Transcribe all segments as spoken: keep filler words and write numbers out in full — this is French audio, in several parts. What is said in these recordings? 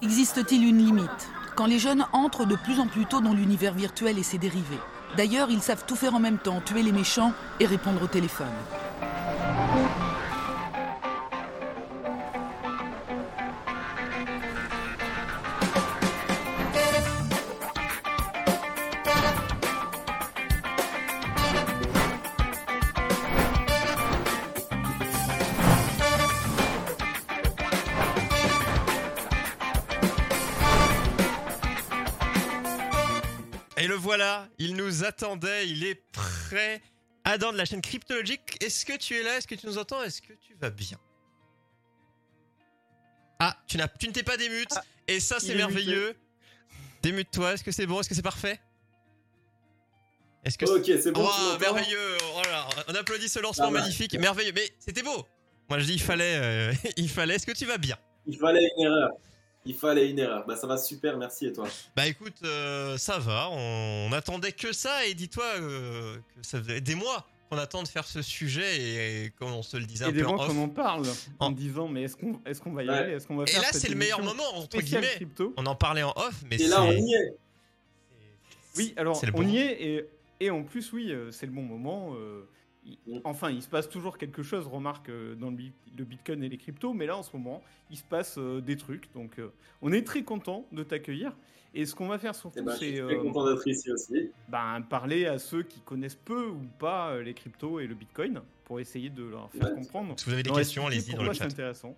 Existe-t-il une limite quand les jeunes entrent de plus en plus tôt dans l'univers virtuel et ses dérivés? D'ailleurs, ils savent tout faire en même temps, tuer les méchants et répondre au téléphone. Et le voilà, il nous attendait, il est prêt. Adam de la chaîne Cryptologic, est-ce que tu es là? Est-ce que tu nous entends? Est-ce que tu vas bien? Ah, tu, n'as, tu ne t'es pas démute, ah, et ça c'est merveilleux. Démute-toi, est-ce que c'est bon? Est-ce que c'est parfait? Est-ce que Ok, c'est bon. Oh, merveilleux. Oh là, on applaudit ce lancement ah, magnifique, merveilleux. Mais c'était beau. Moi je dis il fallait, euh, il fallait. Est-ce que tu vas bien? Il fallait une erreur. Il fallait une erreur. Bah ça va super, merci, et toi? Bah écoute, euh, ça va, on, on attendait que ça, et dis-toi euh, que ça faisait des mois qu'on attend de faire ce sujet, et, et comme on se le disait et un peu en off. Et des mois qu'on en parle, en, en disant mais est-ce qu'on, est-ce qu'on va y ouais. aller, est-ce qu'on va faire Et là c'est le meilleur moment, entre guillemets, crypto. On en parlait en off, mais et c'est... là on y est. Oui, alors on bon y est, et, et en plus oui, c'est le bon moment. Euh, il, enfin, il se passe toujours quelque chose, remarque, dans le, le Bitcoin et les cryptos, mais là, en ce moment, il se passe euh, des trucs. Donc, euh, on est très content de t'accueillir. Et ce qu'on va faire surtout, eh ben, c'est... Je suis très euh, content d'être ici aussi. Ben, parler à ceux qui connaissent peu ou pas les cryptos et le Bitcoin, pour essayer de leur faire ouais. comprendre. Si vous avez des questions, allez-y dans le chat. C'est intéressant.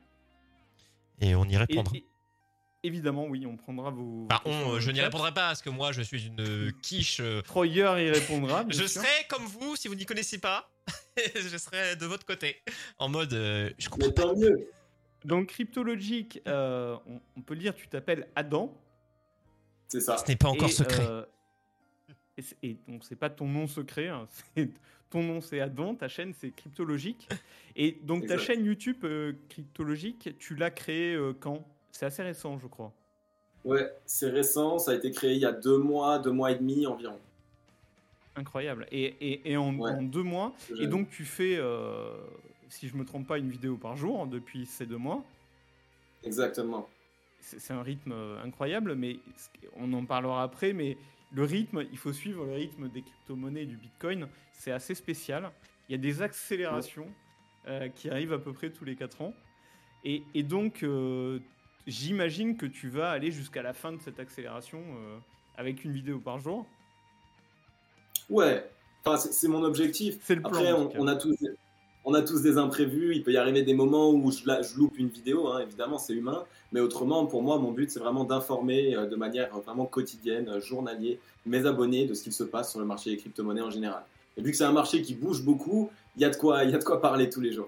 Et on y répondra. Et, et, évidemment, oui, on prendra vos... Bah, on, je n'y répondrai pas, parce que moi, je suis une quiche... Troyer y répondra, Je sûr. serai comme vous, si vous n'y connaissez pas. Je serai de votre côté, en mode euh, je comprends mais tant mieux. Donc Cryptologic, euh, on, on peut le dire, tu t'appelles Adam. C'est ça. Ce n'est pas encore et, secret. Euh, et, et donc c'est pas ton nom secret, hein, c'est, ton nom c'est Adam, ta chaîne c'est Cryptologic. Et donc exact. Ta chaîne YouTube euh, Cryptologic, tu l'as créée euh, quand? C'est assez récent, je crois. Ouais, c'est récent, ça a été créé il y a deux mois, deux mois et demi environ. Incroyable. Et, et, et en, ouais. en deux mois, et donc tu fais, euh, si je me trompe pas, une vidéo par jour depuis ces deux mois. Exactement. C'est, c'est un rythme incroyable, mais on en parlera après, mais le rythme, il faut suivre le rythme des crypto-monnaies et du Bitcoin, c'est assez spécial. Il y a des accélérations ouais. euh, qui arrivent à peu près tous les quatre ans. Et, et donc, euh, j'imagine que tu vas aller jusqu'à la fin de cette accélération euh, avec une vidéo par jour. Ouais, enfin, c'est, c'est mon objectif. C'est le plan, après, on, on, a tous, on a tous des imprévus. Il peut y arriver des moments où je, je loupe une vidéo, hein, évidemment, c'est humain. Mais autrement, pour moi, mon but, c'est vraiment d'informer euh, de manière vraiment quotidienne, euh, journalier, mes abonnés de ce qu'il se passe sur le marché des crypto-monnaies en général. Et vu que c'est un marché qui bouge beaucoup, il y a de quoi, il y a de quoi parler tous les jours.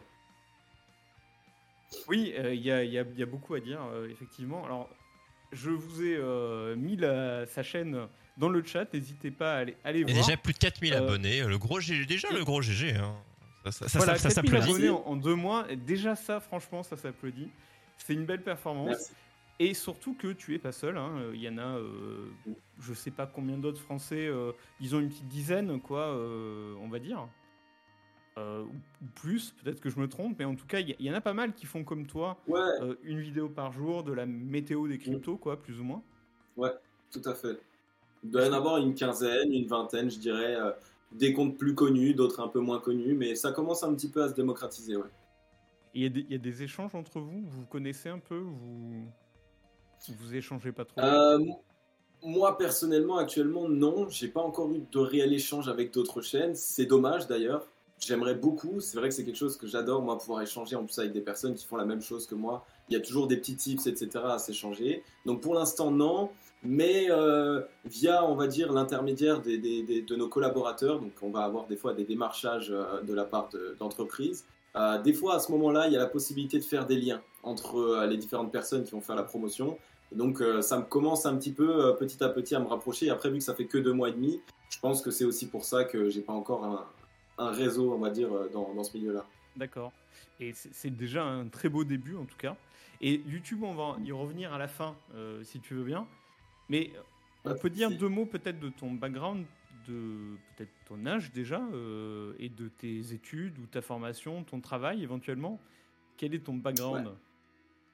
Oui, il euh, y, y, y a beaucoup à dire, euh, effectivement. Alors, je vous ai euh, mis la, sa chaîne dans le chat, n'hésitez pas à aller, aller voir. Il y a déjà plus de quatre mille euh, abonnés, le gros G G, déjà et... le gros G G. Hein. Ça, ça, ça, voilà, ça, ça s'applaudit. abonnés en, en deux mois, et déjà ça, franchement, ça s'applaudit. C'est une belle performance. Merci. Et surtout que tu es pas seul. Hein. Il y en a, euh, je sais pas combien d'autres Français, euh, ils ont une petite dizaine, quoi, euh, on va dire. Euh, ou plus, peut-être que je me trompe, mais en tout cas, il y, y en a pas mal qui font comme toi, ouais. euh, une vidéo par jour, de la météo des cryptos, quoi, plus ou moins. Ouais, tout à fait. Il doit y en avoir une quinzaine, une vingtaine, je dirais, euh, des comptes plus connus, d'autres un peu moins connus, mais ça commence un petit peu à se démocratiser, ouais. Il y, y a des échanges entre vous? Vous vous connaissez un peu? Vous vous échangez pas trop? euh, Moi, personnellement, actuellement, non. J'ai pas encore eu de réel échange avec d'autres chaînes. C'est dommage, d'ailleurs. J'aimerais beaucoup, c'est vrai que c'est quelque chose que j'adore, moi, pouvoir échanger en plus avec des personnes qui font la même chose que moi. Il y a toujours des petits tips, et cetera à s'échanger. Donc pour l'instant, non, mais euh, via, on va dire, l'intermédiaire des, des, des, de nos collaborateurs, donc on va avoir des fois des démarchages euh, de la part de, d'entreprises. Euh, des fois, à ce moment-là, il y a la possibilité de faire des liens entre euh, les différentes personnes qui vont faire la promotion. Et donc euh, ça me commence un petit peu, euh, petit à petit, à me rapprocher. Et après, vu que ça fait que deux mois et demi, je pense que c'est aussi pour ça que j'ai pas encore un... un réseau, on va dire, dans, dans ce milieu-là. D'accord. Et c'est, c'est déjà un très beau début, en tout cas. Et YouTube, on va y revenir à la fin, euh, si tu veux bien. Mais on peut dire deux mots peut-être de ton background, de peut-être ton âge déjà, euh, et de tes études ou ta formation, ton travail éventuellement. Quel est ton background? Ouais.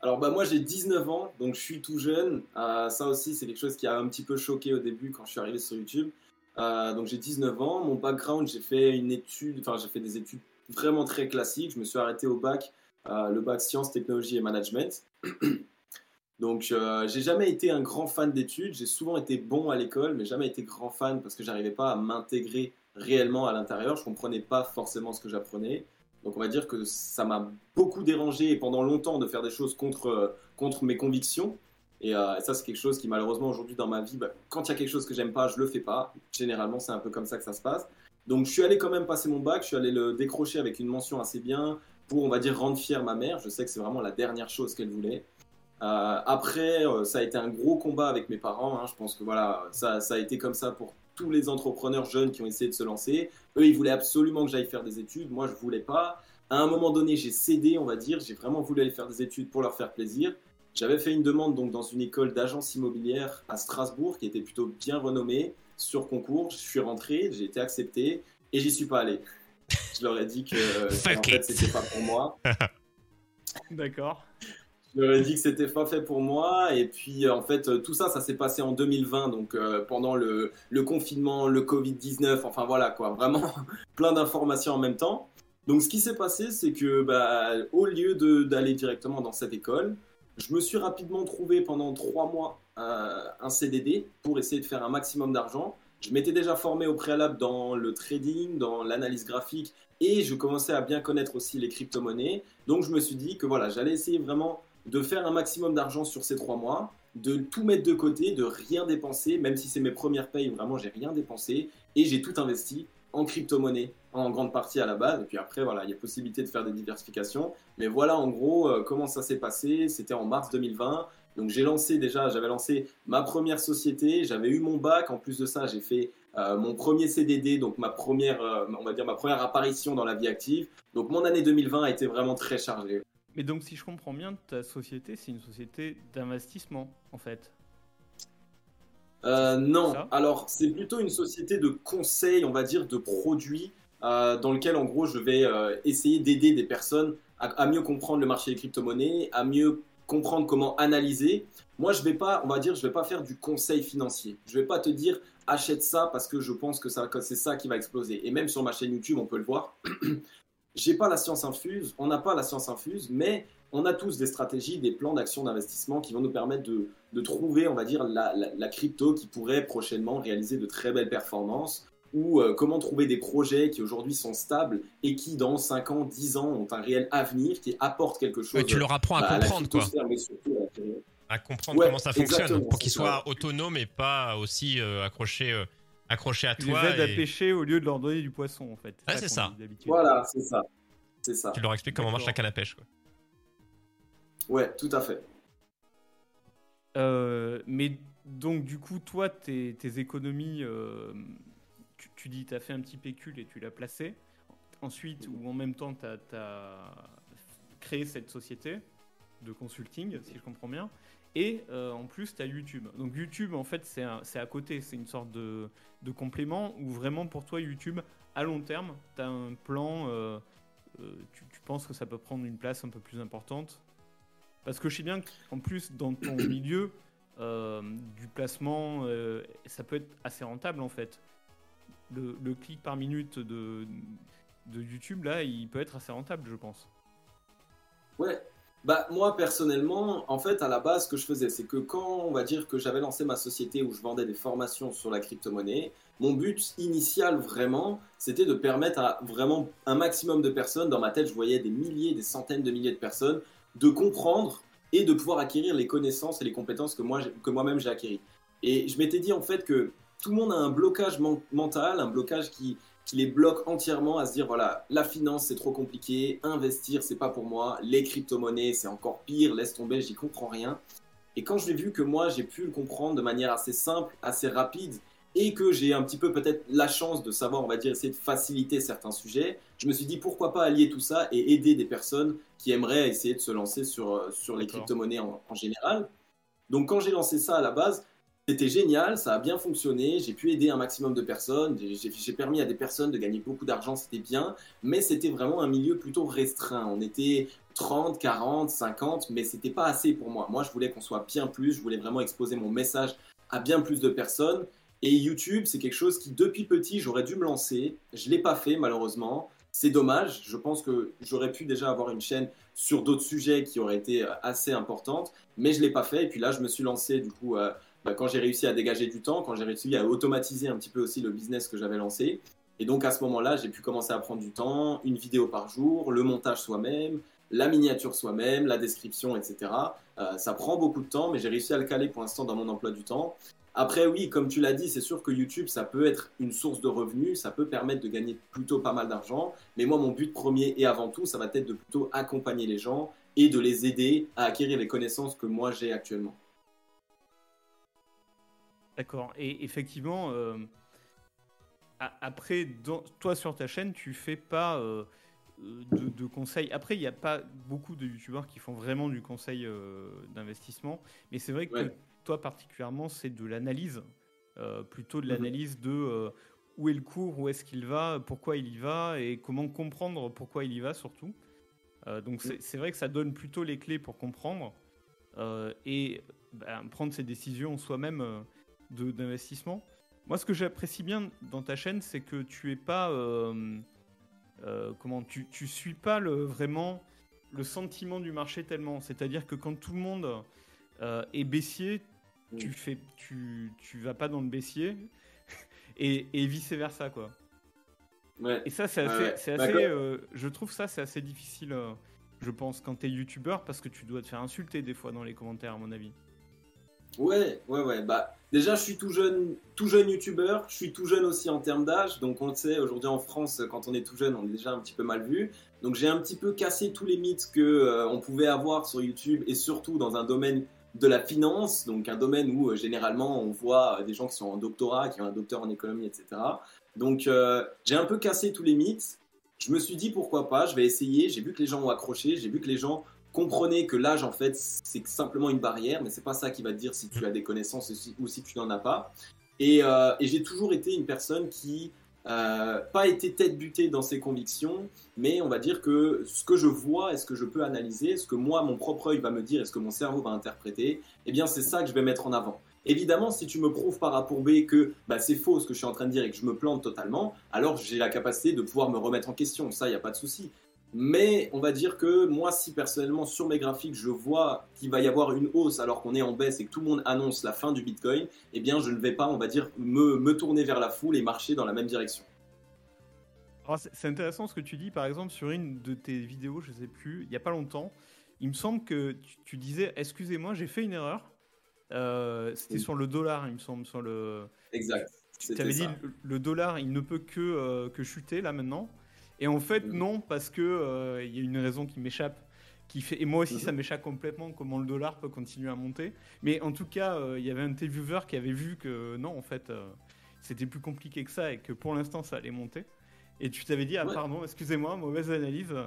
Alors bah moi j'ai dix-neuf ans, donc je suis tout jeune. Euh, ça aussi c'est quelque chose qui a un petit peu choqué au début quand je suis arrivé sur YouTube. Euh, donc j'ai dix-neuf ans, mon background j'ai fait une étude, enfin j'ai fait des études vraiment très classiques. Je me suis arrêté au bac, euh, le bac sciences, technologie et management. Donc euh, j'ai jamais été un grand fan d'études, j'ai souvent été bon à l'école, mais jamais été grand fan parce que j'arrivais pas à m'intégrer réellement à l'intérieur, je comprenais pas forcément ce que j'apprenais. Donc on va dire que ça m'a beaucoup dérangé pendant longtemps de faire des choses contre, euh, contre mes convictions. Et euh, ça c'est quelque chose qui malheureusement aujourd'hui dans ma vie, bah, quand il y a quelque chose que j'aime pas, je le fais pas. Généralement c'est un peu comme ça que ça se passe. Donc je suis allé quand même passer mon bac, je suis allé le décrocher avec une mention assez bien pour on va dire rendre fière ma mère. Je sais que c'est vraiment la dernière chose qu'elle voulait. Euh, après, euh, ça a été un gros combat avec mes parents. Hein. Je pense que voilà, ça, ça a été comme ça pour tous les entrepreneurs jeunes qui ont essayé de se lancer. Eux, ils voulaient absolument que j'aille faire des études. Moi, je ne voulais pas. À un moment donné, j'ai cédé, on va dire. J'ai vraiment voulu aller faire des études pour leur faire plaisir. J'avais fait une demande donc, dans une école d'agence immobilière à Strasbourg qui était plutôt bien renommée sur concours. Je suis rentré, j'ai été accepté et j'y suis pas allé. Je leur ai dit que euh, en fait, c'était pas pour moi. D'accord. Je leur ai dit que c'était pas fait pour moi et puis en fait tout ça ça s'est passé en deux mille vingt donc euh, pendant le, le confinement, le covid dix-neuf, enfin voilà quoi, vraiment plein d'informations en même temps. Donc ce qui s'est passé c'est que bah, au lieu de, d'aller directement dans cette école, je me suis rapidement trouvé pendant trois mois euh, un C D D pour essayer de faire un maximum d'argent. Je m'étais déjà formé au préalable dans le trading, dans l'analyse graphique et je commençais à bien connaître aussi les crypto-monnaies. Donc je me suis dit que voilà, j'allais essayer vraiment de faire un maximum d'argent sur ces trois mois, de tout mettre de côté, de rien dépenser, même si c'est mes premières payes, vraiment j'ai rien dépensé, et j'ai tout investi en crypto-monnaie, en grande partie à la base, et puis après voilà, il y a possibilité de faire des diversifications, mais voilà en gros euh, comment ça s'est passé, c'était en mars deux mille vingt, donc j'ai lancé déjà, j'avais lancé ma première société, j'avais eu mon bac, en plus de ça j'ai fait euh, mon premier C D D, donc ma première, euh, on va dire ma première apparition dans la vie active, donc mon année deux mille vingt a été vraiment très chargée. Mais donc, si je comprends bien, ta société, c'est une société d'investissement, en fait. Euh, non, alors c'est plutôt une société de conseil, on va dire, de produits, euh, dans lequel en gros je vais euh, essayer d'aider des personnes à, à mieux comprendre le marché des crypto-monnaies, à mieux comprendre comment analyser. Moi, je vais pas, on va dire, je vais pas faire du conseil financier. Je vais pas te dire achète ça parce que je pense que, ça, que c'est ça qui va exploser. Et même sur ma chaîne YouTube, on peut le voir. J'ai pas la science infuse, on n'a pas la science infuse, mais on a tous des stratégies, des plans d'action d'investissement qui vont nous permettre de, de trouver, on va dire, la, la, la crypto qui pourrait prochainement réaliser de très belles performances ou euh, comment trouver des projets qui aujourd'hui sont stables et qui dans cinq ans, dix ans ont un réel avenir, qui apportent quelque chose. Ouais, tu leur apprends à bah, comprendre quoi. Mais surtout, à comprendre ouais, comment ça fonctionne pour qu'ils soient ça. autonomes et pas aussi euh, accrochés, euh, accrochés à tu toi. Tu les aides et... à pêcher au lieu de leur donner du poisson en fait. Ah, c'est ça. Voilà, c'est ça. C'est ça. Tu leur expliques comment marche la canne à pêche quoi. Ouais, tout à fait. Euh, mais donc du coup, toi, tes, tes économies, euh, tu, tu dis tu as fait un petit pécule et tu l'as placé. Ensuite, ou en même temps, tu as créé cette société de consulting, si je comprends bien. Et euh, en plus, tu as YouTube. Donc YouTube, en fait, c'est à côté. C'est une sorte de, de complément où vraiment, pour toi, YouTube, à long terme, tu as un plan... Euh, euh, tu, tu penses que ça peut prendre une place un peu plus importante? Parce que je sais bien qu'en plus, dans ton milieu, euh, du placement, euh, ça peut être assez rentable, en fait. Le, le clic par minute de, de YouTube, là, il peut être assez rentable, je pense. Ouais. Bah, moi, personnellement, en fait, à la base, ce que je faisais, c'est que quand, on va dire que j'avais lancé ma société où je vendais des formations sur la crypto-monnaie, mon but initial, vraiment, c'était de permettre à vraiment un maximum de personnes, dans ma tête, je voyais des milliers, des centaines de milliers de personnes, de comprendre et de pouvoir acquérir les connaissances et les compétences que, moi, que moi-même j'ai acquéries. Et je m'étais dit, en fait, que tout le monde a un blocage mental, un blocage qui... qui les bloque entièrement à se dire voilà, la finance c'est trop compliqué, investir c'est pas pour moi, les crypto-monnaies c'est encore pire, laisse tomber, j'y comprends rien. Et quand j'ai vu que moi j'ai pu le comprendre de manière assez simple, assez rapide, et que j'ai un petit peu peut-être la chance de savoir, on va dire, essayer de faciliter certains sujets, je me suis dit pourquoi pas allier tout ça et aider des personnes qui aimeraient essayer de se lancer sur, sur les crypto-monnaies en, en général. Donc quand j'ai lancé ça à la base, c'était génial, ça a bien fonctionné, j'ai pu aider un maximum de personnes, j'ai, j'ai, j'ai permis à des personnes de gagner beaucoup d'argent, c'était bien, mais c'était vraiment un milieu plutôt restreint. On était trente, quarante, cinquante, mais c'était pas assez pour moi. Moi, je voulais qu'on soit bien plus, je voulais vraiment exposer mon message à bien plus de personnes. Et YouTube, c'est quelque chose qui, depuis petit, j'aurais dû me lancer. Je l'ai pas fait, malheureusement. C'est dommage. Je pense que j'aurais pu déjà avoir une chaîne sur d'autres sujets qui auraient été assez importantes, mais je l'ai pas fait. Et puis là, je me suis lancé, du coup, euh, bah, quand j'ai réussi à dégager du temps, quand j'ai réussi à automatiser un petit peu aussi le business que j'avais lancé. Et donc, à ce moment-là, j'ai pu commencer à prendre du temps, une vidéo par jour, le montage soi-même, la miniature soi-même, la description, et cetera. Euh, ça prend beaucoup de temps, mais j'ai réussi à le caler pour l'instant dans mon emploi du temps. Après, oui, comme tu l'as dit, c'est sûr que YouTube, ça peut être une source de revenus, ça peut permettre de gagner plutôt pas mal d'argent. Mais moi, mon but premier et avant tout, ça va être de plutôt accompagner les gens et de les aider à acquérir les connaissances que moi j'ai actuellement. D'accord. Et effectivement, euh, a- après, dans- toi sur ta chaîne, tu fais pas euh, de, de conseils. Après, il n'y a pas beaucoup de youtubeurs qui font vraiment du conseil euh, d'investissement. Mais c'est vrai que Ouais. toi, particulièrement, c'est de l'analyse. Euh, plutôt de Mhm. l'analyse de euh, où est le cours, où est-ce qu'il va, pourquoi il y va et comment comprendre pourquoi il y va surtout. Euh, donc c'est c'est vrai que ça donne plutôt les clés pour comprendre euh, et bah, prendre ses décisions soi-même euh, de- d'investissement. Moi, ce que j'apprécie bien dans ta chaîne, c'est que tu es pas, euh, euh, comment, tu, tu suis pas le, vraiment le sentiment du marché tellement. C'est-à-dire que quand tout le monde euh, est baissier, tu fais, tu, tu vas pas dans le baissier et, et vice versa quoi. Ouais. Et ça, c'est Ouais, assez, ouais. c'est Bah, assez, comme- euh, je trouve ça, c'est assez difficile, euh, je pense, quand t'es youtubeur, parce que tu dois te faire insulter des fois dans les commentaires, à mon avis. Ouais, ouais, ouais. Bah, déjà, je suis tout jeune, tout jeune youtubeur. Je suis tout jeune aussi en termes d'âge. Donc, on le sait, aujourd'hui en France, quand on est tout jeune, on est déjà un petit peu mal vu. Donc, j'ai un petit peu cassé tous les mythes que euh, on pouvait avoir sur YouTube et surtout dans un domaine de la finance. Donc, un domaine où euh, généralement on voit euh, des gens qui sont en doctorat, qui ont un docteur en économie, et cetera. Donc, euh, j'ai un peu cassé tous les mythes. Je me suis dit pourquoi pas, je vais essayer. J'ai vu que les gens ont accroché, j'ai vu que les gens comprenez que l'âge, en fait, c'est simplement une barrière, mais c'est pas ça qui va te dire si tu as des connaissances ou si tu n'en as pas. Et, euh, et j'ai toujours été une personne qui euh, pas été tête butée dans ses convictions, mais on va dire que ce que je vois et ce que je peux analyser, ce que moi, mon propre œil va me dire et ce que mon cerveau va interpréter, eh bien, c'est ça que je vais mettre en avant. Évidemment, si tu me prouves par A pour B que bah, c'est faux ce que je suis en train de dire et que je me plante totalement, alors j'ai la capacité de pouvoir me remettre en question. Ça, il n'y a pas de souci. Mais on va dire que moi, si personnellement sur mes graphiques, je vois qu'il va y avoir une hausse alors qu'on est en baisse et que tout le monde annonce la fin du Bitcoin, eh bien je ne vais pas, on va dire, me, me tourner vers la foule et marcher dans la même direction. Alors, c'est c'est intéressant ce que tu dis, par exemple, sur une de tes vidéos, je sais plus, il y a pas longtemps, il me semble que tu, tu disais, excusez-moi, j'ai fait une erreur. Euh, C'était Oui. sur le dollar, il me semble, sur le. Exact. Tu C'était avais dit ça. le, le dollar, il ne peut que, euh, que chuter là maintenant. Et en fait, Mhm. non, parce que euh, il y a une raison qui m'échappe, qui fait. Et moi aussi, Mhm. ça m'échappe complètement comment le dollar peut continuer à monter. Mais en tout cas, euh, il y avait un de tes viewers qui avait vu que non, en fait, euh, c'était plus compliqué que ça et que pour l'instant, ça allait monter. Et tu t'avais dit, ah Ouais. pardon, excusez-moi, mauvaise analyse. euh.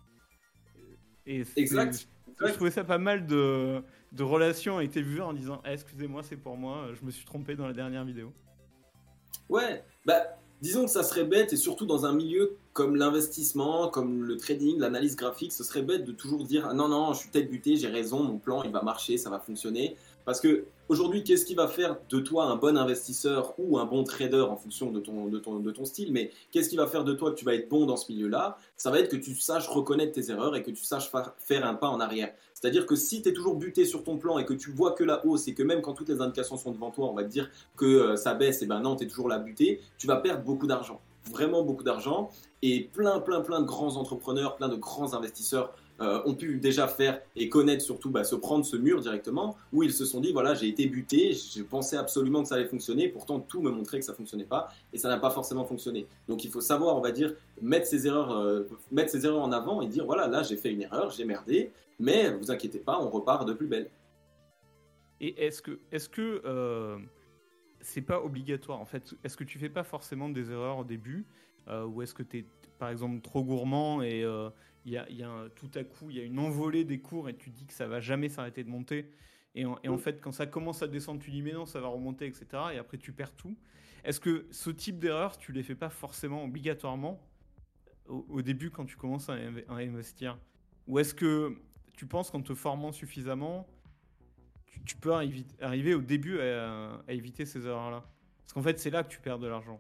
Et c'est- Exact. je trouvais ça pas mal de, de relations avec tes viewers en disant, ah, excusez-moi, c'est pour moi, je me suis trompé dans la dernière vidéo. Ouais, bah, disons que ça serait bête, et surtout dans un milieu comme l'investissement, comme le trading, l'analyse graphique, ce serait bête de toujours dire ah non, non, je suis tête butée, j'ai raison, mon plan il va marcher, ça va fonctionner. Parce que aujourd'hui, qu'est-ce qui va faire de toi un bon investisseur ou un bon trader en fonction de ton, de ton, de ton style, mais qu'est-ce qui va faire de toi que tu vas être bon dans ce milieu-là? Ça va être que tu saches reconnaître tes erreurs et que tu saches fa- faire un pas en arrière. C'est-à-dire que si tu es toujours buté sur ton plan et que tu vois que la hausse et que même quand toutes les indications sont devant toi, on va te dire que euh, ça baisse, et ben non, tu es toujours là buté, tu vas perdre beaucoup d'argent. Vraiment beaucoup d'argent. Et plein, plein, plein de grands entrepreneurs, plein de grands investisseurs euh, ont pu déjà faire et connaître surtout bah, se prendre ce mur directement où ils se sont dit voilà, j'ai été buté, je pensais absolument que ça allait fonctionner, pourtant tout me montrait que ça fonctionnait pas et ça n'a pas forcément fonctionné. Donc il faut savoir, on va dire, mettre ses erreurs, euh, mettre ses erreurs en avant et dire voilà, là j'ai fait une erreur, j'ai merdé, mais vous inquiétez pas, on repart de plus belle. Et est-ce que, est-ce que euh, c'est pas obligatoire en fait? Est-ce que tu fais pas forcément des erreurs au début euh, ou est-ce que tu es par exemple trop gourmand et, euh, il y a, il y a un- tout à coup, il y a une envolée des cours et tu te dis que ça va jamais s'arrêter de monter. Et en, et en fait, quand ça commence à descendre, tu dis mais non, ça va remonter, et cetera. Et après, tu perds tout. Est-ce que ce type d'erreur, tu les fais pas forcément obligatoirement au, au début quand tu commences à, inv- à investir? Ou est-ce que tu penses qu'en te formant suffisamment, tu, tu peux arri- arriver au début à, à éviter ces erreurs-là? Parce qu'en fait, c'est là que tu perds de l'argent.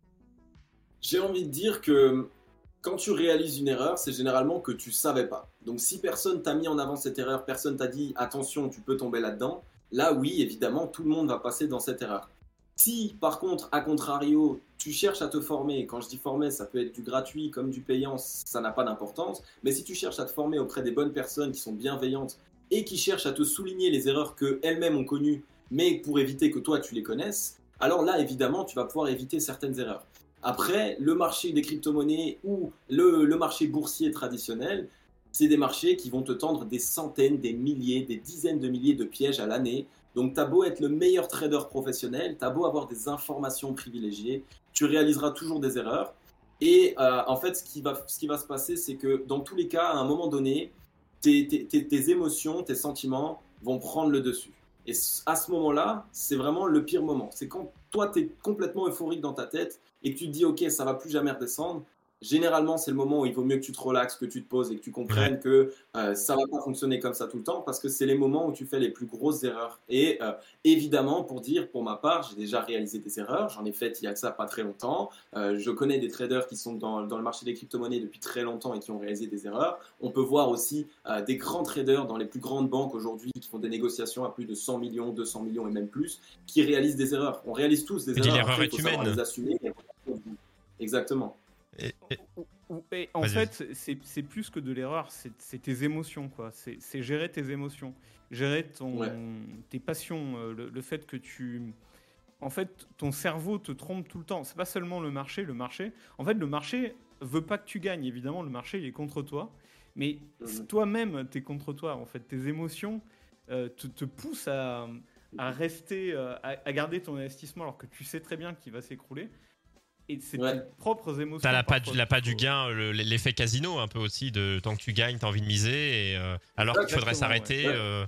J'ai envie de dire que quand tu réalises une erreur, c'est généralement que tu savais pas. Donc si personne t'a mis en avant cette erreur, personne t'a dit attention, tu peux tomber là-dedans, là oui, évidemment, tout le monde va passer dans cette erreur. Si par contre, à contrario, tu cherches à te former, quand je dis former, ça peut être du gratuit comme du payant, ça n'a pas d'importance, mais si tu cherches à te former auprès des bonnes personnes qui sont bienveillantes et qui cherchent à te souligner les erreurs qu'elles-mêmes ont connues, mais pour éviter que toi tu les connaisses, alors là évidemment tu vas pouvoir éviter certaines erreurs. Après, le marché des crypto-monnaies ou le, le marché boursier traditionnel, c'est des marchés qui vont te tendre des centaines, des milliers, des dizaines de milliers de pièges à l'année. Donc, tu as beau être le meilleur trader professionnel, tu as beau avoir des informations privilégiées, tu réaliseras toujours des erreurs. Et euh, en fait, ce qui, va, ce qui va se passer, c'est que dans tous les cas, à un moment donné, tes, tes, tes, tes émotions, tes sentiments vont prendre le dessus. Et à ce moment-là, c'est vraiment le pire moment. C'est quand toi, tu es complètement euphorique dans ta tête et que tu te dis, OK, ça va plus jamais redescendre. Généralement, c'est le moment où il vaut mieux que tu te relaxes, que tu te poses et que tu comprennes Ouais. que euh, ça va pas fonctionner comme ça tout le temps parce que c'est les moments où tu fais les plus grosses erreurs. Et euh, évidemment, pour dire, pour ma part, j'ai déjà réalisé des erreurs. J'en ai fait il y a de ça pas très longtemps. Euh, je connais des traders qui sont dans, dans le marché des crypto-monnaies depuis très longtemps et qui ont réalisé des erreurs. On peut voir aussi euh, des grands traders dans les plus grandes banques aujourd'hui qui font des négociations à plus de cent millions, deux cents millions et même plus, qui réalisent des erreurs. On réalise tous des Mais dis, erreurs. l'erreur Après, il est faut savoir humaine. les assumer. Exactement. Et- et- Et en Vas-y, fait, c'est, c'est plus que de l'erreur, c'est, c'est tes émotions, quoi. C'est, c'est gérer tes émotions, gérer ton, Ouais. tes passions, euh, le, le fait que tu... En fait, ton cerveau te trompe tout le temps. C'est pas seulement le marché, le marché... En fait, le marché veut pas que tu gagnes, évidemment, le marché, il est contre toi. Mais Mhm. toi-même, t'es contre toi, en fait. Tes émotions euh, te, te poussent à, à rester, euh, à, à garder ton investissement alors que tu sais très bien qu'il va s'écrouler. Et c'est Ouais. tes propres émotions. T'as la pas parfois, du, la pas qu'il du faut- gain, le- l'effet casino un peu aussi, de tant que tu gagnes, t'as envie de miser, et, euh, alors qu'il faudrait Exactement, s'arrêter. ouais. euh,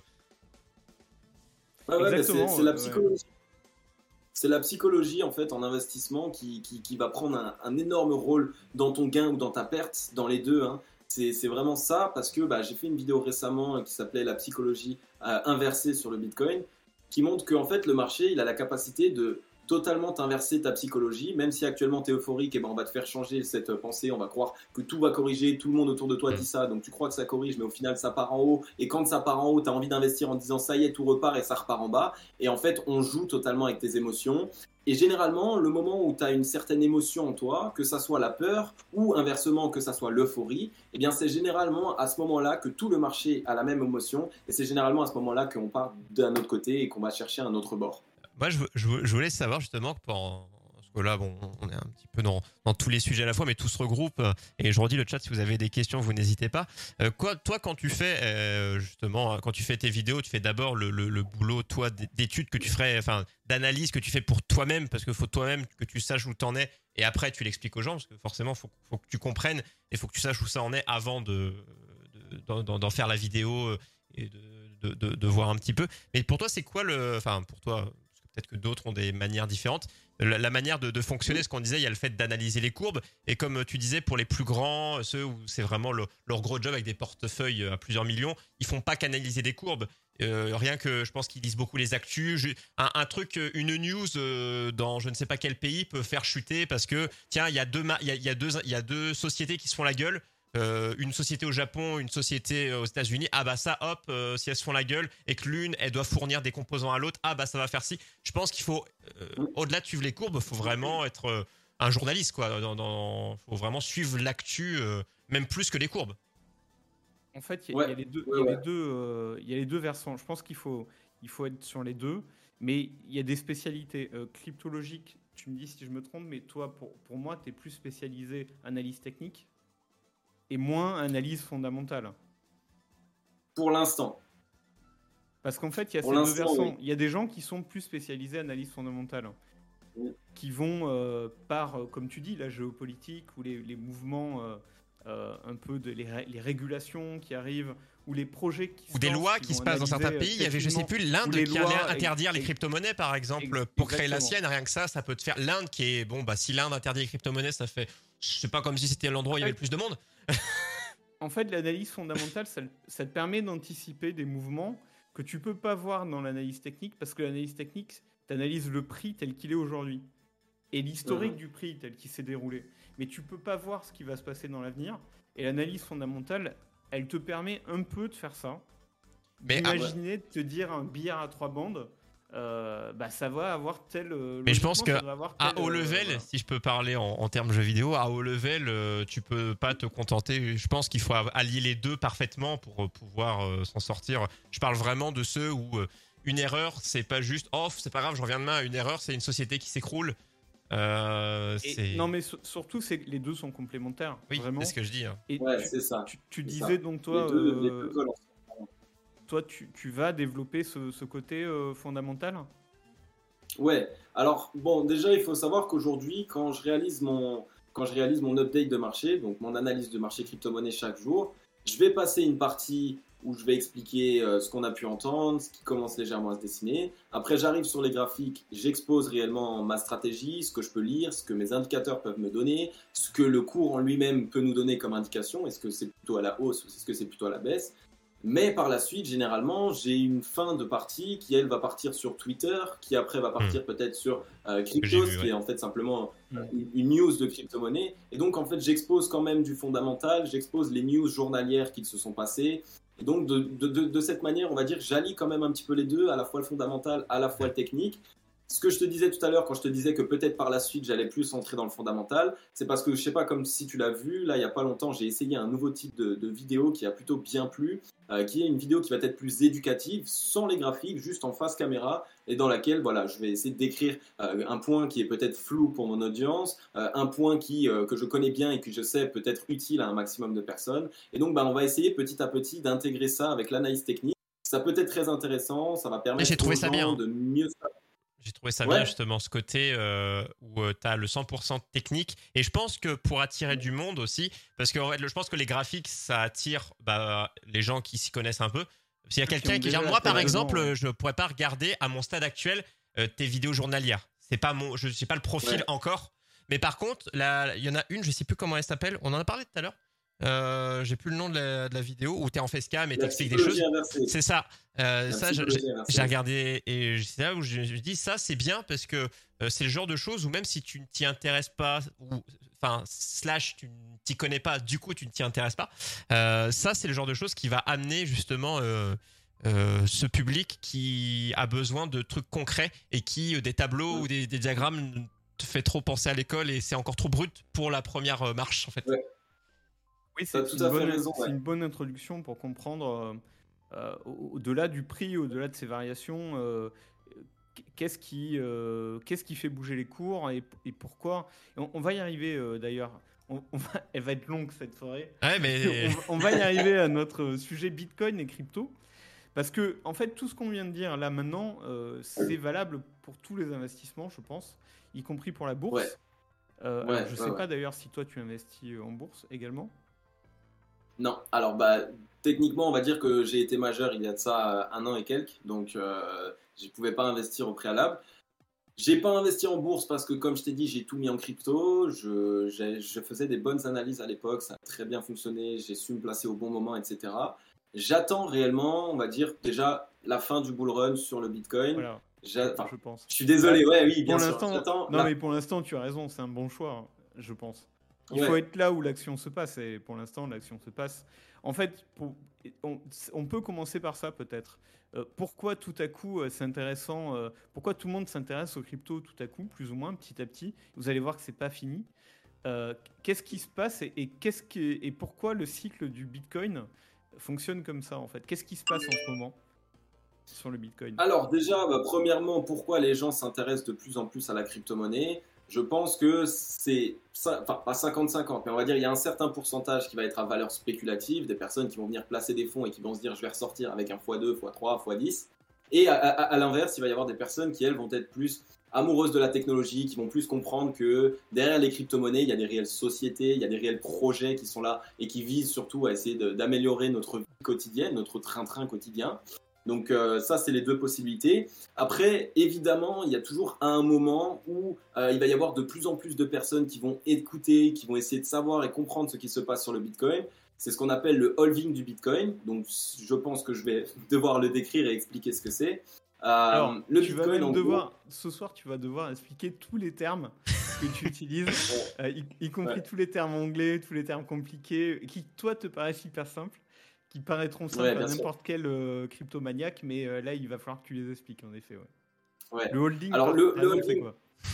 Ouais, ouais, mais c'est Exactement, c'est la ouais. psychologie. C'est la psychologie en fait en investissement qui, qui, qui va prendre un, un énorme rôle dans ton gain ou dans ta perte, dans les deux. Hein. C'est c'est vraiment ça parce que bah, j'ai fait une vidéo récemment euh, qui s'appelait La psychologie euh, inversée sur le Bitcoin, qui montre qu'en fait le marché il a la capacité de totalement inverser ta psychologie, même si actuellement tu es euphorique, et ben on va te faire changer cette pensée, on va croire que tout va corriger, tout le monde autour de toi dit ça, donc tu crois que ça corrige, mais au final ça part en haut, et quand ça part en haut, tu as envie d'investir en disant ça y est, tout repart et ça repart en bas, et en fait on joue totalement avec tes émotions, et généralement le moment où tu as une certaine émotion en toi, que ça soit la peur, ou inversement que ça soit l'euphorie, eh bien c'est généralement à ce moment-là que tout le marché a la même émotion, et c'est généralement à ce moment-là qu'on part d'un autre côté et qu'on va chercher un autre bord. Moi, je, je, je voulais savoir justement que pendant, parce que là, bon, on est un petit peu dans, dans tous les sujets à la fois, mais tout se regroupe. Et je redis le chat, si vous avez des questions, vous n'hésitez pas. Euh, quoi, toi, quand tu fais euh, justement, quand tu fais tes vidéos, tu fais d'abord le, le, le boulot, toi, d'études que tu ferais, enfin, d'analyse que tu fais pour toi-même, parce qu'il faut toi-même que tu saches où t'en es, et après tu l'expliques aux gens, parce que forcément, faut, faut que tu comprennes, et faut que tu saches où ça en est avant de, de, d'en, d'en faire la vidéo et de, de, de, de voir un petit peu. Mais pour toi, c'est quoi le, enfin, pour toi. Peut-être que d'autres ont des manières différentes. La, la manière de, de fonctionner, ce qu'on disait, il y a le fait d'analyser les courbes. Et comme tu disais, pour les plus grands, ceux où c'est vraiment le, leur gros job avec des portefeuilles à plusieurs millions, ils font pas qu'analyser des courbes. Euh, rien que, je pense qu'ils lisent beaucoup les actus. Je, un, un truc, une news euh, dans je ne sais pas quel pays peut faire chuter parce que, tiens, il y a deux, il y a, il y a deux, il y a deux sociétés qui se font la gueule. Euh, une société au Japon, une société aux États-Unis, ah bah ça, hop, euh, si elles se font la gueule et que l'une, elle doit fournir des composants à l'autre, ah bah ça va faire ci. Je pense qu'il faut, euh, au-delà de suivre les courbes, il faut vraiment être euh, un journaliste, quoi. Dans, dans, faut vraiment suivre l'actu, euh, même plus que les courbes. En fait, il y, Ouais, y a les deux, ouais, il y a ouais. les deux, euh, il y a les deux versants. Je pense qu'il faut, il faut être sur les deux, mais il y a des spécialités euh, cryptologiques. Tu me dis si je me trompe, mais toi, pour, pour moi, tu es plus spécialisé analyse technique et moins analyse fondamentale. Pour l'instant. Parce qu'en fait, il y a Pour ces deux l'instant, versants. oui. Il y a des gens qui sont plus spécialisés analyse fondamentale, Oui. qui vont euh, par, euh, comme tu dis, la géopolitique ou les, les mouvements euh, euh, un peu de, les, les régulations qui arrivent, ou les projets qui ou des lois qui, qui se passent dans certains pays. Il y avait, je sais plus, l'Inde qui allait interdire les crypto-monnaies, par exemple, ex- pour créer la sienne. Rien que ça, ça peut te faire. L'Inde qui est bon, bah si l'Inde interdit les crypto-monnaies, ça fait, je sais pas, comme si c'était l'endroit où il y avait le plus de monde. En fait, l'analyse fondamentale, ça, ça te permet d'anticiper des mouvements que tu peux pas voir dans l'analyse technique, parce que l'analyse technique, t'analyses le prix tel qu'il est aujourd'hui et l'historique mmh. du prix tel qu'il s'est déroulé. Mais tu peux pas voir ce qui va se passer dans l'avenir. Et l'analyse fondamentale, elle te permet un peu de faire ça. Mais imaginer, ah ouais. de te dire un billard à trois bandes, euh, bah ça va avoir tel. Euh, Mais je pense que à haut level, euh, voilà. si je peux parler en, en termes jeux vidéo, à haut level, euh, tu peux pas te contenter. Je pense qu'il faut allier les deux parfaitement pour euh, pouvoir euh, s'en sortir. Je parle vraiment de ceux où euh, une erreur, c'est pas juste oh c'est pas grave, je reviens demain. Une erreur, c'est une société qui s'écroule. Euh, et, non mais so- surtout c'est que les deux sont complémentaires. Oui, vraiment. C'est ce que je dis. Hein. Et ouais, tu, c'est ça. Tu, tu c'est disais ça. donc toi, les deux, euh, les deux toi tu, tu vas développer ce, ce côté euh, fondamental. Ouais. Alors bon, déjà il faut savoir qu'aujourd'hui, quand je réalise mon quand je réalise mon update de marché, donc mon analyse de marché crypto-monnaie chaque jour, je vais passer une partie où je vais expliquer euh, ce qu'on a pu entendre, ce qui commence légèrement à se dessiner. Après, j'arrive sur les graphiques, j'expose réellement ma stratégie, ce que je peux lire, ce que mes indicateurs peuvent me donner, ce que le cours en lui-même peut nous donner comme indication. Est-ce que c'est plutôt à la hausse ou est-ce que c'est plutôt à la baisse ? Mais par la suite, généralement, j'ai une fin de partie qui, elle, va partir sur Twitter, qui après va partir mmh. peut-être sur euh, Cryptos, vu, qui ouais. est en fait simplement mmh. une, une news de crypto-monnaie. Et donc, en fait, j'expose quand même du fondamental, j'expose les news journalières qui se sont passées. Et donc, de, de, de, de cette manière, on va dire, j'allie quand même un petit peu les deux, à la fois le fondamental, à la fois le technique. Ce que je te disais tout à l'heure, quand je te disais que peut-être par la suite, j'allais plus entrer dans le fondamental, c'est parce que, je sais pas, comme si tu l'as vu, là, il n'y a pas longtemps, j'ai essayé un nouveau type de, de vidéo qui a plutôt bien plu, euh, qui est une vidéo qui va être plus éducative, sans les graphiques, juste en face caméra, et dans laquelle, voilà, je vais essayer de décrire euh, un point qui est peut-être flou pour mon audience, euh, un point qui, euh, que je connais bien et que je sais peut être utile à un maximum de personnes. Et donc, bah, on va essayer petit à petit d'intégrer ça avec l'analyse technique. Ça peut être très intéressant, ça va permettre j'ai trouvé aux ça gens bien. de mieux savoir. J'ai trouvé ça ouais. bien justement ce côté euh, où euh, tu as le cent pour cent technique et je pense que pour attirer du monde aussi parce que en fait, je pense que les graphiques ça attire bah, les gens qui s'y connaissent un peu. S'il y a quelqu'un qui vient moi par exemple ouais. je ne pourrais pas regarder à mon stade actuel euh, tes vidéos journalières. C'est pas mon, je n'ai pas le profil ouais. encore mais par contre il y en a une, je ne sais plus comment elle s'appelle, on en a parlé tout à l'heure. Euh, j'ai plus le nom de la, de la vidéo où t'es en facecam et t'expliques des choses. Inversée. C'est ça. Euh, ça, j'ai, j'ai regardé et c'est là où je me dis ça, c'est bien parce que euh, c'est le genre de choses où même si tu ne t'y intéresses pas ou enfin slash tu ne t'y connais pas, du coup tu ne t'y intéresses pas. Euh, ça, c'est le genre de choses qui va amener justement euh, euh, ce public qui a besoin de trucs concrets et qui euh, des tableaux ouais. ou des, des diagrammes te fait trop penser à l'école et c'est encore trop brut pour la première marche en fait. Ouais. Oui, c'est, tout une, à bonne, raison, c'est ouais. une bonne introduction pour comprendre, euh, au-delà du prix, au-delà de ces variations, euh, qu'est-ce, qui, euh, qu'est-ce qui fait bouger les cours et, et pourquoi. Et on, on va y arriver euh, d'ailleurs, on, on va, elle va être longue cette soirée. Ouais, mais... on, on va y arriver à notre sujet Bitcoin et crypto. Parce que, en fait, tout ce qu'on vient de dire là maintenant, euh, c'est valable pour tous les investissements, je pense, y compris pour la bourse. Ouais. Euh, ouais, alors, je ne ouais, sais ouais. pas d'ailleurs si toi tu investis en bourse également. Non, alors bah techniquement on va dire que j'ai été majeur il y a de ça un an et quelques, donc euh, je ne pouvais pas investir au préalable. J'ai pas investi en bourse parce que comme je t'ai dit j'ai tout mis en crypto, je, j'ai, je faisais des bonnes analyses à l'époque, ça a très bien fonctionné, j'ai su me placer au bon moment, et cetera. J'attends réellement, on va dire déjà la fin du bull run sur le Bitcoin. Voilà. Enfin, je pense. Je suis désolé, ouais, oui, bien pour sûr. L'instant, J'attends non, la... mais pour l'instant, tu as raison, c'est un bon choix, je pense. Il ouais. faut être là où l'action se passe, et pour l'instant, l'action se passe. En fait, pour, on, on peut commencer par ça, peut-être. Euh, pourquoi tout à coup, euh, c'est intéressant euh, pourquoi tout le monde s'intéresse aux cryptos tout à coup, plus ou moins, petit à petit. Vous allez voir que c'est pas fini. Euh, qu'est-ce qui se passe et, et, qu'est-ce qui, et pourquoi le cycle du Bitcoin fonctionne comme ça, en fait ? Qu'est-ce qui se passe en ce moment sur le Bitcoin ? Alors déjà, bah, premièrement, pourquoi les gens s'intéressent de plus en plus à la crypto-monnaie ? Je pense que c'est, enfin pas cinquante cinquante, mais on va dire il y a un certain pourcentage qui va être à valeur spéculative, des personnes qui vont venir placer des fonds et qui vont se dire je vais ressortir avec un fois deux, fois trois, fois dix. Et à, à, à l'inverse, il va y avoir des personnes qui, elles, vont être plus amoureuses de la technologie, qui vont plus comprendre que derrière les crypto-monnaies, il y a des réelles sociétés, il y a des réels projets qui sont là et qui visent surtout à essayer de, d'améliorer notre vie quotidienne, notre train-train quotidien. Donc euh, ça, c'est les deux possibilités. Après, évidemment, il y a toujours un moment où euh, il va y avoir de plus en plus de personnes qui vont écouter, qui vont essayer de savoir et comprendre ce qui se passe sur le Bitcoin. C'est ce qu'on appelle le halving du Bitcoin. Donc je pense que je vais devoir le décrire et expliquer ce que c'est. Euh, Alors, le tu vas Bitcoin, même en devoir, gros, ce soir, tu vas devoir expliquer tous les termes que tu utilises, euh, y, y compris Ouais. tous les termes anglais, tous les termes compliqués, qui, toi, te paraissent hyper simples, qui paraîtront simples Ouais, à bien sûr. n'importe quel euh, cryptomaniaque, mais euh, là, il va falloir que tu les expliques, en effet. Ouais. Ouais. Le holding, Alors par, le, par le exemple, c'est halving, quoi?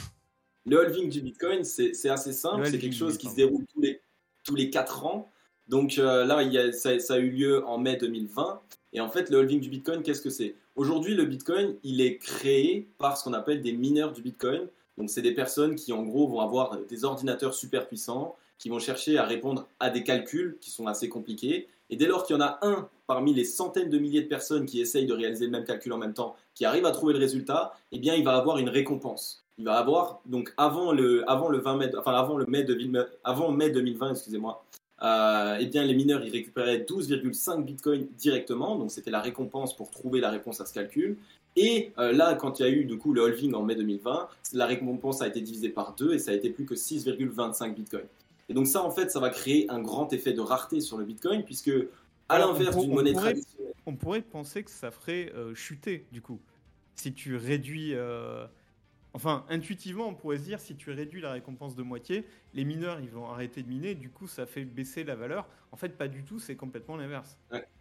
le halving du Bitcoin, c'est c'est assez Le simple. C'est quelque halving, chose oui, qui se pardon. déroule tous les, tous les quatre ans. Donc euh, là, il y a, ça, ça a eu lieu en mai deux mille vingt. Et en fait, le halving du Bitcoin, qu'est-ce que c'est? Aujourd'hui, le Bitcoin, il est créé par ce qu'on appelle des mineurs du Bitcoin. Donc, c'est des personnes qui, en gros, vont avoir des ordinateurs super puissants, qui vont chercher à répondre à des calculs qui sont assez compliqués. Et dès lors qu'il y en a un parmi les centaines de milliers de personnes qui essayent de réaliser le même calcul en même temps, qui arrive à trouver le résultat, eh bien, il va avoir une récompense. Il va avoir, donc, avant le, avant le vingt mai, enfin, avant le mai de, avant mai deux mille vingt, excusez-moi, euh, eh bien, les mineurs ils récupéraient douze virgule cinq bitcoins directement, donc c'était la récompense pour trouver la réponse à ce calcul. Et euh, là, quand il y a eu du coup le halving en mai deux mille vingt, la récompense a été divisée par deux et ça a été plus que six virgule vingt-cinq bitcoins. Et donc ça, en fait, ça va créer un grand effet de rareté sur le bitcoin, puisque à Alors, on, l'inverse pour- d'une on monnaie pourrait, traditionnelle, on pourrait penser que ça ferait euh, chuter, du coup. Si tu réduis... euh, Enfin, intuitivement, on pourrait se dire, si tu réduis la récompense de moitié, les mineurs, ils vont arrêter de miner, du coup, ça fait baisser la valeur. En fait, pas du tout, c'est complètement l'inverse.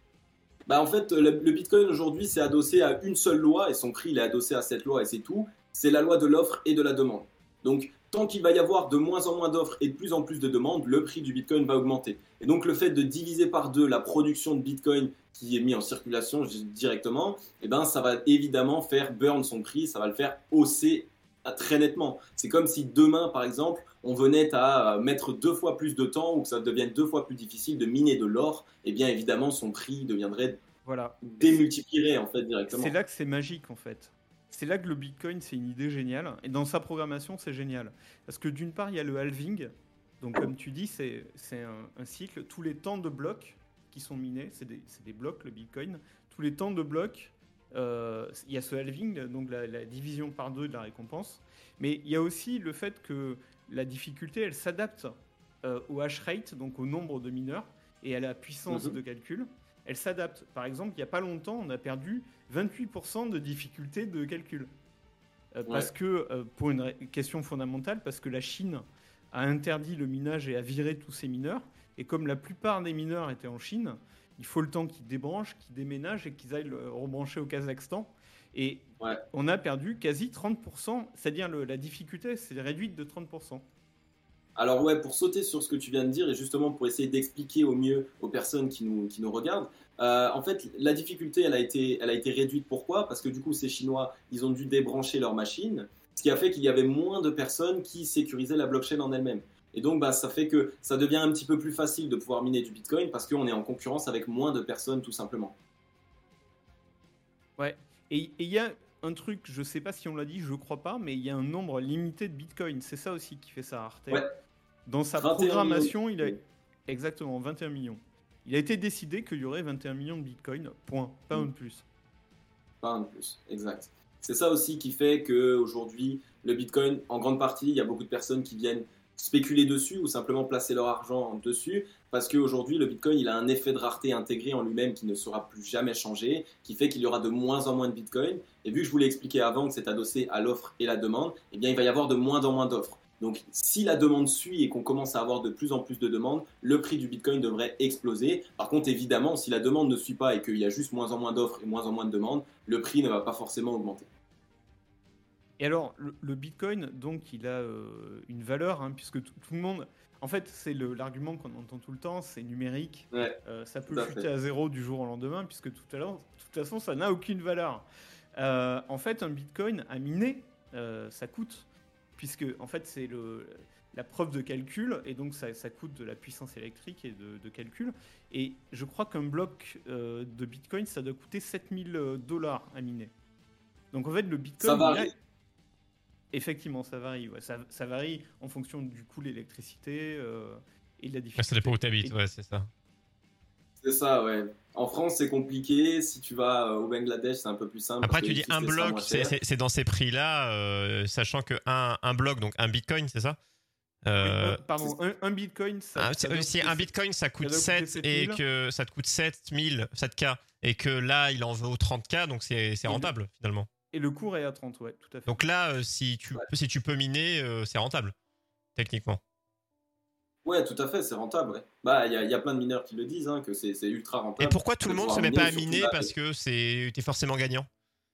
bah, en fait, le, le bitcoin aujourd'hui, c'est adossé à une seule loi et son prix, il est adossé à cette loi et c'est tout. C'est la loi de l'offre et de la demande. Donc, tant qu'il va y avoir de moins en moins d'offres et de plus en plus de demandes, le prix du bitcoin va augmenter. Et donc, le fait de diviser par deux la production de bitcoin qui est mise en circulation directement, eh ben, ça va évidemment faire burn son prix, ça va le faire hausser très nettement. C'est comme si demain, par exemple, on venait à mettre deux fois plus de temps ou que ça devienne deux fois plus difficile de miner de l'or, et bien évidemment son prix deviendrait Voilà. démultiplierait en fait directement. C'est là que c'est magique, en fait. C'est là que le Bitcoin, c'est une idée géniale. Et dans sa programmation, c'est génial. Parce que d'une part, il y a le halving. Donc, comme tu dis, c'est c'est un, un cycle. Tous les temps de blocs qui sont minés, c'est des, c'est des blocs, le Bitcoin. Tous les temps de blocs, euh, il y a ce halving, donc la, la division par deux de la récompense. Mais il y a aussi le fait que la difficulté, elle s'adapte euh, au hash rate, donc au nombre de mineurs, et à la puissance Mhm. de calcul. Elle s'adapte. Par exemple, il n'y a pas longtemps, on a perdu vingt-huit pour cent de difficulté de calcul. Euh, parce Ouais. que, euh, pour une ré- question fondamentale, parce que la Chine a interdit le minage et a viré tous ses mineurs. Et comme la plupart des mineurs étaient en Chine, il faut le temps qu'ils débranchent, qu'ils déménagent et qu'ils aillent le rebrancher au Kazakhstan. Et Ouais. on a perdu quasi trente pour cent, c'est-à-dire le- la difficulté s'est réduite de trente pour cent. Alors ouais, pour sauter sur ce que tu viens de dire et justement pour essayer d'expliquer au mieux aux personnes qui nous, qui nous regardent, euh, en fait la difficulté elle a, été, elle a été réduite. Pourquoi? Parce que du coup ces Chinois, ils ont dû débrancher leur machine, ce qui a fait qu'il y avait moins de personnes qui sécurisaient la blockchain en elle-même. Et donc bah, ça fait que ça devient un petit peu plus facile de pouvoir miner du Bitcoin parce qu'on est en concurrence avec moins de personnes tout simplement. Ouais. Et il y a un truc, je sais pas si on l'a dit, je crois pas, mais il y a un nombre limité de bitcoins. C'est ça aussi qui fait sa rareté. Ouais. Dans sa vingt et un programmation, millions. il a exactement vingt et un millions. Il a été décidé qu'il y aurait vingt et un millions de bitcoins, point, pas un de plus. Pas un de plus, exact. C'est ça aussi qui fait qu'aujourd'hui, le Bitcoin, en grande partie, il y a beaucoup de personnes qui viennent spéculer dessus ou simplement placer leur argent dessus parce qu'aujourd'hui, le Bitcoin, il a un effet de rareté intégré en lui-même qui ne sera plus jamais changé, qui fait qu'il y aura de moins en moins de Bitcoin. Et vu que je vous l'ai expliqué avant que c'est adossé à l'offre et la demande, eh bien, il va y avoir de moins en moins d'offres. Donc, si la demande suit et qu'on commence à avoir de plus en plus de demandes, le prix du Bitcoin devrait exploser. Par contre, évidemment, si la demande ne suit pas et qu'il y a juste moins en moins d'offres et moins en moins de demandes, le prix ne va pas forcément augmenter. Et alors, le, le Bitcoin, donc, il a euh, une valeur, hein, puisque tout, tout le monde... En fait, c'est le- l'argument qu'on entend tout le temps, c'est numérique. Ouais, Euh, ça peut tout à chuter fait. à zéro du jour au lendemain, puisque tout à l'heure, de toute façon, ça n'a aucune valeur. Euh, en fait, un Bitcoin à miner, euh, ça coûte, puisque en fait, c'est le, la preuve de calcul, et donc ça, ça coûte de la puissance électrique et de, de calcul. Et je crois qu'un bloc euh, de Bitcoin, ça doit coûter sept mille dollars à miner. Donc en fait, le Bitcoin, Ça varie. il a... effectivement, ça varie. Ouais. Ça, ça varie en fonction du coût de l'électricité euh, et de la difficulté. Ça dépend où tu habites, Et- ouais, c'est ça. C'est ça, ouais. En France, c'est compliqué. Si tu vas euh, au Bangladesh, c'est un peu plus simple. Après, parce tu que dis ici, un c'est ça bloc, moins c'est, cher. c'est, c'est dans ces prix-là, euh, sachant que un, un bloc, donc un bitcoin, c'est ça euh, Oui, un- pardon, un, un Bitcoin, ça, ah, ça c'est- doit Si coûter un bitcoin ça coûte doit coûter sept sept et mille. que ça te coûte sept mille, sept K, et que là il en vaut trente K, donc c'est, c'est Et le- rentable finalement. Et le cours est à trente, ouais, tout à fait. Donc là, euh, si, tu, Ouais. si tu peux miner, euh, c'est rentable, techniquement. Ouais, tout à fait, c'est rentable. Ouais. Bah, il y, a- il y a plein de mineurs qui le disent, hein, que c'est c'est ultra Et rentable. pourquoi tout de le monde pouvoir se met pas à surtout miner là, parce que c'est, t'es forcément gagnant?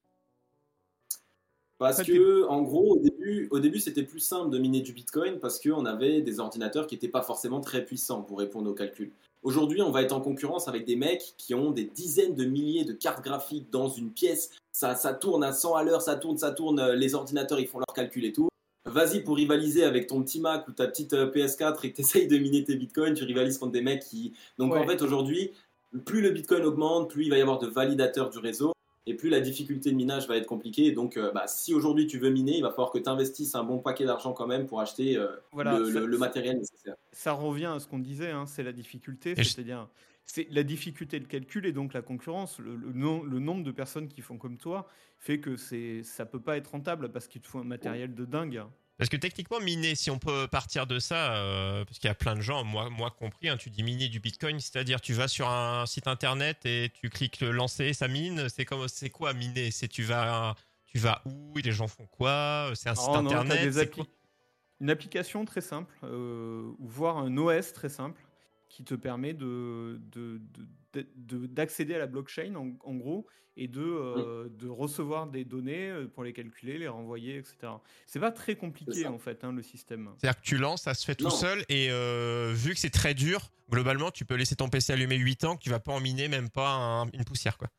Parce En fait, que, en gros, au début, au début, c'était plus simple de miner du Bitcoin parce qu'on avait des ordinateurs qui n'étaient pas forcément très puissants pour répondre aux calculs. Aujourd'hui, on va être en concurrence avec des mecs qui ont des dizaines de milliers de cartes graphiques dans une pièce. Ça, ça tourne à cent à l'heure, ça tourne, ça tourne. euh, Les ordinateurs, ils font leurs calculs et tout. Vas-y pour rivaliser avec ton petit Mac ou ta petite euh, P S quatre et que tu essayes de miner tes Bitcoins, tu rivalises contre des mecs qui... Donc Ouais. en fait, aujourd'hui, plus le Bitcoin augmente, plus il va y avoir de validateurs du réseau. Et plus la difficulté de minage va être compliquée. Donc, euh, bah, si aujourd'hui tu veux miner, il va falloir que tu investisses un bon paquet d'argent quand même pour acheter euh, Voilà, le, ça- le- le matériel nécessaire. ça revient à ce qu'on disait, hein, c'est la difficulté, Et je- c'est-à-dire c'est la difficulté de calcul et donc la concurrence. Le, le nom- le nombre de personnes qui font comme toi fait que c'est, ça peut pas être rentable parce qu'il te faut un matériel de dingue. Parce que techniquement, miner, si on peut partir de ça, euh, parce qu'il y a plein de gens, moi, moi compris, hein, tu dis miner du Bitcoin, c'est-à-dire tu vas sur un site internet et tu cliques le lancer, ça mine. C'est comme, c'est quoi miner? C'est tu vas, tu vas où? Les gens font quoi? C'est un site Oh non, t'as internet? des C'est appli- quoi? une application très simple, euh, ou voire un O S très simple, qui te permet de, de- de- de- de- d'accéder à la blockchain en, en gros et de, euh, de recevoir des données euh, pour les calculer, les renvoyer, et cetera. C'est pas très C'est compliqué ça. en fait, hein, le système. C'est-à-dire que tu lances, ça se fait tout Non. seul et euh, vu que c'est très dur, globalement, tu peux laisser ton P C allumé huit ans, que tu vas pas en miner même pas un- une poussière, quoi.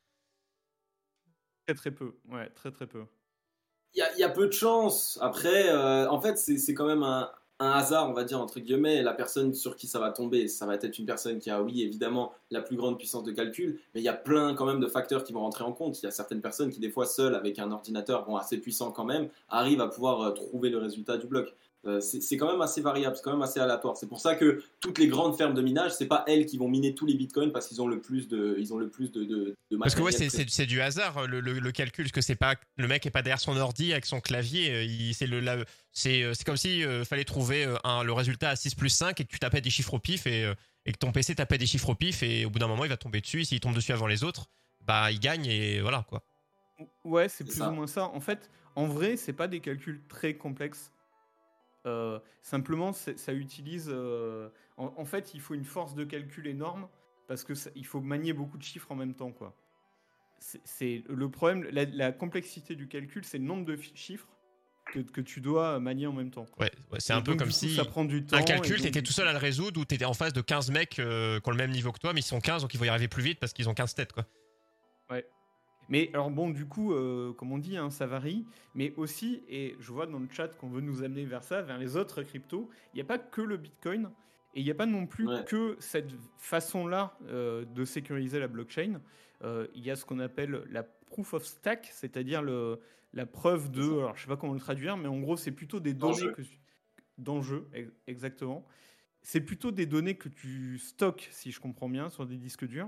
Très très peu, ouais, très très peu. Il y a, il y a peu de chance. Après, euh, en fait, c'est c'est quand même un, un hasard, on va dire, entre guillemets. La personne sur qui ça va tomber, ça va être une personne qui a, oui, évidemment, la plus grande puissance de calcul, mais il y a plein quand même de facteurs qui vont rentrer en compte. Il y a certaines personnes qui, des fois, seules, avec un ordinateur bon, assez puissant quand même, arrivent à pouvoir euh, trouver le résultat du bloc. Euh, c'est c'est quand même assez variable, c'est quand même assez aléatoire. C'est pour ça que toutes les grandes fermes de minage, c'est pas elles qui vont miner tous les bitcoins parce qu'ils ont le plus de, ils ont le plus de, de, de Parce que ouais, matériel c'est, prêt. c'est, c'est du hasard le, le, le calcul, parce que c'est pas le mec est pas derrière son ordi avec son clavier. euh, Il, c'est le, la- c'est, euh, c'est comme si euh, fallait trouver euh, un, le résultat à six plus cinq et que tu tapais des chiffres au pif et, euh, et que ton P C tapait des chiffres au pif et au bout d'un moment il va tomber dessus. Et s'il tombe dessus avant les autres, bah il gagne et voilà quoi. Ouais, c'est C'est plus ça. ou moins ça. En fait, en vrai, c'est pas des calculs très complexes. Euh, simplement, c'est- ça utilise. euh, en, en fait, il faut une force de calcul énorme parce que ça- il faut manier beaucoup de chiffres en même temps, quoi. C'est c'est- le problème, la, la complexité du calcul, c'est le nombre de fi- chiffres que, que tu dois manier en même temps. Ouais, ouais, c'est Et un peu donc, comme du coup, si ça prend du temps. un et calcul, donc, t'étais du tout seul coup- à le résoudre ou t'étais en face de quinze mecs euh, qui ont le même niveau que toi, mais ils sont quinze donc ils vont y arriver plus vite parce qu'ils ont quinze têtes quoi. Ouais. Mais alors bon, du coup, euh, comme on dit, hein, ça varie. Mais aussi, et je vois dans le chat qu'on veut nous amener vers ça, vers les autres cryptos, il n'y a pas que le Bitcoin et il n'y a pas non plus Ouais. que cette façon-là euh, de sécuriser la blockchain. Euh, Il y a ce qu'on appelle la proof of stake, c'est-à-dire le, la preuve de, C'est ça. alors je sais pas comment le traduire, mais en gros, c'est plutôt des D'enjeu. données que d'enjeu, ex- exactement. C'est plutôt des données que tu stockes, si je comprends bien, sur des disques durs.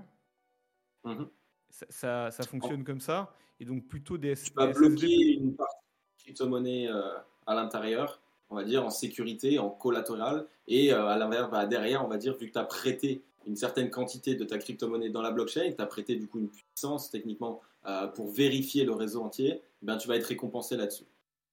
Mhm. Ça, ça, ça fonctionne comme ça. Et donc plutôt des, S- Tu vas des S S D. bloquer une partie de crypto-monnaie euh, à l'intérieur, on va dire en sécurité, en collatéral, et euh, à l'inverse, bah, derrière, on va dire, vu que tu as prêté une certaine quantité de ta crypto-monnaie dans la blockchain, tu as prêté du coup une puissance techniquement euh, pour vérifier le réseau entier, eh bien, tu vas être récompensé là-dessus.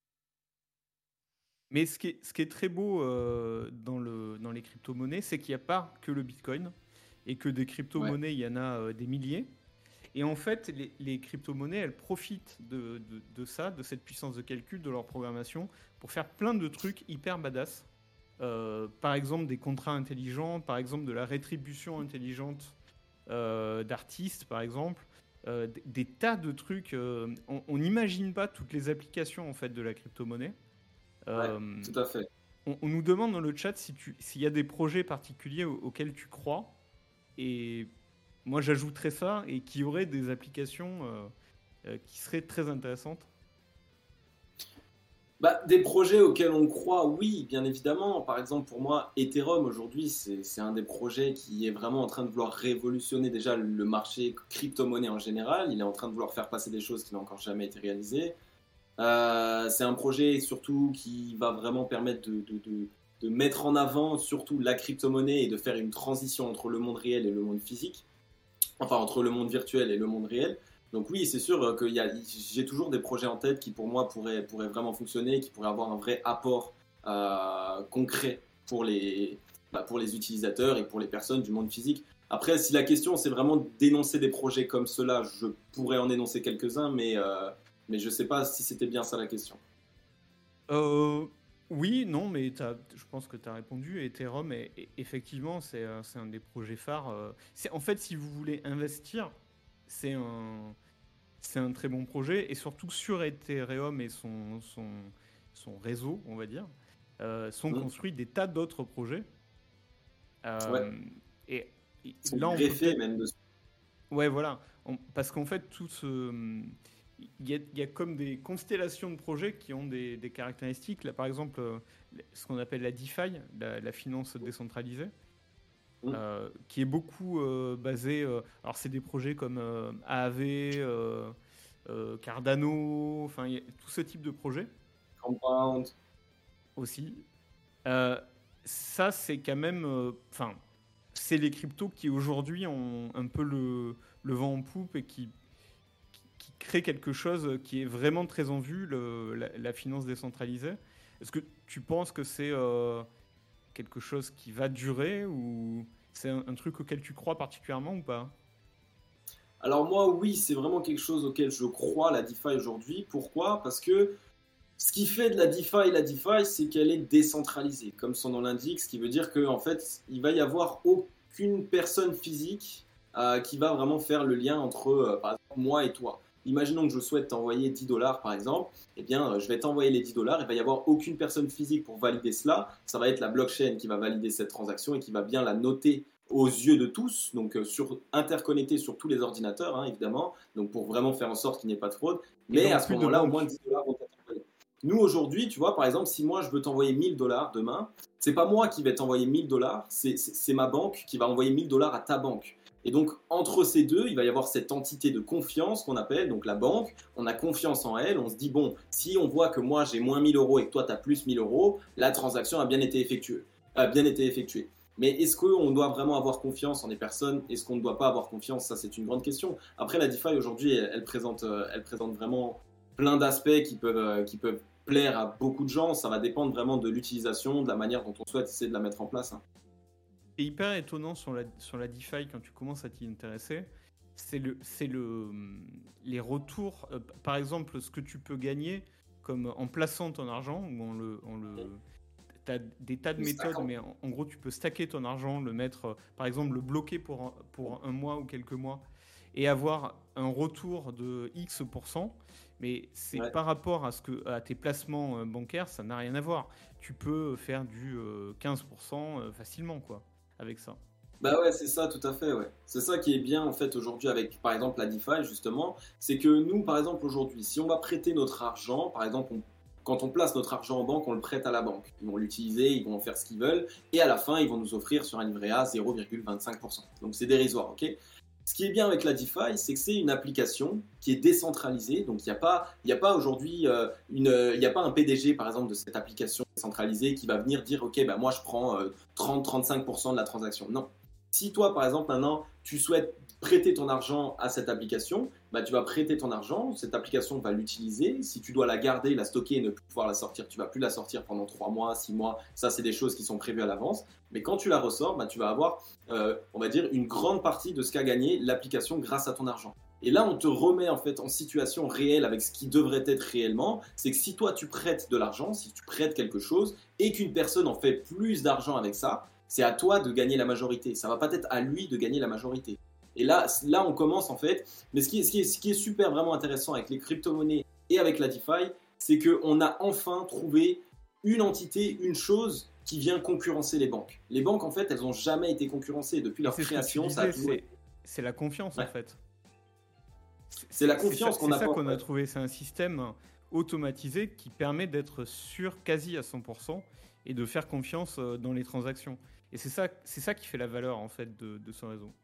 Mais ce qui est, ce qui est très beau euh, dans, le, dans les crypto-monnaies, c'est qu'il n'y a pas que le Bitcoin et que des crypto-monnaies, il y en a euh, des milliers. Et en fait, les, les crypto-monnaies, elles profitent de, de, de ça, de cette puissance de calcul, de leur programmation, pour faire plein de trucs hyper badass. Euh, par exemple, des contrats intelligents, par exemple, de la rétribution intelligente euh, d'artistes, par exemple. Euh, des, des tas de trucs. euh, on n'imagine pas toutes les applications en fait, de la crypto-monnaie. Euh, Tout à fait. on, on nous demande dans le chat si tu- s'il y a des projets particuliers au- auxquels tu crois. Et moi, j'ajouterais ça et qu'il y aurait des applications euh, euh, qui seraient très intéressantes. Bah, des projets auxquels on croit, oui, bien évidemment. Par exemple, pour moi, Ethereum aujourd'hui, c'est, c'est un des projets qui est vraiment en train de vouloir révolutionner déjà le marché crypto-monnaie en général. Il est en train de vouloir faire passer des choses qui n'ont encore jamais été réalisées. Euh, c'est un projet surtout qui va vraiment permettre de, de, de, de mettre en avant surtout la crypto-monnaie et de faire une transition entre le monde réel et le monde physique. Enfin, entre le monde virtuel et le monde réel. Donc oui, c'est sûr que y a, j'ai toujours des projets en tête qui pour moi pourraient, pourraient vraiment fonctionner, qui pourraient avoir un vrai apport euh, concret pour les, bah, pour les utilisateurs et pour les personnes du monde physique. Après, si la question c'est vraiment d'énoncer des projets comme cela, je pourrais en énoncer quelques-uns, mais, euh, mais je ne sais pas si c'était bien ça la question. Euh, oui, non, mais t'as- je pense que tu as répondu. Ethereum, est- est- effectivement, c'est euh, c'est un des projets phares. euh. C'est, en fait, si vous voulez investir, c'est un, c'est un très bon projet. Et surtout sur Ethereum et son, son, son réseau, on va dire, euh, sont Mmh. construits des tas d'autres projets. Euh, Ouais, et, et ils sont là, on peut greffés peut-être. même dessus. Ouais, voilà. On- parce qu'en fait, tout ce. Il y a, il y a comme des constellations de projets qui ont des, des caractéristiques. Là, par exemple, euh, ce qu'on appelle la DeFi, la, la finance décentralisée, Mmh. euh, qui est beaucoup euh, basée. euh, alors, c'est des projets comme euh, A A V, euh, euh, Cardano, enfin, il y a tout ce type de projets Compound. aussi. Euh, Ça, c'est quand même. euh, Enfin, c'est les cryptos qui aujourd'hui ont un peu le, le vent en poupe et qui, qui, qui créent quelque chose qui est vraiment très en vue, le- la, la finance décentralisée. Est-ce que tu penses que c'est euh, quelque chose qui va durer ou c'est un, un truc auquel tu crois particulièrement ou pas? Alors moi, oui, c'est vraiment quelque chose auquel je crois, la DeFi aujourd'hui. Pourquoi? Parce que ce qui fait de la DeFi la DeFi, c'est qu'elle est décentralisée, comme son nom l'indique, ce qui veut dire qu'en fait, il va y avoir aucune personne physique euh, qui va vraiment faire le lien entre, euh, par exemple, moi et toi. Imaginons que je souhaite t'envoyer dix dollars, par exemple, eh bien, euh, je vais t'envoyer les dix dollars, il va y avoir aucune personne physique pour valider cela. Ça va être la blockchain qui va valider cette transaction et qui va bien la noter aux yeux de tous, donc euh, sur, interconnecté sur tous les ordinateurs, hein, évidemment, donc pour vraiment faire en sorte qu'il n'y ait pas de fraude. Et Mais donc à ce plus de moment-là, au moins banque. dix dollars vont être envoyés. Nous, aujourd'hui, tu vois, par exemple, si moi, je veux t'envoyer mille dollars demain, c'est pas moi qui vais t'envoyer mille dollars, c'est c'est- c'est ma banque qui va envoyer mille dollars à ta banque. Et donc, entre ces deux, il va y avoir cette entité de confiance qu'on appelle, donc la banque. On a confiance en elle, on se dit, bon, si on voit que moi, j'ai moins mille euros et que toi, tu as plus mille euros, la transaction a bien été effectuée. A bien été effectuée. Mais est-ce qu'on doit vraiment avoir confiance en des personnes? Est-ce qu'on ne doit pas avoir confiance? Ça, c'est une grande question. Après, la DeFi, aujourd'hui, elle, elle présente, euh, elle présente vraiment plein d'aspects qui peuvent, euh, qui peuvent plaire à beaucoup de gens. Ça va dépendre vraiment de l'utilisation, de la manière dont on souhaite essayer de la mettre en place, hein. Et hyper étonnant sur la, sur la DeFi quand tu commences à t'y intéresser, c'est le, c'est le, les retours. Euh, par exemple, ce que tu peux gagner comme en plaçant ton argent ou en le, en le, t'as des tas de Le méthodes, stackant. mais en, en gros, tu peux stacker ton argent, le mettre, euh, par exemple, le bloquer pour un, pour un mois ou quelques mois et avoir un retour de X pour cent. Mais c'est Ouais. par rapport à, ce que, à tes placements euh, bancaires, ça n'a rien à voir. Tu peux faire du euh, quinze pour cent euh, facilement, quoi, avec ça. Bah ouais, c'est ça, tout à fait, ouais. C'est ça qui est bien en fait aujourd'hui avec, par exemple, la DeFi justement, c'est que nous, par exemple, aujourd'hui, si on va prêter notre argent, par exemple, on- quand on place notre argent en banque, on le prête à la banque. Ils vont l'utiliser, ils vont en faire ce qu'ils veulent, et à la fin, ils vont nous offrir sur un livret A zéro virgule vingt-cinq pour cent. Donc c'est dérisoire, ok? Ce qui est bien avec la DeFi, c'est que c'est une application qui est décentralisée. Donc il n'y a pas, il y a pas aujourd'hui euh, une, euh, il n'y a pas un P D G par exemple de cette application décentralisée qui va venir dire ok, bah moi je prends euh, trente à trente-cinq pour cent de la transaction. Non. Si toi par exemple maintenant tu souhaites prêter ton argent à cette application, bah, tu vas prêter ton argent, cette application va l'utiliser. Si tu dois la garder, la stocker et ne plus pouvoir la sortir, tu vas plus la sortir pendant trois mois, six mois. Ça, c'est des choses qui sont prévues à l'avance. Mais quand tu la ressors, bah, tu vas avoir, euh, on va dire, une grande partie de ce qu'a gagné l'application grâce à ton argent. Et là, on te remet en fait en situation réelle avec ce qui devrait être réellement. C'est que si toi, tu prêtes de l'argent, si tu prêtes quelque chose et qu'une personne en fait plus d'argent avec ça, c'est à toi de gagner la majorité. Ça va pas être à lui de gagner la majorité. Et là, là, on commence en fait. Mais ce qui est, ce qui est, ce qui est super vraiment intéressant avec les crypto-monnaies et avec la DeFi, c'est qu'on a enfin trouvé une entité, une chose qui vient concurrencer les banques. Les banques, en fait, elles n'ont jamais été concurrencées depuis Et leur c'est ce que tu création. Ça a disais, toujours c'est, c'est la confiance Ouais. en fait. C'est la confiance ça, qu'on c'est ça apporte, qu'on a ouais. trouvé. C'est un système automatisé qui permet d'être sûr quasi à cent pour cent et de faire confiance dans les transactions. Et c'est ça, c'est ça qui fait la valeur en fait de, de ce réseau.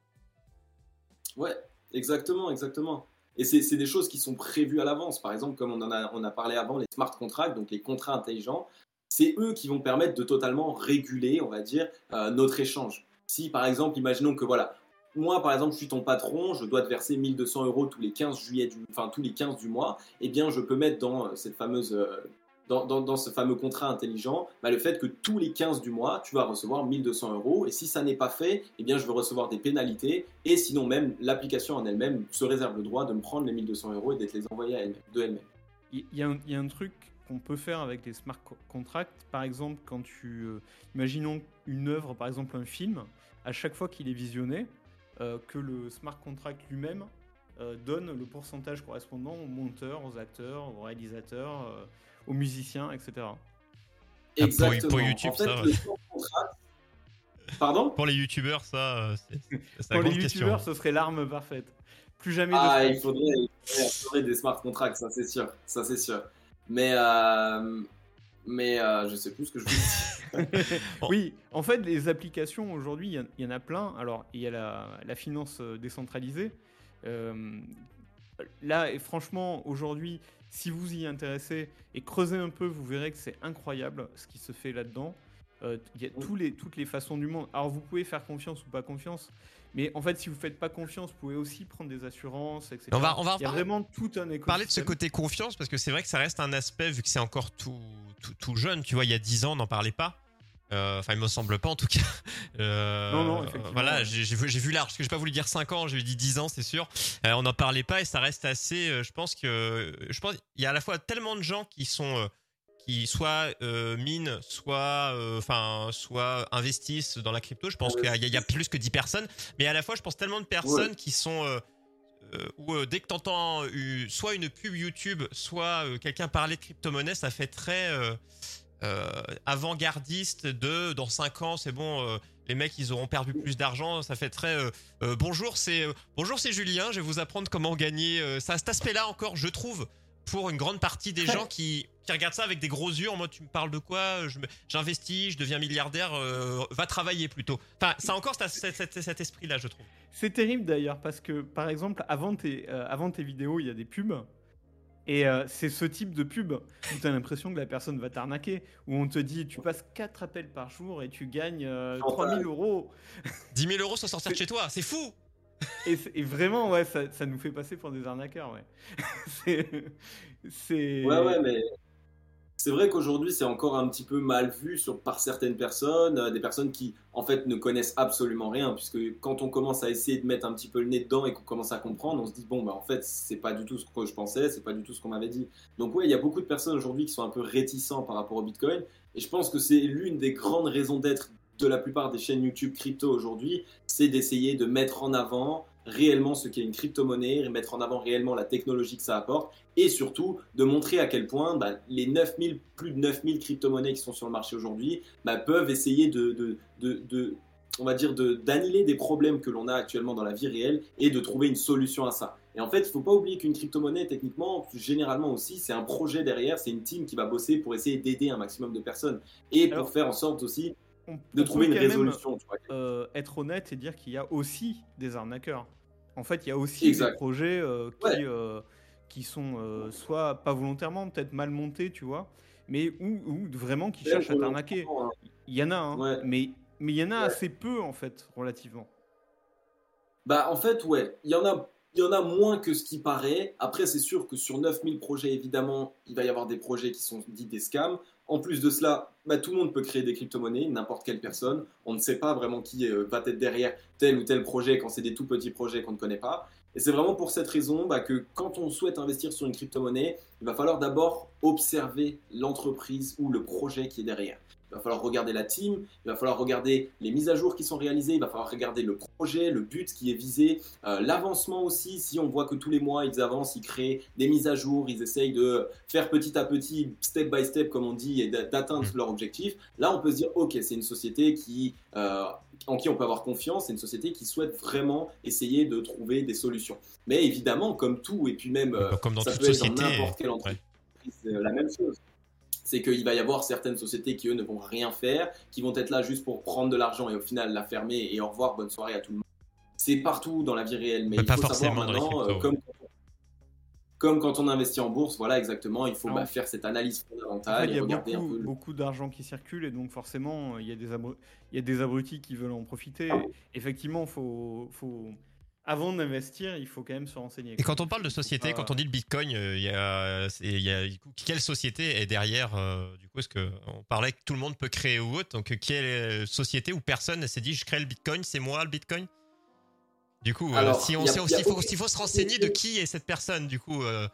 Ouais, exactement, exactement. Et c'est, c'est des choses qui sont prévues à l'avance. Par exemple, comme on en a, on a parlé avant, les smart contracts, donc les contrats intelligents, c'est eux qui vont permettre de totalement réguler, on va dire, euh, notre échange. Si, par exemple, imaginons que voilà, moi, par exemple, je suis ton patron, je dois te verser mille deux cents euros tous les quinze juillet, du, enfin tous les quinze du mois, eh bien, je peux mettre dans cette fameuse, euh, dans, dans, dans ce fameux contrat intelligent, bah, le fait que tous les quinze du mois, tu vas recevoir mille deux cents euros, et si ça n'est pas fait, eh bien, je vais recevoir des pénalités, et sinon même l'application en elle-même se réserve le droit de me prendre les mille deux cents euros et d'être les envoyer à elle-même, de elle-même. Il y, y, y a un truc qu'on peut faire avec les smart contracts, par exemple, quand tu, euh, imaginons une œuvre, par exemple un film, à chaque fois qu'il est visionné, euh, que le smart contract lui-même euh, donne le pourcentage correspondant aux monteurs, aux acteurs, aux réalisateurs, euh, aux musiciens, et cetera. Exactement. Pour, pour YouTube, en fait, ça. Le smart contract... Pardon ? Pour les youtubeurs, ça, c'est, c'est Pour la les grande youtubeurs, question. ce serait l'arme parfaite. Plus jamais Ah, de il faudrait, il faudrait, il faudrait des smart contracts, ça c'est sûr, ça c'est sûr. Mais, euh, mais euh, je sais plus ce que je veux dire. Oui, en fait, les applications aujourd'hui, il y, y en a plein. Alors, il y a la, la finance décentralisée. Euh, là, et franchement, aujourd'hui, si vous y intéressez et creusez un peu, vous verrez que c'est incroyable ce qui se fait là-dedans. Euh, il y a tous les, toutes les façons du monde. Alors, vous pouvez faire confiance ou pas confiance. Mais en fait, si vous ne faites pas confiance, vous pouvez aussi prendre des assurances, et cetera. On va, on va Il y a vraiment tout un écosystème. Parler de ce côté confiance, parce que c'est vrai que ça reste un aspect, vu que c'est encore tout, tout, tout jeune. Tu vois, il y a dix ans, on n'en parlait pas. Euh, Enfin, il me semble pas en tout cas. Euh, non, non, effectivement. Voilà, j'ai, j'ai, vu, j'ai vu large, parce que j'ai pas voulu dire cinq ans, j'ai dit dix ans, c'est sûr. Euh, on n'en parlait pas et ça reste assez. Euh, je pense que. Je pense qu'il y a à la fois tellement de gens qui sont. Euh, qui soit euh, minent, soit, enfin, euh, soit investissent dans la crypto. Je pense qu'il y a, il y a plus que dix personnes. Mais à la fois, je pense tellement de personnes ouais. qui sont. Euh, euh, où euh, dès que t'entends euh, soit une pub YouTube, soit euh, quelqu'un parler de crypto-monnaie, ça fait très. Euh, Euh, avant-gardiste de dans cinq ans c'est bon euh, les mecs ils auront perdu plus d'argent, ça fait très euh, euh, bonjour c'est euh, bonjour c'est Julien, je vais vous apprendre comment gagner euh, ça, cet aspect là encore je trouve pour une grande partie des gens qui, qui regardent ça avec des gros yeux en mode tu me parles de quoi, je, j'investis, je deviens milliardaire, euh, va travailler plutôt, enfin ça encore cet, cet, cet esprit là je trouve. C'est terrible d'ailleurs parce que par exemple avant tes, euh, avant tes vidéos il y a des pubs. Et euh, c'est ce type de pub où tu as l'impression que la personne va t'arnaquer, où on te dit tu passes quatre appels par jour et tu gagnes euh, trois mille euros. dix mille euros sans sortir de chez toi, c'est fou. Et, et vraiment, ouais, ça, ça nous fait passer pour des arnaqueurs, ouais. c'est, c'est... Ouais, ouais, mais c'est vrai qu'aujourd'hui, c'est encore un petit peu mal vu sur, par certaines personnes, euh, des personnes qui, en fait, ne connaissent absolument rien, puisque quand on commence à essayer de mettre un petit peu le nez dedans et qu'on commence à comprendre, on se dit, bon, bah, en fait, c'est pas du tout ce que je pensais, c'est pas du tout ce qu'on m'avait dit. Donc, ouais, il y a beaucoup de personnes aujourd'hui qui sont un peu réticents par rapport au Bitcoin, et je pense que c'est l'une des grandes raisons d'être de la plupart des chaînes YouTube crypto aujourd'hui, c'est d'essayer de mettre en avant réellement ce qu'est une crypto-monnaie, mettre en avant réellement la technologie que ça apporte et surtout de montrer à quel point bah, les neuf mille, plus de neuf mille crypto-monnaies qui sont sur le marché aujourd'hui bah, peuvent essayer de, de, de, de on va dire de, d'annihiler des problèmes que l'on a actuellement dans la vie réelle et de trouver une solution à ça. Et en fait, il ne faut pas oublier qu'une crypto-monnaie, techniquement, généralement aussi, c'est un projet derrière, c'est une team qui va bosser pour essayer d'aider un maximum de personnes et pour Alors, faire en sorte aussi on, de on trouver une même, résolution. Tu vois. Euh, être honnête et dire qu'il y a aussi des arnaqueurs. En fait, il y a aussi exact. des projets euh, qui, ouais. euh, qui sont euh, soit pas volontairement, peut-être mal montés, tu vois, mais ou, ou vraiment qui ouais, cherchent à t'arnaquer. Hein. Il y en a, hein, ouais. mais mais il y en a ouais. assez peu en fait, relativement. Bah en fait, ouais, il y en a. Il y en a moins que ce qui paraît. Après, c'est sûr que sur neuf mille projets, évidemment, il va y avoir des projets qui sont dits des scams. En plus de cela, bah, tout le monde peut créer des crypto-monnaies, n'importe quelle personne. On ne sait pas vraiment qui euh, va être derrière tel ou tel projet quand c'est des tout petits projets qu'on ne connaît pas. Et c'est vraiment pour cette raison bah, que quand on souhaite investir sur une crypto-monnaie, il va falloir d'abord observer l'entreprise ou le projet qui est derrière. Il va falloir regarder la team, il va falloir regarder les mises à jour qui sont réalisées, il va falloir regarder le projet, le but qui est visé, euh, l'avancement aussi. Si on voit que tous les mois ils avancent, ils créent des mises à jour, ils essayent de faire petit à petit, step by step comme on dit, et d'atteindre leur objectif. Là on peut se dire ok, c'est une société qui, euh, en qui on peut avoir confiance, c'est une société qui souhaite vraiment essayer de trouver des solutions. Mais évidemment, comme tout, et puis même euh, comme dans ça toute peut être société, dans n'importe quelle entreprise. Ouais. aujourd'hui, c'est la même chose. C'est qu'il va y avoir certaines sociétés qui, eux, ne vont rien faire, qui vont être là juste pour prendre de l'argent et au final la fermer et au revoir, bonne soirée à tout le monde. C'est partout dans la vie réelle, mais, mais il pas faut forcément savoir maintenant, dans les euh, comme, comme quand on investit en bourse, voilà exactement, il faut Alors, bah, faire cette analyse En fondamentale fait, il et y a regarder un beaucoup, peu. Le... beaucoup d'argent qui circule et donc forcément, il y a des, abru- il y a des abrutis qui veulent en profiter. Effectivement, faut, faut... avant d'investir, il faut quand même se renseigner. Et quoi. quand on parle de Il faut société, pas- quand on dit le Bitcoin, euh, il y a, c'est- il y a du coup, quelle société est derrière euh, du coup, est-ce que on parlait que tout le monde peut créer ou autre, donc euh, quelle société ou personne s'est dit je crée le Bitcoin, c'est moi le Bitcoin. Du coup, euh, Alors, si on, y a- si on- y a s'il faut, aucune s'il faut se renseigner de société- qui est cette personne, du coup, euh,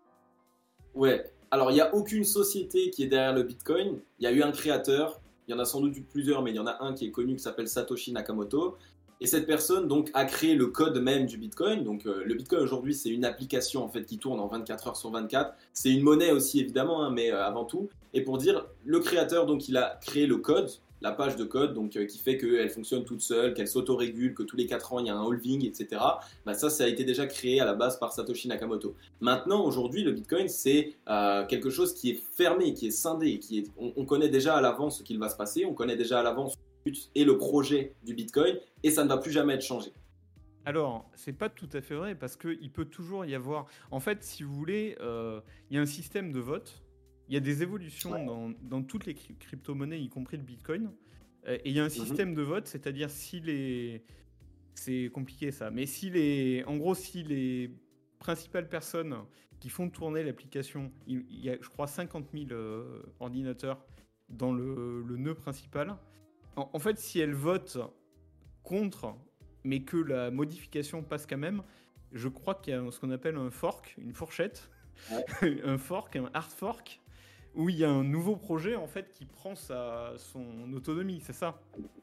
Ouais, alors il n'y a aucune société qui est derrière le Bitcoin. Il y a eu un créateur, il y en a sans doute eu plusieurs, mais il y en a un qui est connu qui s'appelle Satoshi Nakamoto. Et cette personne donc a créé le code même du Bitcoin. Donc euh, le Bitcoin aujourd'hui c'est une application en fait qui tourne en vingt-quatre heures sur vingt-quatre. C'est une monnaie aussi évidemment, hein, mais euh, avant tout. Et pour dire, le créateur donc il a créé le code, la page de code donc euh, qui fait qu'elle fonctionne toute seule, qu'elle s'autorégule, que tous les quatre ans il y a un halving, et cetera. Bah, ça, ça a été déjà créé à la base par Satoshi Nakamoto. Maintenant, aujourd'hui, le Bitcoin, c'est euh, quelque chose qui est fermé, qui est scindé, qui est, on, on connaît déjà à l'avance ce qu'il va se passer, on connaît déjà à l'avance le but et le projet du Bitcoin, et ça ne va plus jamais être changé. Alors, c'est pas tout à fait vrai parce qu'il peut toujours y avoir. En fait, si vous voulez, euh, il y a un système de vote. Il y a des évolutions Ouais. dans, dans toutes les cry- crypto-monnaies, y compris le Bitcoin. Euh, et il y a un système de vote, c'est-à-dire si les. C'est compliqué ça, mais si les. En gros, si les principales personnes qui font tourner l'application, il, il y a, je crois, cinquante mille euh, ordinateurs dans le, le nœud principal. En, en fait, si elles votent contre, mais que la modification passe quand même, je crois qu'il y a ce qu'on appelle un fork, une fourchette, Ouais. un fork, un hard fork, où il y a un nouveau projet en fait qui prend sa, son autonomie, c'est ça.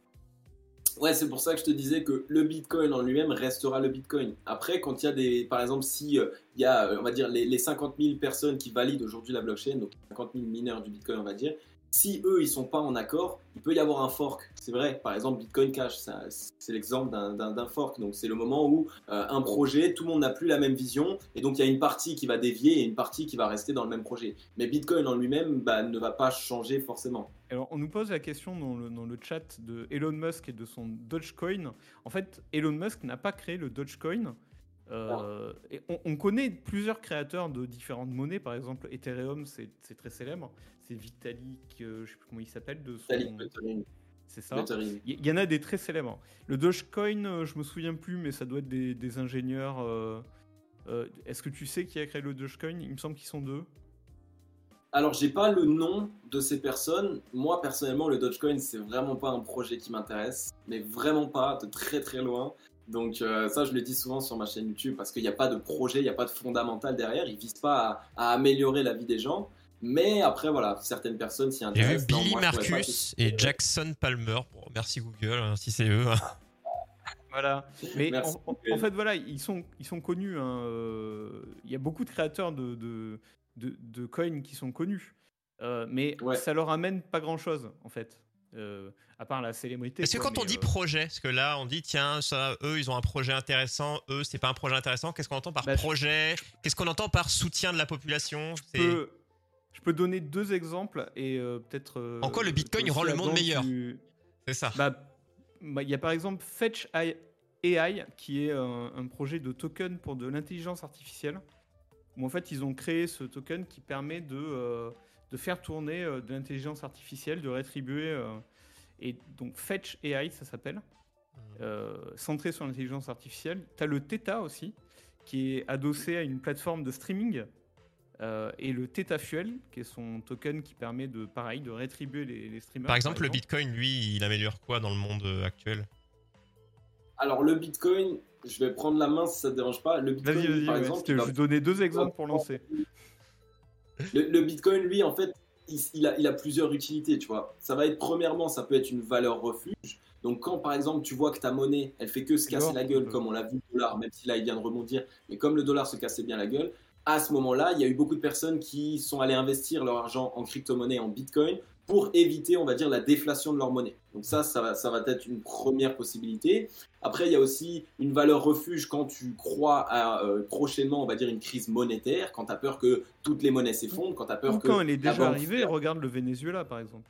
Ouais, c'est pour ça que je te disais que le Bitcoin en lui-même restera le Bitcoin. Après, quand il y a des, par exemple, si euh, il y a, euh, on va dire, les, les cinquante mille personnes qui valident aujourd'hui la blockchain, donc cinquante mille mineurs du Bitcoin, on va dire, si eux, ils sont pas en accord, il peut y avoir un fork. C'est vrai, par exemple, Bitcoin Cash, ça, c'est l'exemple d'un, d'un, d'un fork. Donc, c'est le moment où euh, un projet, tout le monde n'a plus la même vision, et donc il y a une partie qui va dévier et une partie qui va rester dans le même projet. Mais Bitcoin en lui-même bah, ne va pas changer forcément. Alors, on nous pose la question dans le, dans le chat de Elon Musk et de son Dogecoin. En fait, Elon Musk n'a pas créé le Dogecoin. Euh, et on, on connaît plusieurs créateurs de différentes monnaies. Par exemple, Ethereum, c'est, c'est très célèbre. C'est Vitalik, euh, je ne sais plus comment il s'appelle. De son... Vitalik Buterin. C'est ça. Buterin. Il y, y en a des très célèbres. Le Dogecoin, euh, je me souviens plus, mais ça doit être des, des ingénieurs. euh, euh, est-ce que tu sais qui a créé le Dogecoin? Il me semble qu'ils sont deux. Alors, j'ai pas le nom de ces personnes. Moi, personnellement, le Dogecoin, c'est vraiment pas un projet qui m'intéresse, mais vraiment pas, de très très loin. Donc, euh, ça, je le dis souvent sur ma chaîne YouTube parce qu'il n'y a pas de projet, il n'y a pas de fondamental derrière. Ils visent pas à, à améliorer la vie des gens. Mais après, voilà, certaines personnes s'y j'ai vu intéressent. Non, Billy moi, je pourrais pas Marcus te- et Jackson Palmer. Bon, merci Google, hein, si c'est eux. hein. Voilà. Mais Merci. en, en- en fait, voilà, ils sont, ils sont connus. hein, euh, Il y a beaucoup de créateurs de, de, de, de coins qui sont connus. Euh, mais Ouais. ça leur amène pas grand-chose, en fait. Euh, à part la célébrité. Est-ce que quoi, quand on mais, dit euh, projet, parce que là on dit tiens ça, eux ils ont un projet intéressant, eux c'est pas un projet intéressant, qu'est-ce qu'on entend par Bah, je- projet? Qu'est-ce qu'on entend par soutien de la population? je C'est- peux, je peux donner deux exemples et euh, peut-être. euh, En quoi le Bitcoin toi aussi, rend le monde Adam, meilleur tu- C'est ça. Bah, bah, il y a par exemple Fetch A I, qui est un, un projet de token pour de l'intelligence artificielle, où en fait ils ont créé ce token qui permet de, euh, de faire tourner euh, de l'intelligence artificielle, de rétribuer. euh, et donc Fetch A I, ça s'appelle, euh, centré sur l'intelligence artificielle. Tu as le Theta aussi, qui est adossé à une plateforme de streaming. euh, et le Theta Fuel, qui est son token qui permet de, pareil, de rétribuer les, les streamers. Par exemple le Bitcoin lui il améliore quoi dans le monde euh, actuel? Alors, le Bitcoin, je vais prendre la main si ça te dérange pas. Le Bitcoin, Vas-y, vas-y, par ouais, exemple, c'était- il je va- vais donner deux exemples pour lancer. Le, le Bitcoin, lui, en fait, il, il a, il a plusieurs utilités, tu vois. Ça va être, premièrement, ça peut être une valeur refuge. Donc, quand, par exemple, tu vois que ta monnaie, elle fait que se casser L'or, la gueule, euh. comme on l'a vu le dollar, même si là, il vient de rebondir, mais comme le dollar se cassait bien la gueule, à ce moment-là, il y a eu beaucoup de personnes qui sont allées investir leur argent en crypto-monnaie, en Bitcoin, pour éviter, on va dire, la déflation de leur monnaie. Donc ça, ça va, ça va être une première possibilité. Après, il y a aussi une valeur refuge quand tu crois à euh, prochainement, on va dire, une crise monétaire, quand tu as peur que toutes les monnaies s'effondrent, quand tu as peur Ou que... quand elle est la déjà banque arrivée, ferme. regarde le Venezuela par exemple.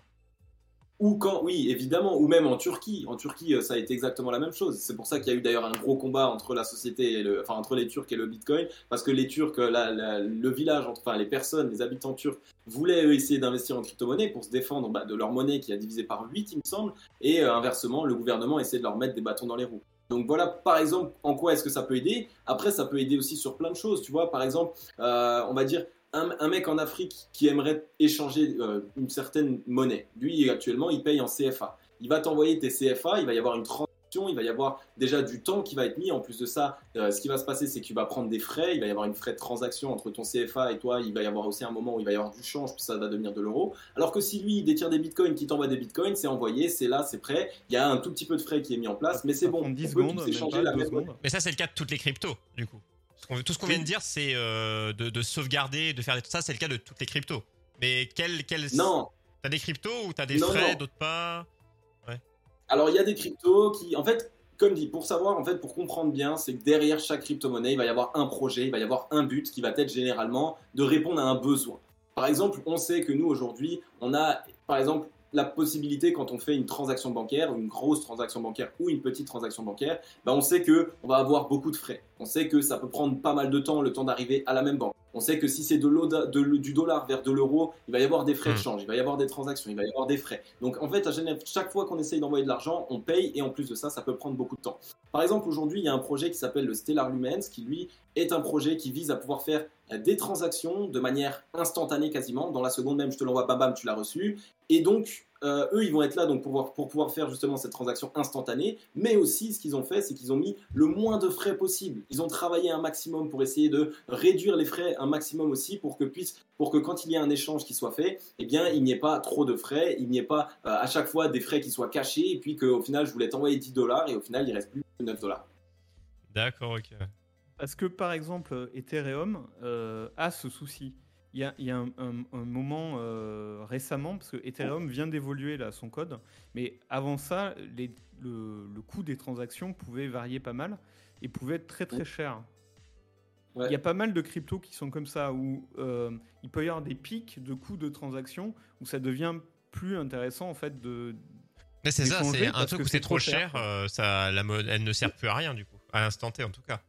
Ou quand, oui, évidemment, ou même en Turquie. En Turquie, euh, ça a été exactement la même chose. C'est pour ça qu'il y a eu d'ailleurs un gros combat entre la société, et le, enfin entre les Turcs et le Bitcoin, parce que les Turcs, la, la, le village, enfin les personnes, les habitants turcs voulaient eux, essayer d'investir en crypto-monnaie pour se défendre bah, de leur monnaie qui a divisé par huit, il me semble, et euh, inversement, le gouvernement essayait de leur mettre des bâtons dans les roues. Donc voilà, par exemple, en quoi est-ce que ça peut aider? Après, ça peut aider aussi sur plein de choses. Tu vois, par exemple, euh, on va dire un, un mec en Afrique qui aimerait échanger euh, une certaine monnaie. Lui, actuellement, il paye en C F A. Il va t'envoyer tes C F A, il va y avoir une transaction, il va y avoir déjà du temps qui va être mis. En plus de ça, euh, ce qui va se passer, c'est que tu vas prendre des frais. Il va y avoir une frais de transaction entre ton C F A et toi. Il va y avoir aussi un moment où il va y avoir du change, puis ça va devenir de l'euro. Alors que si lui, il détient des bitcoins, qui t'envoie des bitcoins, c'est envoyé, c'est là, c'est prêt. Il y a un tout petit peu de frais qui est mis en place, mais c'est bon. dix On peut secondes, tous même échanger pas, la deux même secondes. monnaie. Mais ça, c'est le cas de toutes les cryptos, du coup. Tout ce qu'on vient de dire, c'est euh, de, de sauvegarder, de faire des... ça, c'est le cas de toutes les cryptos. Mais quel, quel... Non. T'as des cryptos ou t'as des Non, frais, non. d'autres pas? Ouais. Alors, il y a des cryptos qui, en fait, comme dit, pour savoir, en fait, pour comprendre bien, c'est que derrière chaque crypto-monnaie, il va y avoir un projet, il va y avoir un but qui va être généralement de répondre à un besoin. Par exemple, on sait que nous, aujourd'hui, on a, par exemple, la possibilité, quand on fait une transaction bancaire, une grosse transaction bancaire ou une petite transaction bancaire, ben on sait qu'on va avoir beaucoup de frais. On sait que ça peut prendre pas mal de temps, le temps d'arriver à la même banque. On sait que si c'est de de, de, du dollar vers de l'euro, il va y avoir des frais de change, il va y avoir des transactions, il va y avoir des frais. Donc en fait, à Genève, chaque fois qu'on essaye d'envoyer de l'argent, on paye et en plus de ça, ça peut prendre beaucoup de temps. Par exemple, aujourd'hui, il y a un projet qui s'appelle le Stellar Lumens qui, lui, est un projet qui vise à pouvoir faire des transactions de manière instantanée quasiment. Dans la seconde même, je te l'envoie, bam bam, tu l'as reçu. Et donc, euh, eux, ils vont être là donc, pour, pouvoir, pour pouvoir faire justement cette transaction instantanée. Mais aussi, ce qu'ils ont fait, c'est qu'ils ont mis le moins de frais possible. Ils ont travaillé un maximum pour essayer de réduire les frais un maximum aussi pour que, puisse, pour que quand il y ait un échange qui soit fait, eh bien, il n'y ait pas trop de frais, il n'y ait pas euh, à chaque fois des frais qui soient cachés et puis qu'au final, je voulais t'envoyer dix dollars et au final, il reste plus que neuf dollars. D'accord, ok. Parce que par exemple, Ethereum euh, a ce souci. Il y a, il y a un, un, un moment euh, récemment, parce que Ethereum vient d'évoluer là, son code, mais avant ça, les, le, le coût des transactions pouvait varier pas mal et pouvait être très très cher. Ouais. Il y a pas mal de cryptos qui sont comme ça, où euh, il peut y avoir des pics de coûts de transactions, où ça devient plus intéressant en fait de... Mais c'est ça, c'est un truc où c'est trop cher, cher euh, ça, la mode, elle ne sert plus à rien du coup, à l'instant T en tout cas.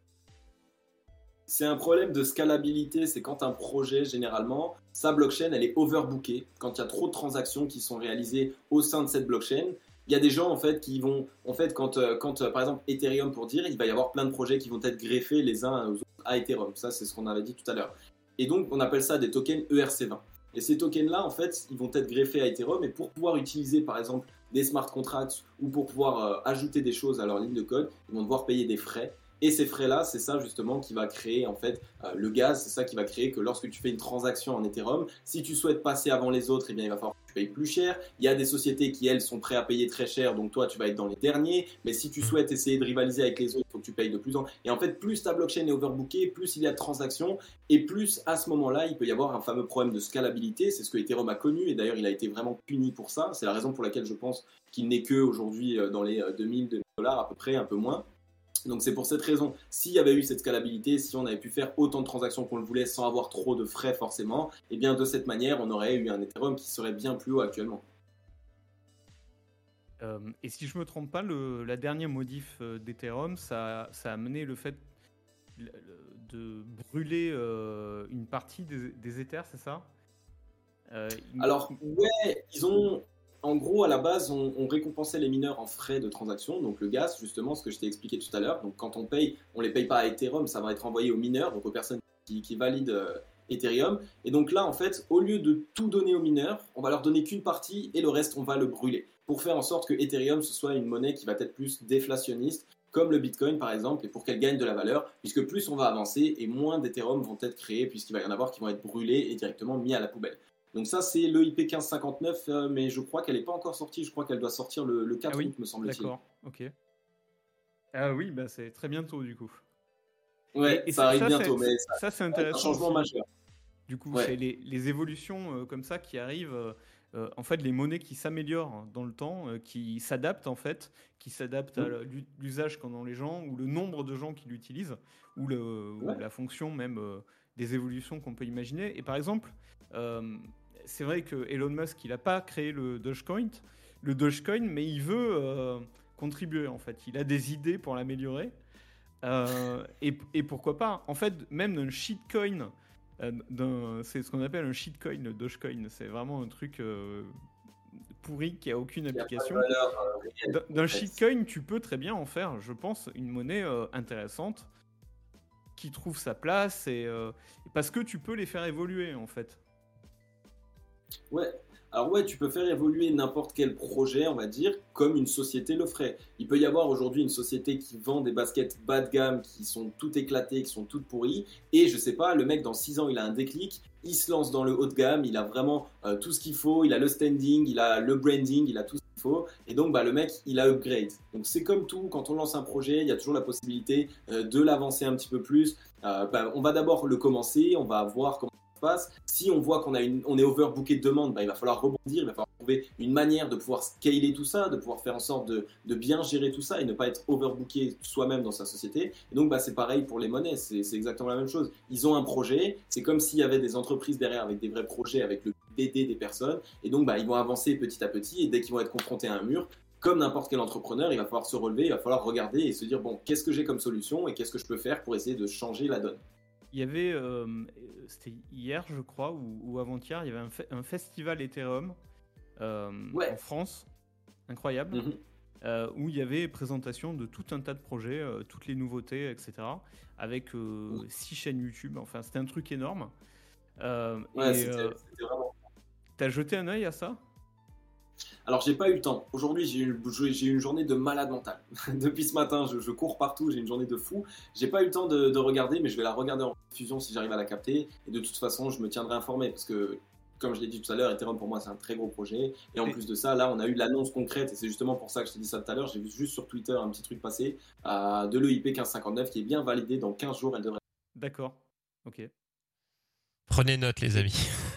C'est un problème de scalabilité, c'est quand un projet, généralement, sa blockchain, elle est overbookée. Quand il y a trop de transactions qui sont réalisées au sein de cette blockchain, il y a des gens, en fait, qui vont... En fait, quand, quand par exemple, Ethereum, pour dire, il va y avoir plein de projets qui vont être greffés les uns aux autres à Ethereum. Ça, c'est ce qu'on avait dit tout à l'heure. Et donc, on appelle ça des tokens E R C vingt. Et ces tokens-là, en fait, ils vont être greffés à Ethereum. Et pour pouvoir utiliser, par exemple, des smart contracts ou pour pouvoir euh, ajouter des choses à leur ligne de code, ils vont devoir payer des frais. Et ces frais-là, c'est ça justement qui va créer en fait euh, le gaz, c'est ça qui va créer que lorsque tu fais une transaction en Ethereum, si tu souhaites passer avant les autres, eh bien il va falloir que tu payes plus cher. Il y a des sociétés qui elles sont prêtes à payer très cher, donc toi tu vas être dans les derniers. Mais si tu souhaites essayer de rivaliser avec les autres, il faut que tu payes de plus en plus. Et en fait, plus ta blockchain est overbookée, plus il y a de transactions, et plus à ce moment-là, il peut y avoir un fameux problème de scalabilité. C'est ce que Ethereum a connu, et d'ailleurs il a été vraiment puni pour ça. C'est la raison pour laquelle je pense qu'il n'est que aujourd'hui dans les deux mille, deux mille dollars à peu près, un peu moins. Donc c'est pour cette raison, s'il y avait eu cette scalabilité, si on avait pu faire autant de transactions qu'on le voulait sans avoir trop de frais forcément, et bien de cette manière, on aurait eu un Ethereum qui serait bien plus haut actuellement. Euh, et si je ne me trompe pas, le, la dernière modif d'Ethereum, ça, ça a amené le fait de brûler euh, une partie des, des Ethers, c'est ça euh, Alors ouais, ils ont... En gros, à la base, on, on récompensait les mineurs en frais de transaction, donc le gaz, justement, ce que je t'ai expliqué tout à l'heure. Donc quand on paye, on ne les paye pas à Ethereum, ça va être envoyé aux mineurs, donc aux personnes qui, qui valident euh, Ethereum. Et donc là, en fait, au lieu de tout donner aux mineurs, on va leur donner qu'une partie et le reste, on va le brûler, pour faire en sorte que Ethereum, ce soit une monnaie qui va être plus déflationniste, comme le Bitcoin par exemple, et pour qu'elle gagne de la valeur, puisque plus on va avancer et moins d'Ethereum vont être créés, puisqu'il va y en avoir qui vont être brûlés et directement mis à la poubelle. Donc ça, c'est l'E I P quinze cinquante-neuf, euh, mais je crois qu'elle n'est pas encore sortie. Je crois qu'elle doit sortir le, le quatre ah oui, août, me semble-t-il. D'accord, ok. Ah oui, bah c'est très bientôt, du coup. Ouais, et, et ça arrive ça, bientôt, c'est, mais ça, ça, c'est intéressant. un changement aussi. majeur. Du coup, Ouais. c'est les, les évolutions euh, comme ça qui arrivent. euh, en fait, les monnaies qui s'améliorent dans le temps, euh, qui s'adaptent en fait, qui s'adaptent à l'u- l'usage qu'en ont les gens, ou le nombre de gens qui l'utilisent, ou, le, ou Ouais. la fonction même euh, des évolutions qu'on peut imaginer. Et par exemple, euh, c'est vrai que Elon Musk, il n'a pas créé le Dogecoin, le Dogecoin, mais il veut euh, contribuer en fait. Il a des idées pour l'améliorer. Euh, et, et pourquoi pas? En fait, même d'un shitcoin, euh, d'un- c'est ce qu'on appelle un shitcoin, le Dogecoin. C'est vraiment un truc euh, pourri qui a aucune Il n'y a pas de application. valeur euh, réelle, D'un en d'un fait. shitcoin, tu peux très bien en faire, je pense, une monnaie euh, intéressante qui trouve sa place et euh, parce que tu peux les faire évoluer en fait. Ouais. Alors ouais, tu peux faire évoluer n'importe quel projet, on va dire, comme une société le ferait. Il peut y avoir aujourd'hui une société qui vend des baskets bas de gamme, qui sont toutes éclatées, qui sont toutes pourries, et je sais pas, le mec dans six ans, il a un déclic, il se lance dans le haut de gamme, il a vraiment euh, tout ce qu'il faut, il a le standing, il a le branding, il a tout ce qu'il faut, et donc bah, le mec, il a upgrade. Donc c'est comme tout, quand on lance un projet, il y a toujours la possibilité euh, de l'avancer un petit peu plus. Euh, bah, on va d'abord le commencer, on va voir comment passe. Si on voit qu'on a une, on est overbooké de demandes, bah, il va falloir rebondir, il va falloir trouver une manière de pouvoir scaler tout ça, de pouvoir faire en sorte de, de bien gérer tout ça et ne pas être overbooké soi-même dans sa société. Et donc bah, c'est pareil pour les monnaies, c'est, c'est exactement la même chose. Ils ont un projet, c'est comme s'il y avait des entreprises derrière avec des vrais projets, avec le B D des personnes, et donc bah, ils vont avancer petit à petit, et dès qu'ils vont être confrontés à un mur, comme n'importe quel entrepreneur, il va falloir se relever, il va falloir regarder et se dire bon, qu'est-ce que j'ai comme solution et qu'est-ce que je peux faire pour essayer de changer la donne. Il y avait, euh, c'était hier je crois, ou, ou avant-hier, il y avait un, fe- un festival Ethereum euh, Ouais. en France, incroyable, Mhm. euh, où il y avait présentation de tout un tas de projets, euh, toutes les nouveautés, et cetera, avec euh, six chaînes YouTube, enfin c'était un truc énorme. Euh, Ouais, et c'était, euh, c'était vraiment. t'as jeté un œil à ça? Alors, j'ai pas eu le temps. Aujourd'hui, j'ai eu, j'ai eu une journée de malade mental. Depuis ce matin, je, je cours partout, j'ai une journée de fou. J'ai pas eu le temps de, de regarder, mais je vais la regarder en diffusion si j'arrive à la capter. Et de toute façon, je me tiendrai informé parce que, comme je l'ai dit tout à l'heure, Ethereum pour moi, c'est un très gros projet. Et en Et- plus de ça, là, on a eu l'annonce concrète et c'est justement pour ça que je t'ai dit ça tout à l'heure. J'ai vu juste sur Twitter un petit truc passer euh, de l'E I P quinze cinquante-neuf qui est bien validé. Dans quinze jours, elle devrait. D'accord, ok. Prenez note, les amis.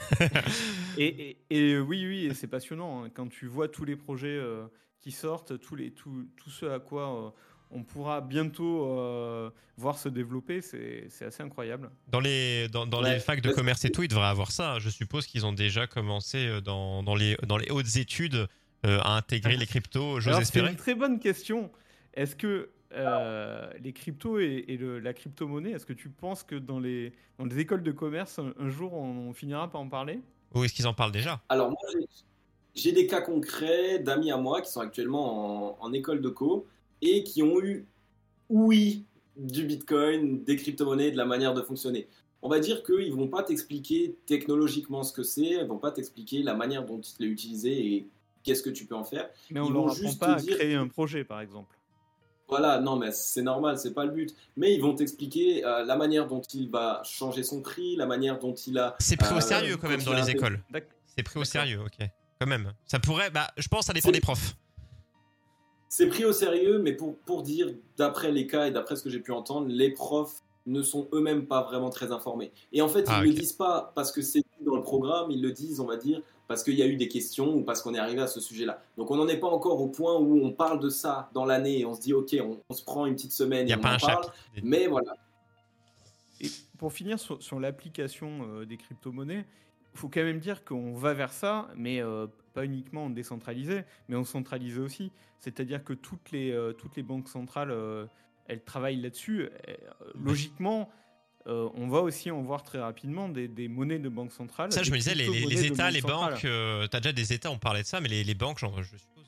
Et, et- et, euh, oui, oui, et c'est passionnant hein, quand tu vois tous les projets euh, qui sortent, tous les, tout, tout ce à quoi euh, on pourra bientôt euh, voir se développer, c'est c'est assez incroyable. Dans les, dans, dans les Ouais. facs de commerce et tout, ils devraient avoir ça. Je suppose qu'ils ont déjà commencé euh, dans, dans, les, dans les hautes études euh, à intégrer les cryptos, j'ose Alors, c'est espérer. une très bonne question. Est-ce que euh, les cryptos et, et le- la crypto-monnaie, est-ce que tu penses que dans les, dans les écoles de commerce, un, un jour, on, on finira par en parler? Ou est-ce qu'ils en parlent déjà? Alors, moi, j'ai, j'ai des cas concrets d'amis à moi qui sont actuellement en, en école de co et qui ont eu, oui, du bitcoin, des crypto-monnaies, de la manière de fonctionner. On va dire qu'ils ne vont pas t'expliquer technologiquement ce que c'est, ils ne vont pas t'expliquer la manière dont il est utilisé et qu'est-ce que tu peux en faire. Mais on Ils leur vont apprend juste pas te à dire- créer un projet, par exemple. Voilà, non, mais c'est normal, c'est pas le but. Mais ils vont t'expliquer euh, la manière dont il va changer son prix, la manière dont il a. C'est pris au euh, sérieux quand même quand dans il a les un- écoles. D'ac- C'est pris au D'accord. sérieux, ok. Quand même. Ça pourrait, bah, je pense que ça dépend C'est- des profs. C'est pris au sérieux, mais pour, pour dire, d'après les cas et d'après ce que j'ai pu entendre, les profs ne sont eux-mêmes pas vraiment très informés. Et en fait, ils Ah, ne ok. le disent pas parce que c'est dit dans le programme, ils le disent, on va dire, parce qu'il y a eu des questions ou parce qu'on est arrivé à ce sujet-là. Donc on n'en est pas encore au point où on parle de ça dans l'année et on se dit, ok, on, on se prend une petite semaine Il n'y et a on pas en un parle. chapitre. Mais voilà. Et pour finir sur, sur l'application euh, des crypto-monnaies, il faut quand même dire qu'on va vers ça, mais euh, pas uniquement en décentralisé, mais en centralisé aussi. C'est-à-dire que toutes les, euh, toutes les banques centrales, euh, elles travaillent là-dessus. Et, euh, logiquement, euh, on va aussi en voir très rapidement des, des monnaies de banques centrales. Ça, je des me disais, les, les- les crypto-monnaies de États, les centrales. banques, euh, t'as déjà des États, on parlait de ça, mais les, les banques, genre, je suppose.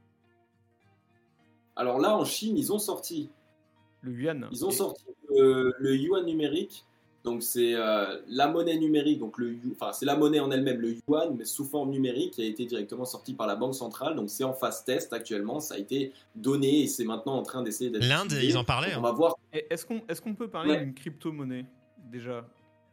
Alors là, en Chine, ils ont sorti Le yuan. Ils ont Et- sorti euh, le yuan numérique, donc c'est euh, la monnaie numérique, donc le, yu- enfin c'est la monnaie en elle-même, le yuan, mais sous forme numérique, qui a été directement sorti par la banque centrale. Donc c'est en phase test actuellement, ça a été donné et c'est maintenant en train d'essayer d'être. L'Inde, utilisé. ils en parlaient. Donc, hein. on va voir. et Est-ce qu'on est-ce qu'on peut parler Ouais. d'une crypto-monnaie déjà?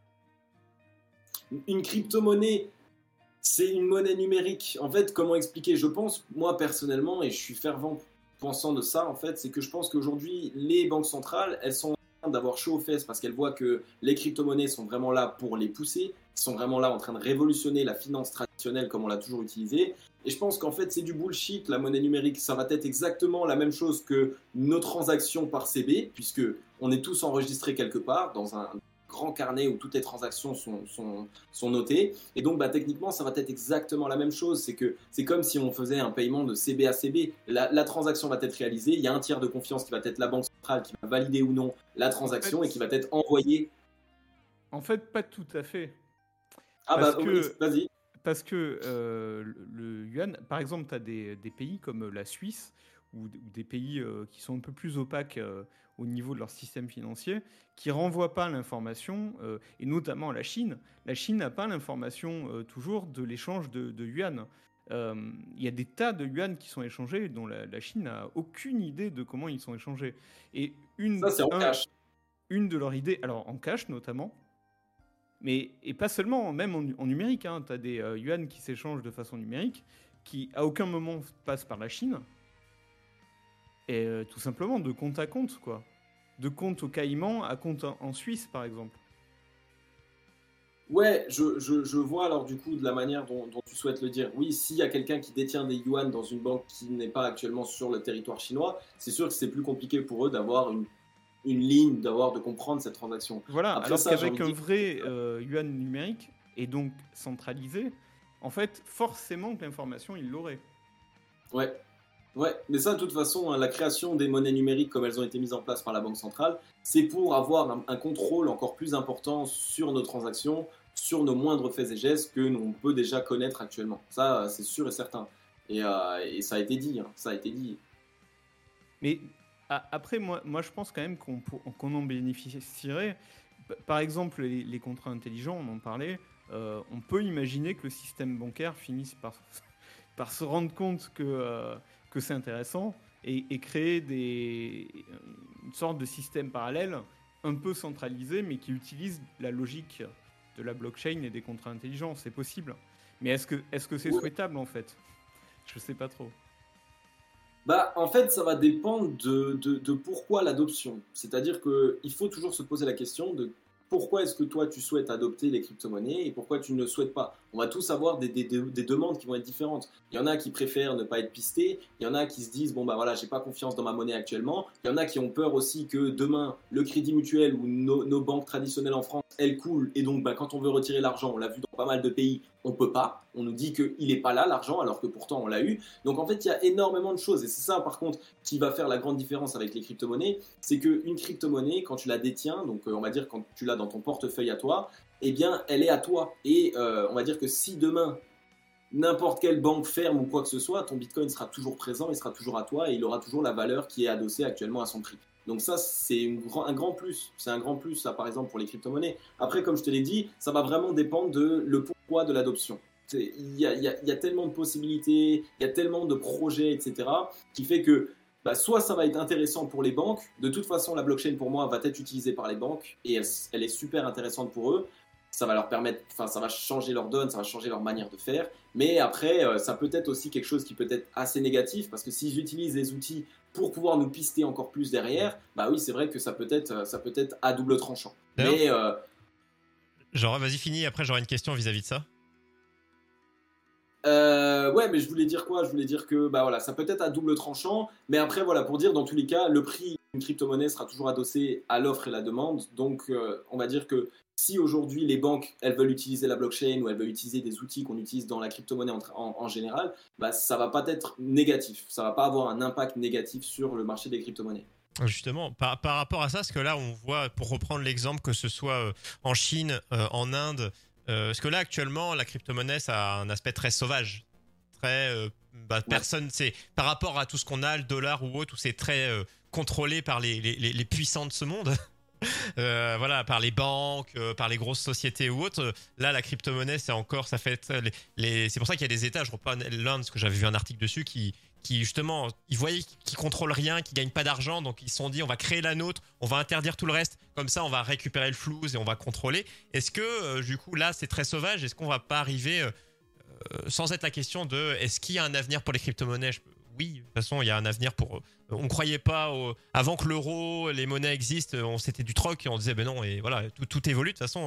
Une crypto-monnaie, c'est une monnaie numérique. En fait, comment expliquer? Je pense, moi personnellement, et je suis fervent pensant de ça, en fait, c'est que je pense qu'aujourd'hui, les banques centrales, elles sont en train d'avoir chaud aux fesses parce qu'elles voient que les crypto-monnaies sont vraiment là pour les pousser, sont vraiment là en train de révolutionner la finance traditionnelle. traditionnelle comme on l'a toujours utilisé. Et je pense qu'en fait, c'est du bullshit, la monnaie numérique. Ça va être exactement la même chose que nos transactions par C B, puisque on est tous enregistrés quelque part dans un grand carnet où toutes les transactions sont, sont, sont notées. Et donc, bah, techniquement, ça va être exactement la même chose. C'est que c'est comme si on faisait un paiement de C B à C B. La, la transaction va être réalisée. Il y a un tiers de confiance qui va être la banque centrale qui va valider ou non la transaction en fait, et qui va être envoyée. En fait, pas tout à fait. Ah parce bah, que, oui, vas-y. Parce que euh, le yuan, par exemple, tu as des, des pays comme la Suisse ou, ou des pays euh, qui sont un peu plus opaques euh, au niveau de leur système financier, qui ne renvoient pas l'information, euh, et notamment la Chine. La Chine n'a pas l'information euh, toujours de l'échange de, de yuan. Il euh, y a des tas de yuan qui sont échangés dont la, la Chine n'a aucune idée de comment ils sont échangés. Et une, Ça, c'est en un, cash. Une de leurs idées, alors en cash notamment, mais et pas seulement, même en, en numérique. Hein, tu as des euh, yuan qui s'échangent de façon numérique, qui à aucun moment passent par la Chine. Et euh, tout simplement de compte à compte, quoi. De compte au Caïman à compte en, en Suisse, par exemple. Ouais, je, je, je vois alors du coup de la manière dont, dont tu souhaites le dire. Oui, s'il y a quelqu'un qui détient des yuan dans une banque qui n'est pas actuellement sur le territoire chinois, c'est sûr que c'est plus compliqué pour eux d'avoir une, une ligne, d'avoir de comprendre cette transaction. Voilà, Après alors ça, qu'avec j'ai un envie de dire- vrai euh, yuan numérique, et donc centralisé, en fait, forcément que l'information, il l'aurait. Ouais. Ouais, mais ça, de toute façon, hein, la création des monnaies numériques comme elles ont été mises en place par la Banque centrale, c'est pour avoir un, un contrôle encore plus important sur nos transactions, sur nos moindres faits et gestes que l'on peut déjà connaître actuellement. Ça, c'est sûr et certain. Et, euh, et ça a été dit, hein, ça a été dit. Mais a- après, moi, moi, je pense quand même qu'on pour- qu'on en bénéficierait. P- Par exemple, les, les contrats intelligents, on en parlait. Euh, on peut imaginer que le système bancaire finisse par, par se rendre compte que, euh, que c'est intéressant et, et créer des, une sorte de système parallèle un peu centralisé, mais qui utilise la logique de la blockchain et des contrats intelligents. C'est possible. Mais est-ce que est-ce que c'est Ouais. souhaitable, en fait? Je sais pas trop. Bah, en fait, ça va dépendre de, de, de pourquoi l'adoption. C'est-à-dire qu'il faut toujours se poser la question de pourquoi est-ce que toi tu souhaites adopter les crypto-monnaies et pourquoi tu ne le souhaites pas. On va tous avoir des, des, des, des demandes qui vont être différentes. Il y en a qui préfèrent ne pas être pistés, il y en a qui se disent bon bah voilà, j'ai pas confiance dans ma monnaie actuellement, il y en a qui ont peur aussi que demain le crédit mutuel ou nos, nos banques traditionnelles en France, elles coulent et donc bah, quand on veut retirer l'argent, on l'a vu dans pas mal de pays, on peut pas. On nous dit qu'il n'est pas là l'argent alors que pourtant on l'a eu. Donc en fait il y a énormément de choses et c'est ça par contre qui va faire la grande différence avec les crypto-monnaies, c'est qu'une crypto-monnaie quand tu la détiens, donc euh, on va dire quand tu l'as dans ton portefeuille à toi, eh bien elle est à toi et euh, on va dire que si demain n'importe quelle banque ferme ou quoi que ce soit, ton bitcoin sera toujours présent, il sera toujours à toi et il aura toujours la valeur qui est adossée actuellement à son prix. Donc ça, c'est une grand, un grand plus. C'est un grand plus, ça, par exemple, pour les crypto-monnaies. Après, comme je te l'ai dit, ça va vraiment dépendre de le pourquoi de l'adoption. C'est- Il y a, il y a- il y a tellement de possibilités, il y a tellement de projets, et cetera, qui fait que bah, soit ça va être intéressant pour les banques. De toute façon, la blockchain, pour moi, va être utilisée par les banques et elle, elle est super intéressante pour eux. Ça va leur permettre, enfin, ça va changer leur donne, ça va changer leur manière de faire. Mais après, euh, ça peut être aussi quelque chose qui peut être assez négatif parce que s'ils utilisent les outils pour pouvoir nous pister encore plus derrière, bah oui, c'est vrai que ça peut être, ça peut être à double tranchant. D'ailleurs- Mais euh, Genre, vas-y, fini. Après, j'aurai une question vis-à-vis de ça. euh, ouais, mais je voulais dire quoi? Je voulais dire que bah voilà, ça peut être à double tranchant. Mais après, voilà, pour dire dans tous les cas, le prix d'une crypto-monnaie sera toujours adossé à l'offre et la demande. Donc, euh, on va dire que si aujourd'hui les banques elles veulent utiliser la blockchain ou elles veulent utiliser des outils qu'on utilise dans la crypto-monnaie en, en- en général, bah ça va pas être négatif. Ça va pas avoir un impact négatif sur le marché des crypto-monnaies. Justement, par, par rapport à ça, parce que là, on voit, pour reprendre l'exemple, que ce soit euh, en Chine, euh, en Inde, euh, parce que là, actuellement, la crypto-monnaie, ça a un aspect très sauvage. Très, euh, bah, personne, c'est par rapport à tout ce qu'on a, le dollar ou autre, où c'est très euh, contrôlé par les, les, les les puissants de ce monde. Euh, voilà, par les banques, euh, par les grosses sociétés ou autres. Là, la crypto-monnaie, c'est encore, ça fait les, les- c'est pour ça qu'il y a des États. Je reprends l'Inde parce que j'avais vu un article dessus qui, qui justement, ils voyaient qu'ils contrôlent rien, qu'ils gagnent pas d'argent, donc ils se sont dit, on va créer la nôtre, on va interdire tout le reste. Comme ça, on va récupérer le flou et on va contrôler. Est-ce que, euh, du coup, là, c'est très sauvage. Est-ce qu'on va pas arriver euh, sans être la question de, est-ce qu'il y a un avenir pour les crypto-monnaies? Je- Oui, de toute façon, il y a un avenir pour. On croyait pas au- avant que l'euro, les monnaies existent, on c'était du troc et on disait ben non et voilà tout, tout évolue de toute façon. euh,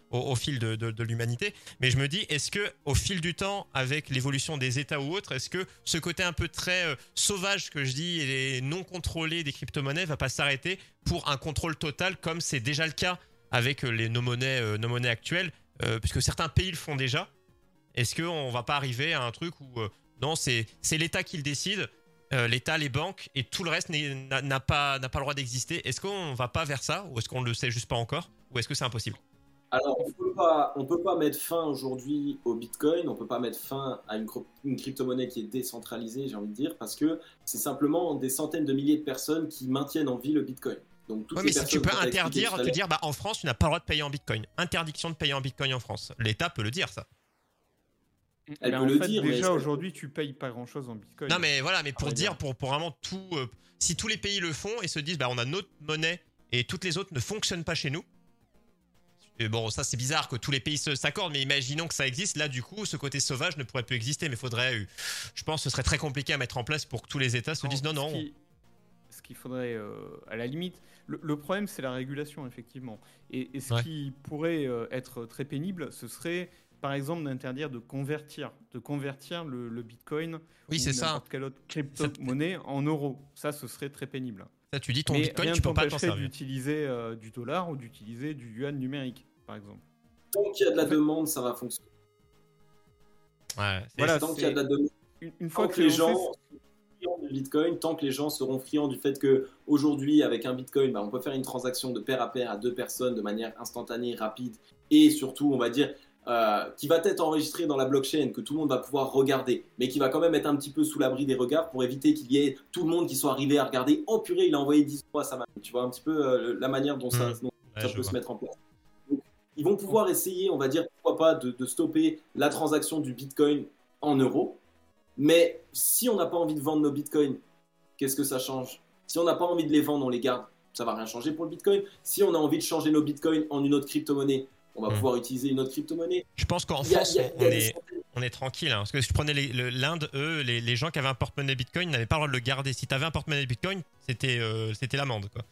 au, au fil de, de, de l'humanité. Mais je me dis, est-ce que au fil du temps, avec l'évolution des États ou autres, est-ce que ce côté un peu très euh, sauvage que je dis et non contrôlé des crypto-monnaies va pas s'arrêter pour un contrôle total, comme c'est déjà le cas avec les nos monnaies, euh, nos monnaies actuelles, euh, puisque certains pays le font déjà. Est-ce qu'on va pas arriver à un truc où euh, non, c'est c'est l'État qui le décide, euh, l'État, les banques et tout le reste n'a, n'a pas n'a pas le droit d'exister. Est-ce qu'on va pas vers ça ou est-ce qu'on le sait juste pas encore ou est-ce que c'est impossible? Alors, on peut pas, on peut pas mettre fin aujourd'hui au Bitcoin, on peut pas mettre fin à une, une crypto-monnaie qui est décentralisée, j'ai envie de dire, parce que c'est simplement des centaines de milliers de personnes qui maintiennent en vie le Bitcoin. Donc, toutes ouais, les mais si tu peux personnes interdire, te dire, bah, en France, tu n'as pas le droit de payer en Bitcoin. Interdiction de payer en Bitcoin en France. L'État peut le dire, ça. Elle peut en le fait, dire, déjà mais- aujourd'hui, tu payes pas grand-chose en Bitcoin. Non, mais voilà, mais pour Ah, dire, bien. pour, pour vraiment tout, euh, si tous les pays le font et se disent, bah, on a notre monnaie et toutes les autres ne fonctionnent pas chez nous. Et bon, ça c'est bizarre que tous les pays se- s'accordent, mais imaginons que ça existe. Là, du coup, ce côté sauvage ne pourrait plus exister, mais faudrait, euh, je pense, que ce serait très compliqué à mettre en place pour que tous les États se disent non, non. Ce qui- ce qu'il faudrait, euh, à la limite, le, le problème c'est la régulation effectivement. Et, et ce Ouais. qui pourrait euh, être très pénible, ce serait par exemple d'interdire de convertir, de convertir le, le Bitcoin Oui, ou c'est ça. n'importe quelle autre crypto-monnaie en euros. Ça, ce serait très pénible. Ça, tu dis ton Mais Bitcoin, rien tu ne peux pas t'en t'empêcherait servir. d'utiliser euh, du dollar ou d'utiliser du yuan numérique, par exemple. Tant qu'il y a de la En fait- demande, ça va fonctionner. Ouais, c'est- Voilà, Tant qu'il y a de la c'est- demande, Une, une fois tant que que les c'est gens lancé, sont friands du Bitcoin, tant que les gens seront friands du fait que aujourd'hui, avec un Bitcoin, bah, on peut faire une transaction de pair à pair à deux personnes de manière instantanée, rapide, et surtout, on va dire, euh, qui va être enregistré dans la blockchain, que tout le monde va pouvoir regarder, mais qui va quand même être un petit peu sous l'abri des regards pour éviter qu'il y ait tout le monde qui soit arrivé à regarder. Oh purée, il a envoyé dix fois sa main. Tu vois un petit peu euh, la manière dont ça, Mmh. dont Ouais, ça je peut vois. se mettre en place. Donc, ils vont pouvoir essayer, on va dire, pourquoi pas, de, de stopper la transaction du Bitcoin en euros. Mais si on n'a pas envie de vendre nos bitcoins, qu'est-ce que ça change? Si on n'a pas envie de les vendre, on les garde. Ça va rien changer pour le bitcoin. Si on a envie de changer nos bitcoins en une autre crypto-monnaie, on va Mm. pouvoir utiliser une autre crypto-monnaie. Je pense qu'en Il y a- France, il y a- on, il y a on des est, centaines- on est tranquille. Hein, parce que si je prenais les- le- l'Inde, eux, les, les gens qui avaient un porte-monnaie Bitcoin n'avaient pas le droit de le garder. Si tu avais un porte-monnaie Bitcoin, c'était euh, c'était l'amende. Quoi.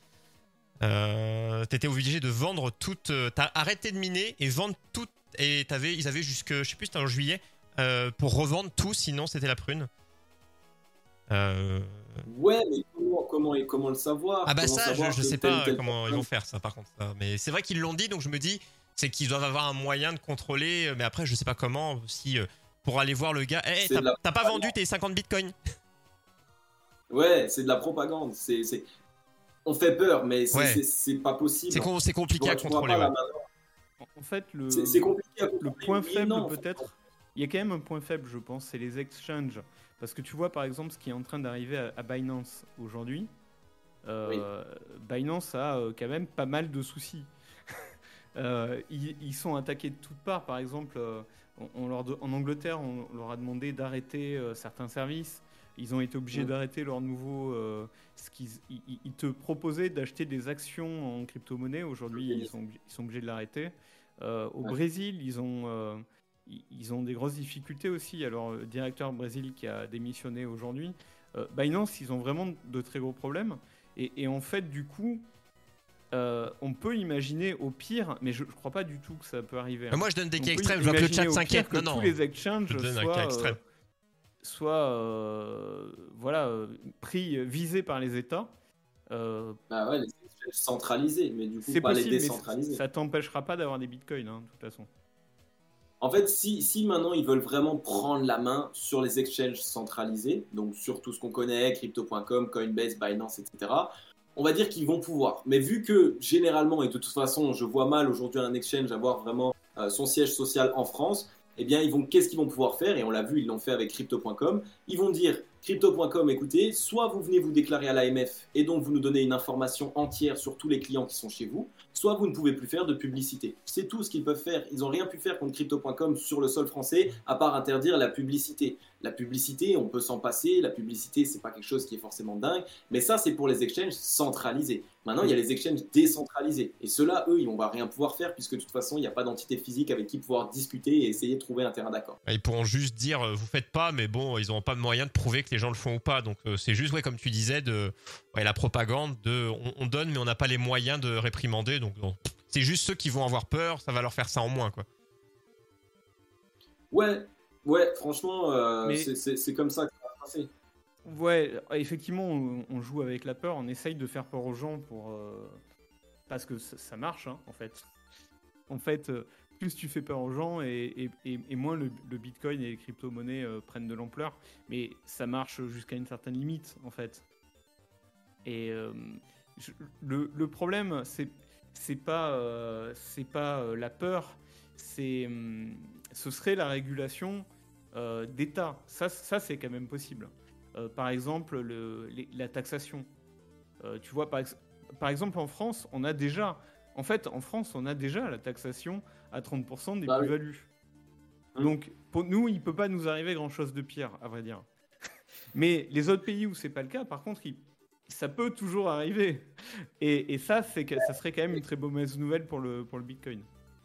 Euh, t'étais obligé de vendre toute. euh, T'as arrêté de miner et vendre tout. Et t'avais, ils avaient jusque, je sais plus, c'était en juillet, euh, pour revendre tout, sinon c'était la prune. Euh, Ouais, mais comment, comment, et comment le savoir? Ah bah Comment ça, je, savoir je que sais telle ou pas telle comment ils personne- vont faire ça par contre. ça. Mais c'est vrai qu'ils l'ont dit, donc je me dis, c'est qu'ils doivent avoir un moyen de contrôler. Mais après, je sais pas comment, si euh, pour aller voir le gars, hey, C'est t'as de la t'as pas vendu tes cinquante bitcoins. Ouais, c'est de la propagande. C'est, c'est... On fait peur, mais c'est, Ouais. c'est, c'est pas possible. C'est com- c'est Tu compliqué pourras- à tu pourras contrôler. pas la Ouais. main- en fait, le, C'est, c'est compliqué à le contrôler. point mais faible non, peut-être, il y a quand même un point faible, je pense, c'est les exchanges. Parce que tu vois, par exemple, ce qui est en train d'arriver à, à Binance aujourd'hui. Euh, Binance a euh, quand même pas mal de soucis. Euh, ils, ils sont attaqués de toutes parts. Par exemple, euh, on, on leur de- en Angleterre, on leur a demandé d'arrêter euh, certains services. Ils ont été obligés Ouais. d'arrêter leur nouveau. euh, ce qu'ils ils, ils- ils te proposaient d'acheter des actions en crypto-monnaie. Aujourd'hui, Ok. ils sont, obli- ils sont obligés de l'arrêter. Euh, au Ouais. Brésil, ils ont, euh, ils- ils ont des grosses difficultés aussi. Alors, le directeur Brésil qui a démissionné aujourd'hui, euh, Binance, ils ont vraiment de très gros problèmes. Et, et en fait, du coup, euh, on peut imaginer au pire, mais je ne crois pas du tout que ça peut arriver. Mais moi, je donne des On cas peut extrêmes. Je vois que le imaginer chat au pire s'inquiète. que Non, non. tous les exchanges Je donne un soient, cas euh, extrême. soient, euh, voilà, euh, pris, euh, visés par les États. Euh, Bah ouais, les exchanges centralisés, mais du coup c'est pas possible, les mais décentralisés. ça t'empêchera pas d'avoir des bitcoins, hein, de toute façon. En fait, si, si maintenant ils veulent vraiment prendre la main sur les exchanges centralisés, donc sur tout ce qu'on connaît, crypto point com, Coinbase, Binance, et cetera, on va dire qu'ils vont pouvoir. Mais vu que généralement, et de toute façon, je vois mal aujourd'hui un exchange avoir vraiment euh, son siège social en France, eh bien, ils vont, qu'est-ce qu'ils vont pouvoir faire? Et on l'a vu, ils l'ont fait avec crypto point com. Ils vont dire, crypto point com, écoutez, soit vous venez vous déclarer à l'A M F et donc vous nous donnez une information entière sur tous les clients qui sont chez vous, soit vous ne pouvez plus faire de publicité. C'est tout ce qu'ils peuvent faire. Ils n'ont rien pu faire contre crypto point com sur le sol français, à part interdire la publicité. La publicité, on peut s'en passer. La publicité, c'est pas quelque chose qui est forcément dingue. Mais ça, c'est pour les exchanges centralisés. Maintenant, il y a les exchanges décentralisés. Et ceux-là, eux, ils vont rien pouvoir faire puisque de toute façon, il n'y a pas d'entité physique avec qui pouvoir discuter et essayer de trouver un terrain d'accord. Ils pourront juste dire euh, vous faites pas, mais bon, ils n'auront pas de moyen de prouver que les gens le font ou pas. Donc euh, c'est juste, ouais, comme tu disais, de ouais, la propagande, de on, on donne, mais on n'a pas les moyens de réprimander. Donc bon, C'est juste ceux qui vont avoir peur, ça va leur faire ça en moins, quoi. Ouais, ouais, franchement, euh, Mais- c'est, c'est, c'est comme ça que ça va se passer. Ouais, effectivement, on, on joue avec la peur, on essaye de faire peur aux gens pour euh, parce que ça, ça marche, hein, en fait. En fait, euh, plus tu fais peur aux gens et, et, et, et moins le, le Bitcoin et les crypto-monnaies euh, prennent de l'ampleur. Mais ça marche jusqu'à une certaine limite, en fait. Et euh, je- le, le problème, c'est c'est pas euh, c'est pas euh, la peur, c'est hum, ce serait la régulation euh, d'État. Ça, ça c'est quand même possible. Euh, par exemple, le, les- la taxation. Euh, tu vois, par, ex- par exemple, en France, on a déjà, en fait, en France, on a déjà la taxation à trente pour cent des Bah oui. plus-values. Hum. Donc, pour nous, il peut pas nous arriver grand-chose de pire, à vrai dire. Mais les autres pays où c'est pas le cas, par contre, il- ça peut toujours arriver. Et, et ça, c'est que, ça serait quand même une très mauvaise nouvelle pour le, pour le Bitcoin.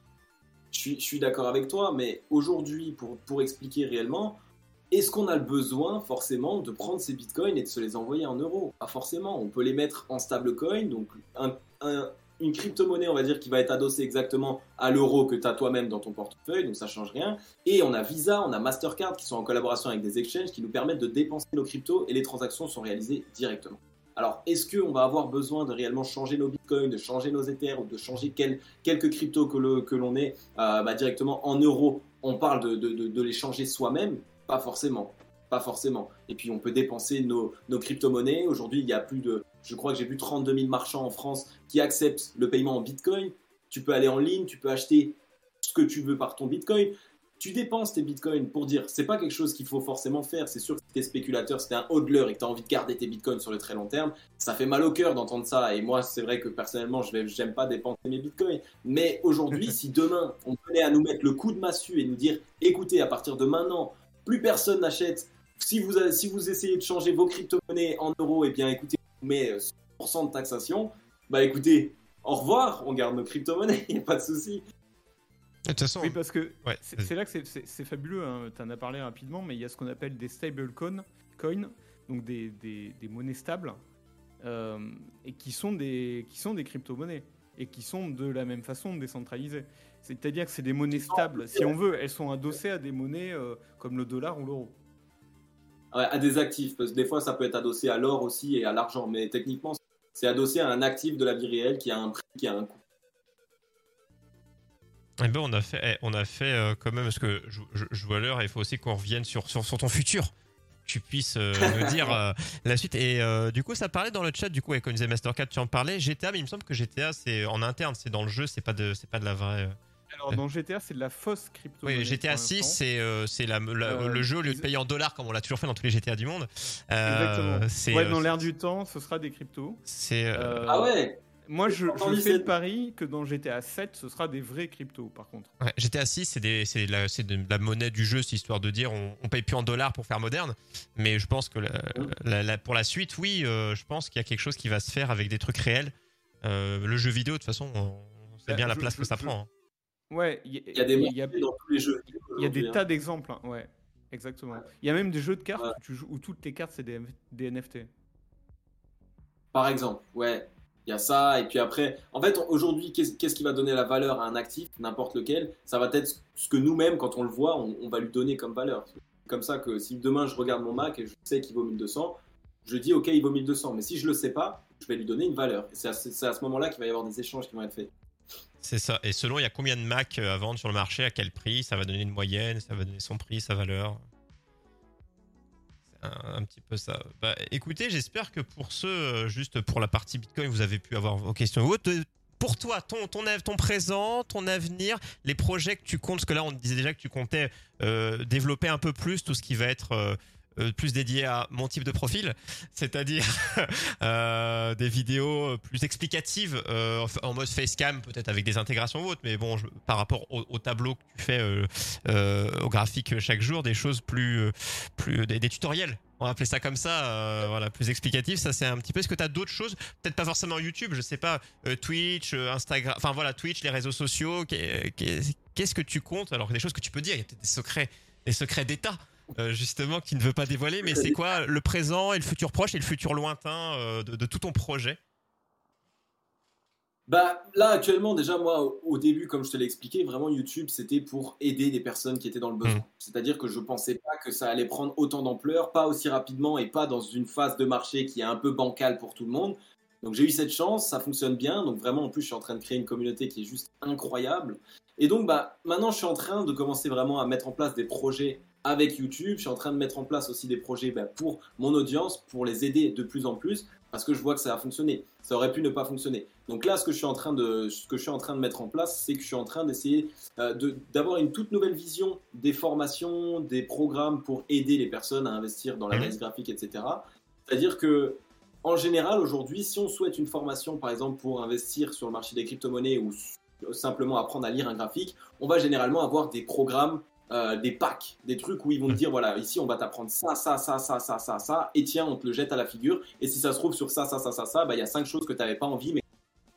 Je suis, je suis d'accord avec toi, mais aujourd'hui, pour, pour expliquer réellement, est-ce qu'on a le besoin forcément de prendre ces bitcoins et de se les envoyer en euros? Pas forcément. On peut les mettre en stablecoin, donc un, un- une crypto-monnaie, on va dire, qui va être adossée exactement à l'euro que tu as toi-même dans ton portefeuille, donc ça change rien. Et on a Visa, on a Mastercard qui sont en collaboration avec des exchanges qui nous permettent de dépenser nos cryptos et les transactions sont réalisées directement. Alors, est-ce qu'on va avoir besoin de réellement changer nos bitcoins, de changer nos Ethers ou de changer quel- quelques cryptos que, le- que l'on ait euh, bah, directement en euros? On parle de, de- de- de les changer soi-même? Pas forcément. Pas forcément. Et puis, on peut dépenser nos, nos crypto-monnaies. Aujourd'hui, il y a plus de, je crois que j'ai vu trente-deux mille marchands en France qui acceptent le paiement en bitcoin. Tu peux aller en ligne, tu peux acheter ce que tu veux par ton bitcoin. Tu dépenses tes bitcoins pour dire, c'est pas quelque chose qu'il faut forcément faire. C'est sûr que si t'es spéculateur, si t'es un hodler et que t'as envie de garder tes bitcoins sur le très long terme, ça fait mal au cœur d'entendre ça. Et moi, c'est vrai que personnellement, je vais, j'aime pas dépenser mes bitcoins. Mais aujourd'hui, si demain, on venait à nous mettre le coup de massue et nous dire, écoutez, à partir de maintenant, plus personne n'achète. Si vous, avez- si vous essayez de changer vos crypto-monnaies en euros, eh bien, écoutez, on met cent pour cent de taxation. Bah, écoutez, au revoir, on garde nos crypto-monnaies, il n'y a pas de souci. De toute façon, Oui, parce que ouais, c'est vas-y. c'est là que c'est- c'est c'est fabuleux, hein. Tu en as parlé rapidement, mais il y a ce qu'on appelle des stablecoins, coins, donc des, des, des monnaies stables, euh, et qui sont des, qui sont des crypto-monnaies, et qui sont de la même façon décentralisées. C'est-à-dire que c'est des monnaies stables. Si on veut, elles sont adossées à des monnaies euh, comme le dollar ou l'euro. Ouais, à des actifs, parce que des fois, ça peut être adossé à l'or aussi et à l'argent, mais techniquement, c'est adossé à un actif de la vie réelle qui a un prix, qui a un coût. Eh ben, on a fait, eh, on a fait euh, quand même, parce que je, je, je vois l'heure, il faut aussi qu'on revienne sur, sur, sur ton futur. Que tu puisses euh, me dire euh, la suite. Et euh, du coup, ça parlait dans le chat, du coup, ouais, comme disait Mastercard, tu en parlais. G T A, mais il me semble que G T A, c'est en interne, c'est dans le jeu, c'est pas de, c'est pas de la vraie. euh. Alors, dans G T A, c'est de la fausse crypto. Oui, G T A six, c'est euh, c'est la, la- Euh, le jeu au lieu de payer en dollars, comme on l'a toujours fait dans tous les G T A du monde. Euh, Exactement. c'est, Ouais, euh, dans l'air du temps, ce sera des cryptos. c'est, euh, Euh, Ah ouais? Moi, je, J'ai je entendu fais le cette- pari que dans G T A sept, ce sera des vrais cryptos, par contre. Ouais, G T A six, c'est, des, c'est, la, c'est de la monnaie du jeu, c'est histoire de dire on, on paye plus en dollars pour faire moderne. Mais je pense que la- la- la- pour la suite, oui, euh, je pense qu'il y a quelque chose qui va se faire avec des trucs réels. Euh, le jeu vidéo, de toute façon, on, on sait Bah, bien la je- place je- que ça je- prend. hein. Ouais, il y, Il y a des il y a- marchés dans tous les jeux. il y a aujourd'hui, des hein. tas d'exemples, hein, ouais, exactement. Il y a même des jeux de cartes Ouais. où, tu joues, où toutes tes cartes, c'est des, des N F T. Par exemple, ouais. Il y a ça, et puis après, en fait, aujourd'hui, qu'est-ce qu'est-ce qui va donner la valeur à un actif, n'importe lequel? Ça va être ce que nous-mêmes, quand on le voit, on, on va lui donner comme valeur. C'est comme ça que si demain je regarde mon Mac et je sais qu'il vaut mille deux cents, je dis ok, il vaut mille deux cents, mais si je le sais pas, je vais lui donner une valeur. Et c'est à, ce- c'est à ce moment-là qu'il va y avoir des échanges qui vont être faits. C'est ça. Et selon, il y a combien de Mac à vendre sur le marché, à quel prix, ça va donner une moyenne, ça va donner son prix, sa valeur. C'est un, un petit peu ça. Bah, écoutez, j'espère que pour ceux, euh, juste pour la partie Bitcoin, vous avez pu avoir vos questions ou autres. Pour toi, ton, ton, av- ton présent, ton avenir, les projets que tu comptes, parce que là, on disait déjà que tu comptais euh, développer un peu plus tout ce qui va être euh, euh, plus dédié à mon type de profil, c'est-à-dire euh, des vidéos plus explicatives euh, en mode facecam, peut-être avec des intégrations ou autres, mais bon, je- par rapport au, au tableau que tu fais, euh, euh, au graphique chaque jour, des choses plus, euh, plus des, des tutoriels. On va appeler ça comme ça, euh, voilà, plus explicatif. Ça, c'est un petit peu. Est-ce que tu as d'autres choses? Peut-être pas forcément YouTube, je sais pas, euh, Twitch, euh, Instagram, enfin voilà, Twitch, les réseaux sociaux. Qu'est- qu'est- Qu'est-ce que tu comptes? Alors, des choses que tu peux dire, il y a peut-être des secrets, des secrets d'État, euh, justement, qui ne veut pas dévoiler. Mais c'est quoi le présent et le futur proche et le futur lointain euh, de, de tout ton projet? Bah, là, actuellement, déjà, moi, au au début, comme je te l'ai expliqué, vraiment, YouTube, c'était pour aider des personnes qui étaient dans le Mmh. besoin. C'est-à-dire que je pensais pas que ça allait prendre autant d'ampleur, pas aussi rapidement et pas dans une phase de marché qui est un peu bancale pour tout le monde. Donc, j'ai eu cette chance, ça fonctionne bien. Donc, vraiment, en plus, je suis en train de créer une communauté qui est juste incroyable. Et donc, bah, maintenant, je suis en train de commencer vraiment à mettre en place des projets avec YouTube. Je suis en train de mettre en place aussi des projets bah, pour mon audience, pour les aider de plus en plus, parce que je vois que ça a fonctionné. Ça aurait pu ne pas fonctionner. Donc là, ce que je suis en train de, ce que je suis en train de mettre en place, c'est que je suis en train d'essayer euh, de- d'avoir une toute nouvelle vision des formations, des programmes pour aider les personnes à investir dans Mmh. l'analyse graphique, et cetera. C'est-à-dire que, en général, aujourd'hui, si on souhaite une formation, par exemple, pour investir sur le marché des crypto-monnaies ou s- simplement apprendre à lire un graphique, on va généralement avoir des programmes, euh, des packs, des trucs où ils vont te dire, voilà, ici, on va t'apprendre ça, ça, ça, ça, ça, ça, ça, et tiens, on te le jette à la figure. Et si ça se trouve sur ça, ça, ça, ça, ça, bah, il y a cinq choses que tu n'avais pas envie, mais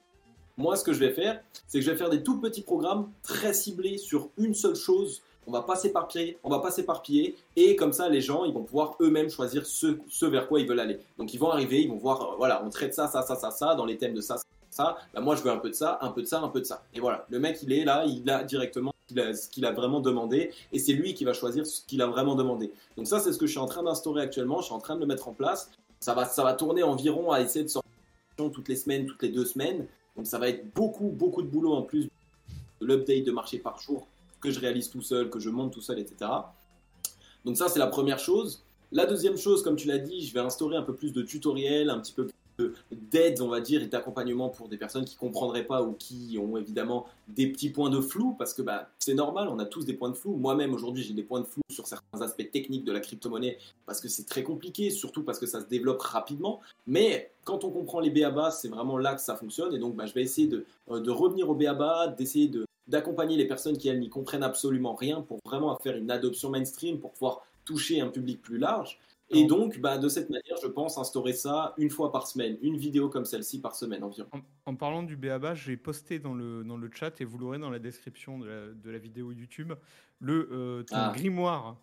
moi, ce que je vais faire, c'est que je vais faire des tout petits programmes très ciblés sur une seule chose. On va pas s'éparpiller, on va pas s'éparpiller, et comme ça, les gens, ils vont pouvoir eux-mêmes choisir ce, ce vers quoi ils veulent aller. Donc, ils vont arriver, ils vont voir, euh, voilà, on traite ça, ça, ça, ça, ça, dans les thèmes de ça, ça, ça. Bah, moi, je veux un peu de ça, un peu de ça, un peu de ça. Et voilà, le mec, il est là, il a directement ce qu'il a, ce qu'il a vraiment demandé, et c'est lui qui va choisir ce qu'il a vraiment demandé. Donc ça, c'est ce que je suis en train d'instaurer actuellement. Je suis en train de le mettre en place. Ça va, ça va tourner environ à essayer de sortir toutes les semaines, toutes les deux semaines. Donc ça va être beaucoup, beaucoup de boulot en plus de l'update de marché par jour que je réalise tout seul, que je monte tout seul, et cetera. Donc ça, c'est la première chose. La deuxième chose, comme tu l'as dit, je vais instaurer un peu plus de tutoriels, un petit peu plus de- d'aide, on va dire, et d'accompagnement pour des personnes qui ne comprendraient pas ou qui ont évidemment des petits points de flou, parce que bah, c'est normal, on a tous des points de flou. Moi-même, aujourd'hui, j'ai des points de flou sur certains aspects techniques de la crypto-monnaie, parce que c'est très compliqué, surtout parce que ça se développe rapidement. Mais quand on comprend les B A B A, c'est vraiment là que ça fonctionne. Et donc, bah, je vais essayer de, euh, de revenir au B A B A, d'essayer de, d'accompagner les personnes qui, elles, n'y comprennent absolument rien pour vraiment faire une adoption mainstream, pour pouvoir toucher un public plus large. Et Non. donc, bah, de cette manière, je pense instaurer ça une fois par semaine, une vidéo comme celle-ci par semaine environ. En, en parlant du B A B A, j'ai posté dans le, dans le chat, et vous l'aurez dans la description de la, de la vidéo YouTube, le, euh, ton Ah. grimoire.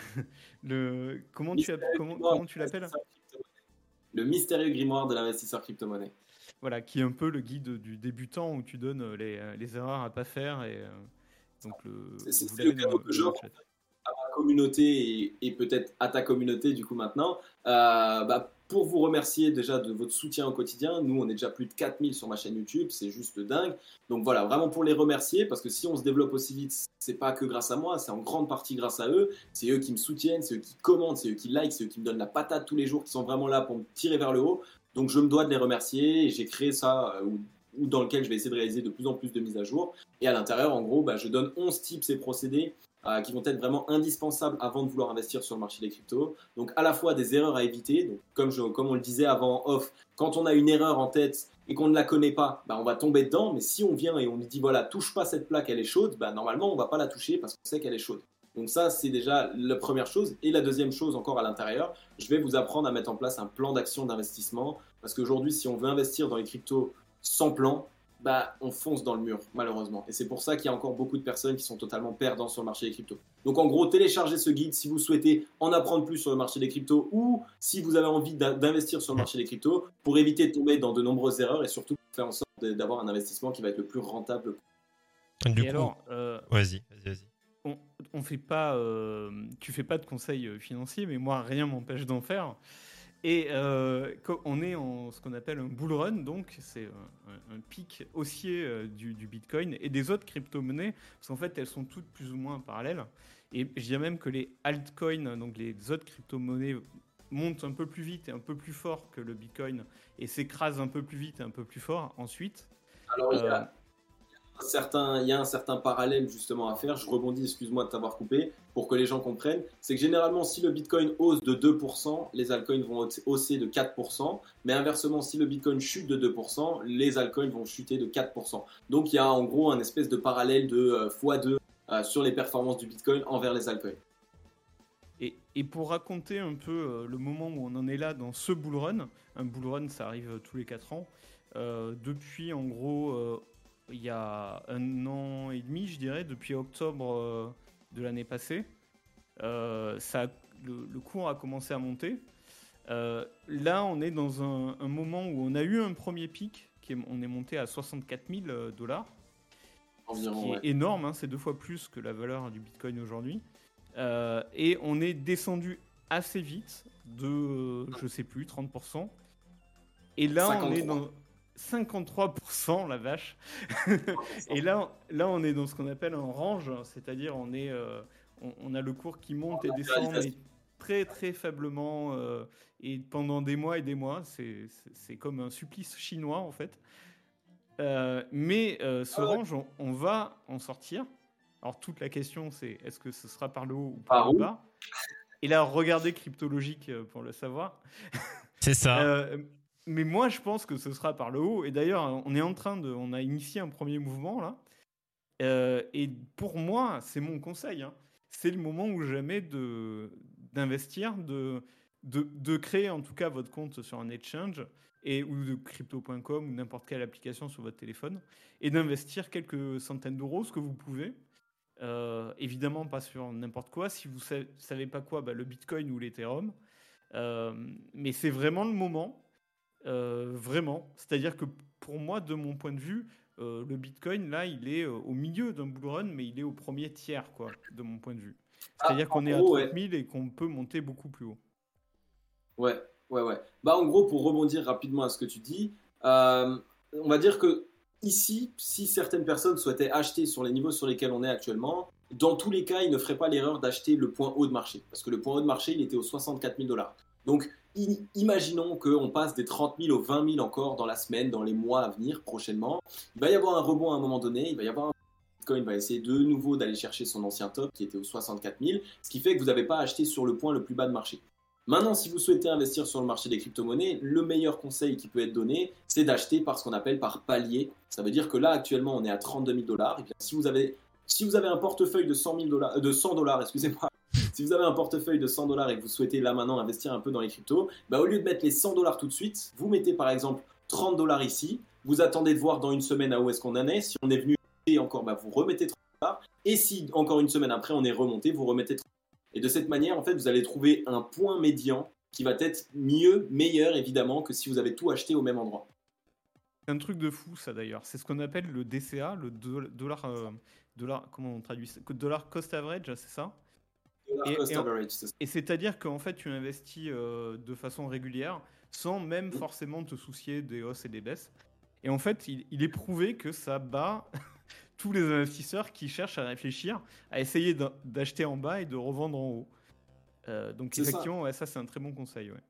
le, comment, tu, as- Mystérieux comment, grimoire comment de tu l'appelles l'investisseur crypto-monnaie. Le mystérieux grimoire de l'investisseur crypto-monnaie. Voilà, qui est un peu le guide du débutant où tu donnes les, les erreurs à pas faire. Et, euh, donc le, C'est- c'est- vous c'est le l'avez dans, cadeau que dans le j'offre chat. à ma communauté et, et peut-être à ta communauté du coup maintenant, euh, bah, pour vous remercier déjà de votre soutien au quotidien. Nous, on est déjà plus de quatre mille sur ma chaîne YouTube, c'est juste dingue. Donc voilà, vraiment pour les remercier, parce que si on se développe aussi vite, c'est pas que grâce à moi, c'est en grande partie grâce à eux. C'est eux qui me soutiennent, c'est eux qui commentent, c'est eux qui like, c'est eux qui me donnent la patate tous les jours, qui sont vraiment là pour me tirer vers le haut. Donc je me dois de les remercier, et j'ai créé ça, euh, ou, ou dans lequel je vais essayer de réaliser de plus en plus de mises à jour. Et à l'intérieur, en gros, bah, je donne onze tips et procédés euh, qui vont être vraiment indispensables avant de vouloir investir sur le marché des cryptos. Donc à la fois des erreurs à éviter, donc comme, je, comme on le disait avant en off, quand on a une erreur en tête et qu'on ne la connaît pas, bah, on va tomber dedans, mais si on vient et on lui dit voilà, touche pas cette plaque, elle est chaude, bah, normalement on va pas la toucher parce qu'on sait qu'elle est chaude. Donc ça, c'est déjà la première chose. Et la deuxième chose encore à l'intérieur, je vais vous apprendre à mettre en place un plan d'action d'investissement, parce qu'aujourd'hui, si on veut investir dans les cryptos sans plan, bah, on fonce dans le mur, malheureusement. Et c'est pour ça qu'il y a encore beaucoup de personnes qui sont totalement perdants sur le marché des cryptos. Donc en gros, téléchargez ce guide si vous souhaitez en apprendre plus sur le marché des cryptos, ou si vous avez envie d'investir sur le marché des cryptos pour éviter de tomber dans de nombreuses erreurs et surtout faire en sorte d'avoir un investissement qui va être le plus rentable. Du Et coup, alors, euh, vas-y, vas-y, vas-y. on, on fait pas, euh, tu fais pas de conseils euh, financiers, mais moi, rien m'empêche d'en faire. Et euh, co- on est en ce qu'on appelle un bull run, donc c'est un, un- un pic haussier euh, du, du Bitcoin et des autres crypto-monnaies, parce qu'en fait, elles sont toutes plus ou moins parallèles. Et je dirais même que les altcoins, donc les autres crypto-monnaies, montent un peu plus vite et un peu plus fort que le Bitcoin et s'écrasent un peu plus vite et un peu plus fort ensuite. Alors, il y Euh, a un certain, il y a un certain parallèle justement à faire. Je rebondis, excuse-moi de t'avoir coupé, pour que les gens comprennent. C'est que généralement, si le Bitcoin hausse de deux pour cent, les altcoins vont hausser de quatre pour cent. Mais inversement, si le Bitcoin chute de deux pour cent, les altcoins vont chuter de quatre pour cent. Donc, il y a en gros un espèce de parallèle de euh, fois deux euh, sur les performances du Bitcoin envers les altcoins. Et, et pour raconter un peu euh, le moment où on en est là dans ce bull run, un bull run ça arrive euh, tous les quatre ans, euh, depuis en gros euh, il y a un an et demi je dirais, depuis octobre euh, de l'année passée, euh, ça, a- le, le cours a commencé à monter. Euh, là on est dans un, un moment où on a eu un premier pic qui est, on est monté à soixante-quatre mille dollars. Environ, ce qui ouais. est énorme, hein, c'est deux fois plus que la valeur du Bitcoin aujourd'hui. Euh, et on est descendu assez vite de, euh, je sais plus, trente pour cent. Et là, cinquante-trois. on est dans cinquante-trois pour cent, la vache. Et là, là, on est dans ce qu'on appelle un range, c'est-à-dire on, est, euh, on, on a le cours qui monte et descend, mais très très faiblement, euh, et pendant des mois et des mois. C'est, c'est, c'est comme un supplice chinois, en fait. Euh, mais euh, ce range, on, on va en sortir. Alors, toute la question, c'est est-ce que ce sera par le haut ou par, par le bas? Et là, regardez Cryptologique pour le savoir. C'est ça. Euh, mais moi, je pense que ce sera par le haut. Et d'ailleurs, on est en train de, on a initié un premier mouvement là. Euh, et pour moi, c'est mon conseil. Hein. C'est le moment ou jamais de d'investir, de, de de créer en tout cas votre compte sur un exchange et ou de crypto point com ou n'importe quelle application sur votre téléphone et d'investir quelques centaines d'euros, ce que vous pouvez. Euh, évidemment, pas sur n'importe quoi. Si vous ne savez pas quoi, bah, le Bitcoin ou l'Ethereum. Euh, mais c'est vraiment le moment. Euh, vraiment. C'est-à-dire que pour moi, de mon point de vue, euh, le Bitcoin, là, il est euh, au milieu d'un bull run, mais il est au premier tiers, quoi, de mon point de vue. C'est-à-dire ah, qu'on est gros, à trente mille ouais. et qu'on peut monter beaucoup plus haut. Ouais, ouais, ouais. Bah, en gros, pour rebondir rapidement à ce que tu dis, euh, on va dire que ici, si certaines personnes souhaitaient acheter sur les niveaux sur lesquels on est actuellement, dans tous les cas, ils ne feraient pas l'erreur d'acheter le point haut de marché. Parce que le point haut de marché, il était aux soixante-quatre mille dollars. Donc, i- imaginons qu'on passe des trente mille aux vingt mille encore dans la semaine, dans les mois à venir, prochainement. Il va y avoir un rebond à un moment donné. Il va y avoir un Bitcoin va essayer de nouveau d'aller chercher son ancien top qui était aux soixante-quatre mille, ce qui fait que vous n'avez pas acheté sur le point le plus bas de marché. Maintenant, si vous souhaitez investir sur le marché des crypto-monnaies, le meilleur conseil qui peut être donné, c'est d'acheter par ce qu'on appelle par palier. Ça veut dire que là, actuellement, on est à trente-deux mille dollars. Et bien, si vous avez, si vous avez un portefeuille de cent mille dollars, de cent dollars, excusez-moi, si vous avez un portefeuille de cent dollars et que vous souhaitez là maintenant investir un peu dans les cryptos, bah, au lieu de mettre les cent dollars tout de suite, vous mettez par exemple trente dollars ici. Vous attendez de voir dans une semaine à où est-ce qu'on en est. Si on est venu et encore, bah, vous remettez trente dollars. Et si encore une semaine après, on est remonté, vous remettez trente dollars. Et de cette manière, en fait, vous allez trouver un point médian qui va être mieux, meilleur évidemment que si vous avez tout acheté au même endroit. C'est un truc de fou ça d'ailleurs. C'est ce qu'on appelle le D C A, le dollar, euh, dollar, comment on traduit ça? Dollar cost average, c'est ça? Dollar et, cost et, average, c'est ça. Et c'est-à-dire qu'en fait tu investis euh, de façon régulière sans même forcément te soucier des hausses et des baisses. Et en fait, il, il est prouvé que ça bat tous les investisseurs qui cherchent à réfléchir, à essayer d'acheter en bas et de revendre en haut. Euh, donc c'est effectivement, ça. Ouais, ça c'est un très bon conseil. Ouais.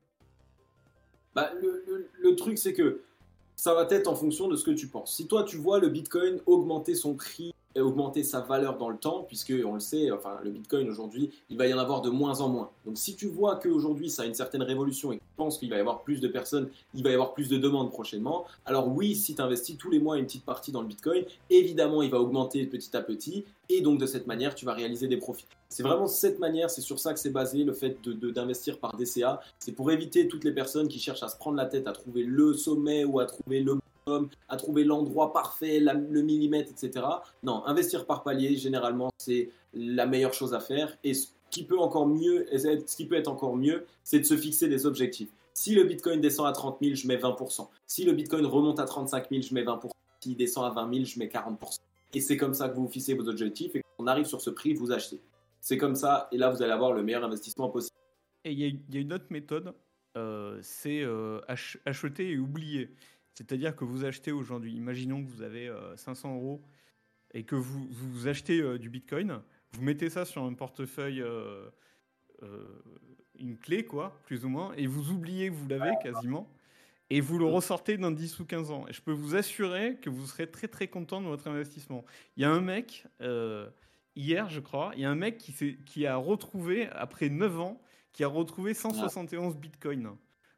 Bah, le, le, le truc c'est que ça va être en fonction de ce que tu penses. Si toi tu vois le Bitcoin augmenter son prix et augmenter sa valeur dans le temps, puisque on le sait, enfin le Bitcoin aujourd'hui, il va y en avoir de moins en moins. Donc si tu vois qu'aujourd'hui ça a une certaine révolution et que tu penses qu'il va y avoir plus de personnes, il va y avoir plus de demandes prochainement, alors oui, si tu investis tous les mois une petite partie dans le Bitcoin, évidemment il va augmenter petit à petit et donc de cette manière tu vas réaliser des profits. C'est vraiment cette manière, c'est sur ça que c'est basé, le fait de, de, d'investir par D C A. C'est pour éviter toutes les personnes qui cherchent à se prendre la tête, à trouver le sommet ou à trouver le bottom, à trouver l'endroit parfait, la, le millimètre, et cetera. Non, investir par palier, généralement, c'est la meilleure chose à faire. Et ce qui peut encore mieux, ce qui peut être encore mieux, c'est de se fixer des objectifs. Si le Bitcoin descend à trente mille, je mets vingt pour cent. Si le Bitcoin remonte à trente-cinq mille, je mets vingt pour cent. S'il descend à vingt mille, je mets quarante pour cent. Et c'est comme ça que vous vous fixez vos objectifs. Et quand on arrive sur ce prix, vous achetez. C'est comme ça, et là, vous allez avoir le meilleur investissement possible. Et il y, y a une autre méthode, euh, c'est euh, ach- acheter et oublier. C'est-à-dire que vous achetez aujourd'hui, imaginons que vous avez euh, cinq cents euros et que vous, vous achetez euh, du Bitcoin, vous mettez ça sur un portefeuille, euh, euh, une clé, quoi, plus ou moins, et vous oubliez que vous l'avez quasiment, et vous le ressortez dans dix ou quinze ans. Et je peux vous assurer que vous serez très très content de votre investissement. Il y a un mec... Euh, Hier, je crois, il y a un mec qui, qui a retrouvé, après neuf ans, qui a retrouvé cent soixante et onze ah. bitcoins.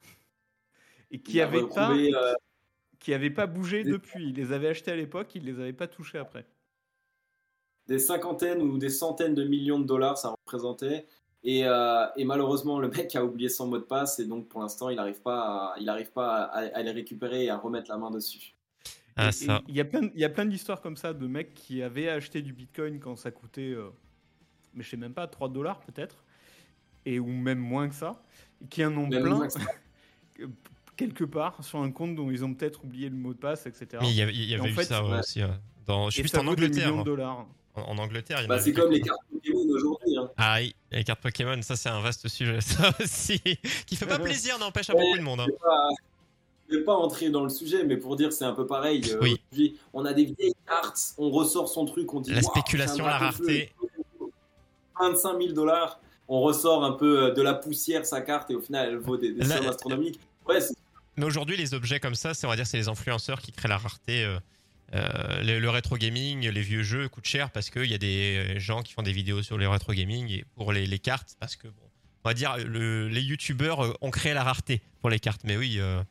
Et qui n'avait pas, euh, qui, qui pas bougé des... depuis. Il les avait achetés à l'époque, il ne les avait pas touchés après. Des cinquantaines ou des centaines de millions de dollars, ça représentait. Et, euh, et malheureusement, le mec a oublié son mot de passe. Et donc, pour l'instant, il n'arrive pas, à, il arrive pas à, à les récupérer et à remettre la main dessus. Ah, ça. Il y a plein, il y a plein d'histoires comme ça de mecs qui avaient acheté du Bitcoin quand ça coûtait, euh, mais je sais même pas, trois dollars peut-être, et ou même moins que ça, qui en ont même plein, quelque part sur un compte dont ils ont peut-être oublié le mot de passe, et cetera. Mais il y avait, il y avait Et en eu fait, ça ouais. aussi. euh, Dans, je sais Et plus, ça c'était en vaut des Angleterre. millions de dollars. En, en Angleterre, il y en Bah, avait c'est comme les quelques-uns. cartes Pokémon aujourd'hui. Hein. Ah oui, les cartes Pokémon, ça c'est un vaste sujet, ça aussi. Qui fait pas plaisir, n'empêche à Ouais, beaucoup de monde. Hein. Je vais pas, je vais pas entrer dans le sujet, mais pour dire c'est un peu pareil. Euh, Oui. Aujourd'hui, on a des vieilles cartes, on ressort son truc, on dit La waouh, spéculation, c'est un la dragon de feu, rareté. vingt-cinq mille dollars, on ressort un peu euh, de la poussière sa carte et au final elle vaut des, des La- sommes astronomiques. Ouais, c'est Mais aujourd'hui, les objets comme ça, c'est on va dire, c'est les influenceurs qui créent la rareté. euh, euh, le, le rétro gaming, les vieux jeux coûtent cher parce qu'il y a des gens qui font des vidéos sur le rétro gaming et pour les, les cartes, parce que bon, on va dire le, les youtubeurs euh, ont créé la rareté pour les cartes. Mais oui, euh,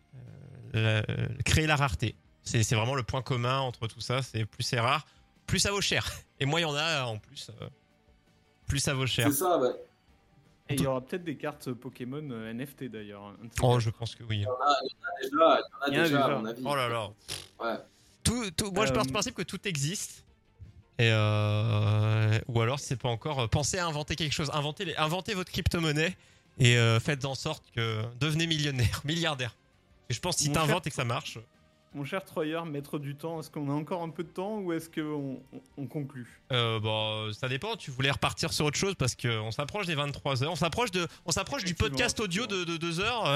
euh, la- créer la rareté, c'est c'est vraiment le point commun entre tout ça. C'est plus c'est rare, plus ça vaut cher. Et moins il y en a en plus, euh, plus ça vaut cher. c'est ça, ouais. Et il y aura peut-être des cartes Pokémon euh, N F T d'ailleurs. un de ces Oh, quatre. je pense que oui. Il y en a déjà, il y en a Il y en a déjà, déjà. à mon avis. Oh là là. Ouais. Tout, tout, moi, je Euh, pars du principe que tout existe. Et euh, ou alors, si c'est pas encore, euh, pensez à inventer quelque chose. Inventez, les, inventez votre crypto-monnaie et euh, faites en sorte que devenez millionnaire, milliardaire. Et je pense que si Mon t'inventes cher- et que ça marche, Mon cher Troyer, mettre du temps, est-ce qu'on a encore un peu de temps ou est-ce qu'on on, on conclut? euh, bon, ça dépend. Tu voulais repartir sur autre chose parce qu'on s'approche des vingt-trois heures. On s'approche de, on s'approche du Effectivement, podcast audio de, de deux heures.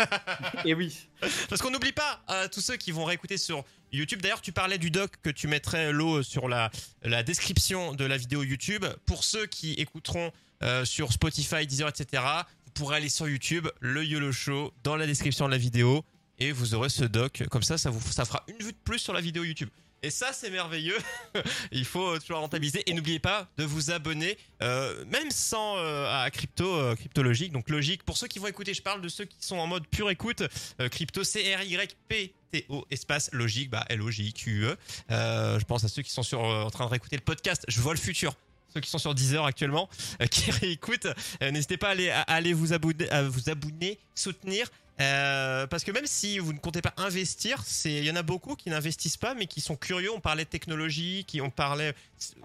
Et oui. Parce qu'on n'oublie pas à tous ceux qui vont réécouter sur YouTube. D'ailleurs, tu parlais du doc que tu mettrais l'eau sur la, la description de la vidéo YouTube. Pour ceux qui écouteront euh, sur Spotify, Deezer, et cetera, vous pourrez aller sur YouTube, le YOLO Show, dans la description de la vidéo, et vous aurez ce doc. Comme ça, ça vous, ça fera une vue de plus sur la vidéo YouTube. Et ça, c'est merveilleux. Il faut toujours rentabiliser. Et n'oubliez pas de vous abonner, euh, même sans euh, à Crypto, euh, Cryptologique. Donc Logique, pour ceux qui vont écouter, je parle de ceux qui sont en mode pure écoute. Euh, Crypto, C R Y P T O, espace Logique, bah L O G I Q E. Euh, je pense à ceux qui sont sur, euh, en train de réécouter le podcast. Je vois le futur. Ceux qui sont sur Deezer actuellement, euh, qui réécoutent, euh, n'hésitez pas à aller, à aller vous abonner, à vous abonner, soutenir. Euh, parce que même si vous ne comptez pas investir, c'est il y en a beaucoup qui n'investissent pas, mais qui sont curieux. On parlait de technologie, qui on parlait,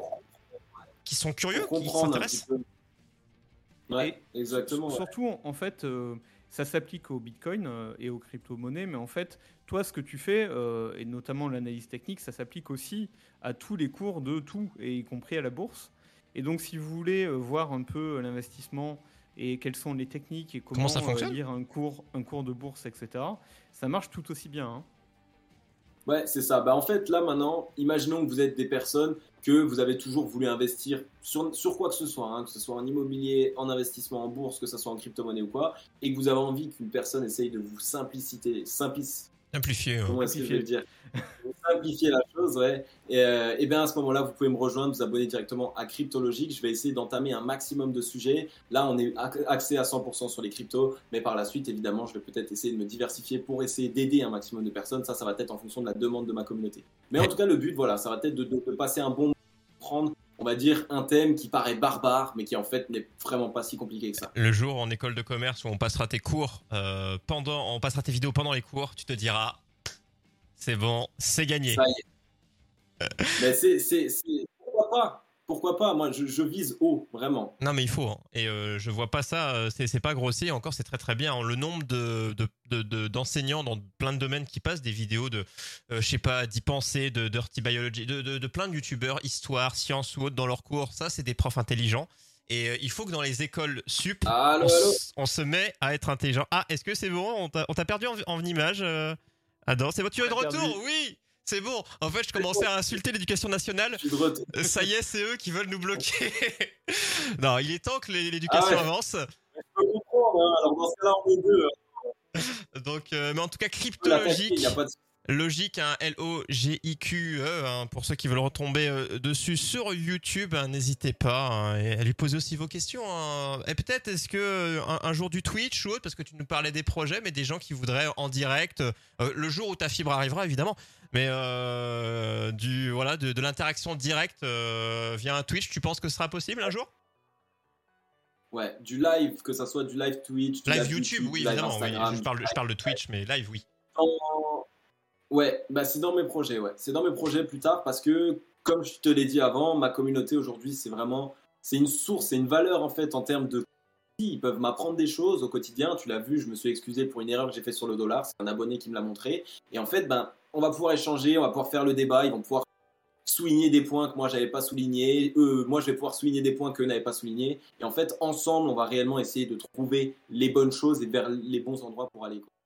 qui sont curieux, Pour qui comprendre un petit s'intéressent. peu. Ouais, Et exactement. ouais. Surtout, en fait, euh, ça s'applique au Bitcoin euh, et aux crypto-monnaies, mais en fait, toi, ce que tu fais, euh, et notamment l'analyse technique, ça s'applique aussi à tous les cours de tout, et y compris à la bourse. Et donc, si vous voulez euh, voir un peu l'investissement et quelles sont les techniques et comment, Comment ça euh, fonctionne lire un cours, un cours de bourse, et cetera, ça marche tout aussi bien. Hein. Ouais, c'est ça. Bah, en fait, là maintenant, imaginons que vous êtes des personnes que vous avez toujours voulu investir sur, sur quoi que ce soit, hein, que ce soit en immobilier, en investissement en bourse, que ce soit en crypto-monnaie ou quoi, et que vous avez envie qu'une personne essaye de vous simpliciter, simplice, Simplifié. hein. comment est-ce que je vais le dire Vous simplifier la chose, ouais. Et, euh, et bien à ce moment-là, vous pouvez me rejoindre, vous abonner directement à Cryptologique. Je vais essayer d'entamer un maximum de sujets. Là, on est ac- axé à cent pour cent sur les cryptos, mais par la suite, évidemment, je vais peut-être essayer de me diversifier pour essayer d'aider un maximum de personnes. Ça, ça va être en fonction de la demande de ma communauté. Mais en tout cas, le but, voilà, ça va être de, de, de passer un bon moment, prendre, on va dire, un thème qui paraît barbare, mais qui en fait n'est vraiment pas si compliqué que ça. Le jour en école de commerce où on passera tes cours euh, pendant, on passera tes vidéos pendant les cours, tu te diras, c'est bon, c'est gagné. Ça y est. Mais c'est, c'est, c'est... Pourquoi pas Pourquoi pas Moi, je, je vise haut, vraiment. Non mais il faut, hein. Et euh, je vois pas ça, euh, c'est, c'est pas grossier, encore c'est très très bien. hein. Le nombre de, de, de, de- d'enseignants dans plein de domaines qui passent des vidéos de, euh, je sais pas, d'y penser, de Dirty Biology, de, de, de plein de youtubeurs, histoire, sciences ou autres dans leurs cours, ça c'est des profs intelligents. Et euh, il faut que dans les écoles sup, Allô, on, allô s- on se met à être intelligent. Ah, est-ce que c'est bon? On t'a, on t'a perdu en, en image euh Adam, c'est bon, tu es de On t'a retour? perdu. Oui, c'est bon. En fait, je commençais à insulter l'éducation nationale. Je suis de retour. Euh, Ça y est, c'est eux qui veulent nous bloquer. Non, il est temps que l'é- l'éducation Ah ouais. avance. Je peux comprendre, hein. Alors dans ce cas-là, on est deux. hein. Donc, euh, mais en tout cas, Je peux l'attaquer, cryptologique, il n'y a pas de logique, hein, L O G I Q E, hein, pour ceux qui veulent retomber euh, dessus sur YouTube, hein, n'hésitez pas hein, et à lui poser aussi vos questions. hein. Et peut-être est-ce que euh, un, un jour du Twitch ou autre, parce que tu nous parlais des projets, mais des gens qui voudraient en direct, euh, le jour où ta fibre arrivera évidemment, mais euh, du voilà de, de l'interaction directe euh, via un Twitch, tu penses que ce sera possible un jour? Ouais, du live, que ça soit du live Twitch, du Live YouTube, oui, live évidemment. Oui. Instagram. Je, parle, je parle de Twitch, mais live, oui. En- Ouais, bah c'est dans mes projets, ouais. C'est dans mes projets plus tard parce que, comme je te l'ai dit avant, ma communauté aujourd'hui, c'est vraiment, c'est une source, c'est une valeur en fait en termes de ils peuvent m'apprendre des choses au quotidien. Tu l'as vu, je me suis excusé pour une erreur que j'ai faite sur le dollar. C'est un abonné qui me l'a montré. Et en fait, ben, on va pouvoir échanger, on va pouvoir faire le débat. Ils vont pouvoir souligner des points que moi, je n'avais pas soulignés. Eux, moi, je vais pouvoir souligner des points qu'eux n'avaient pas soulignés. Et en fait, ensemble, on va réellement essayer de trouver les bonnes choses et vers les bons endroits pour aller.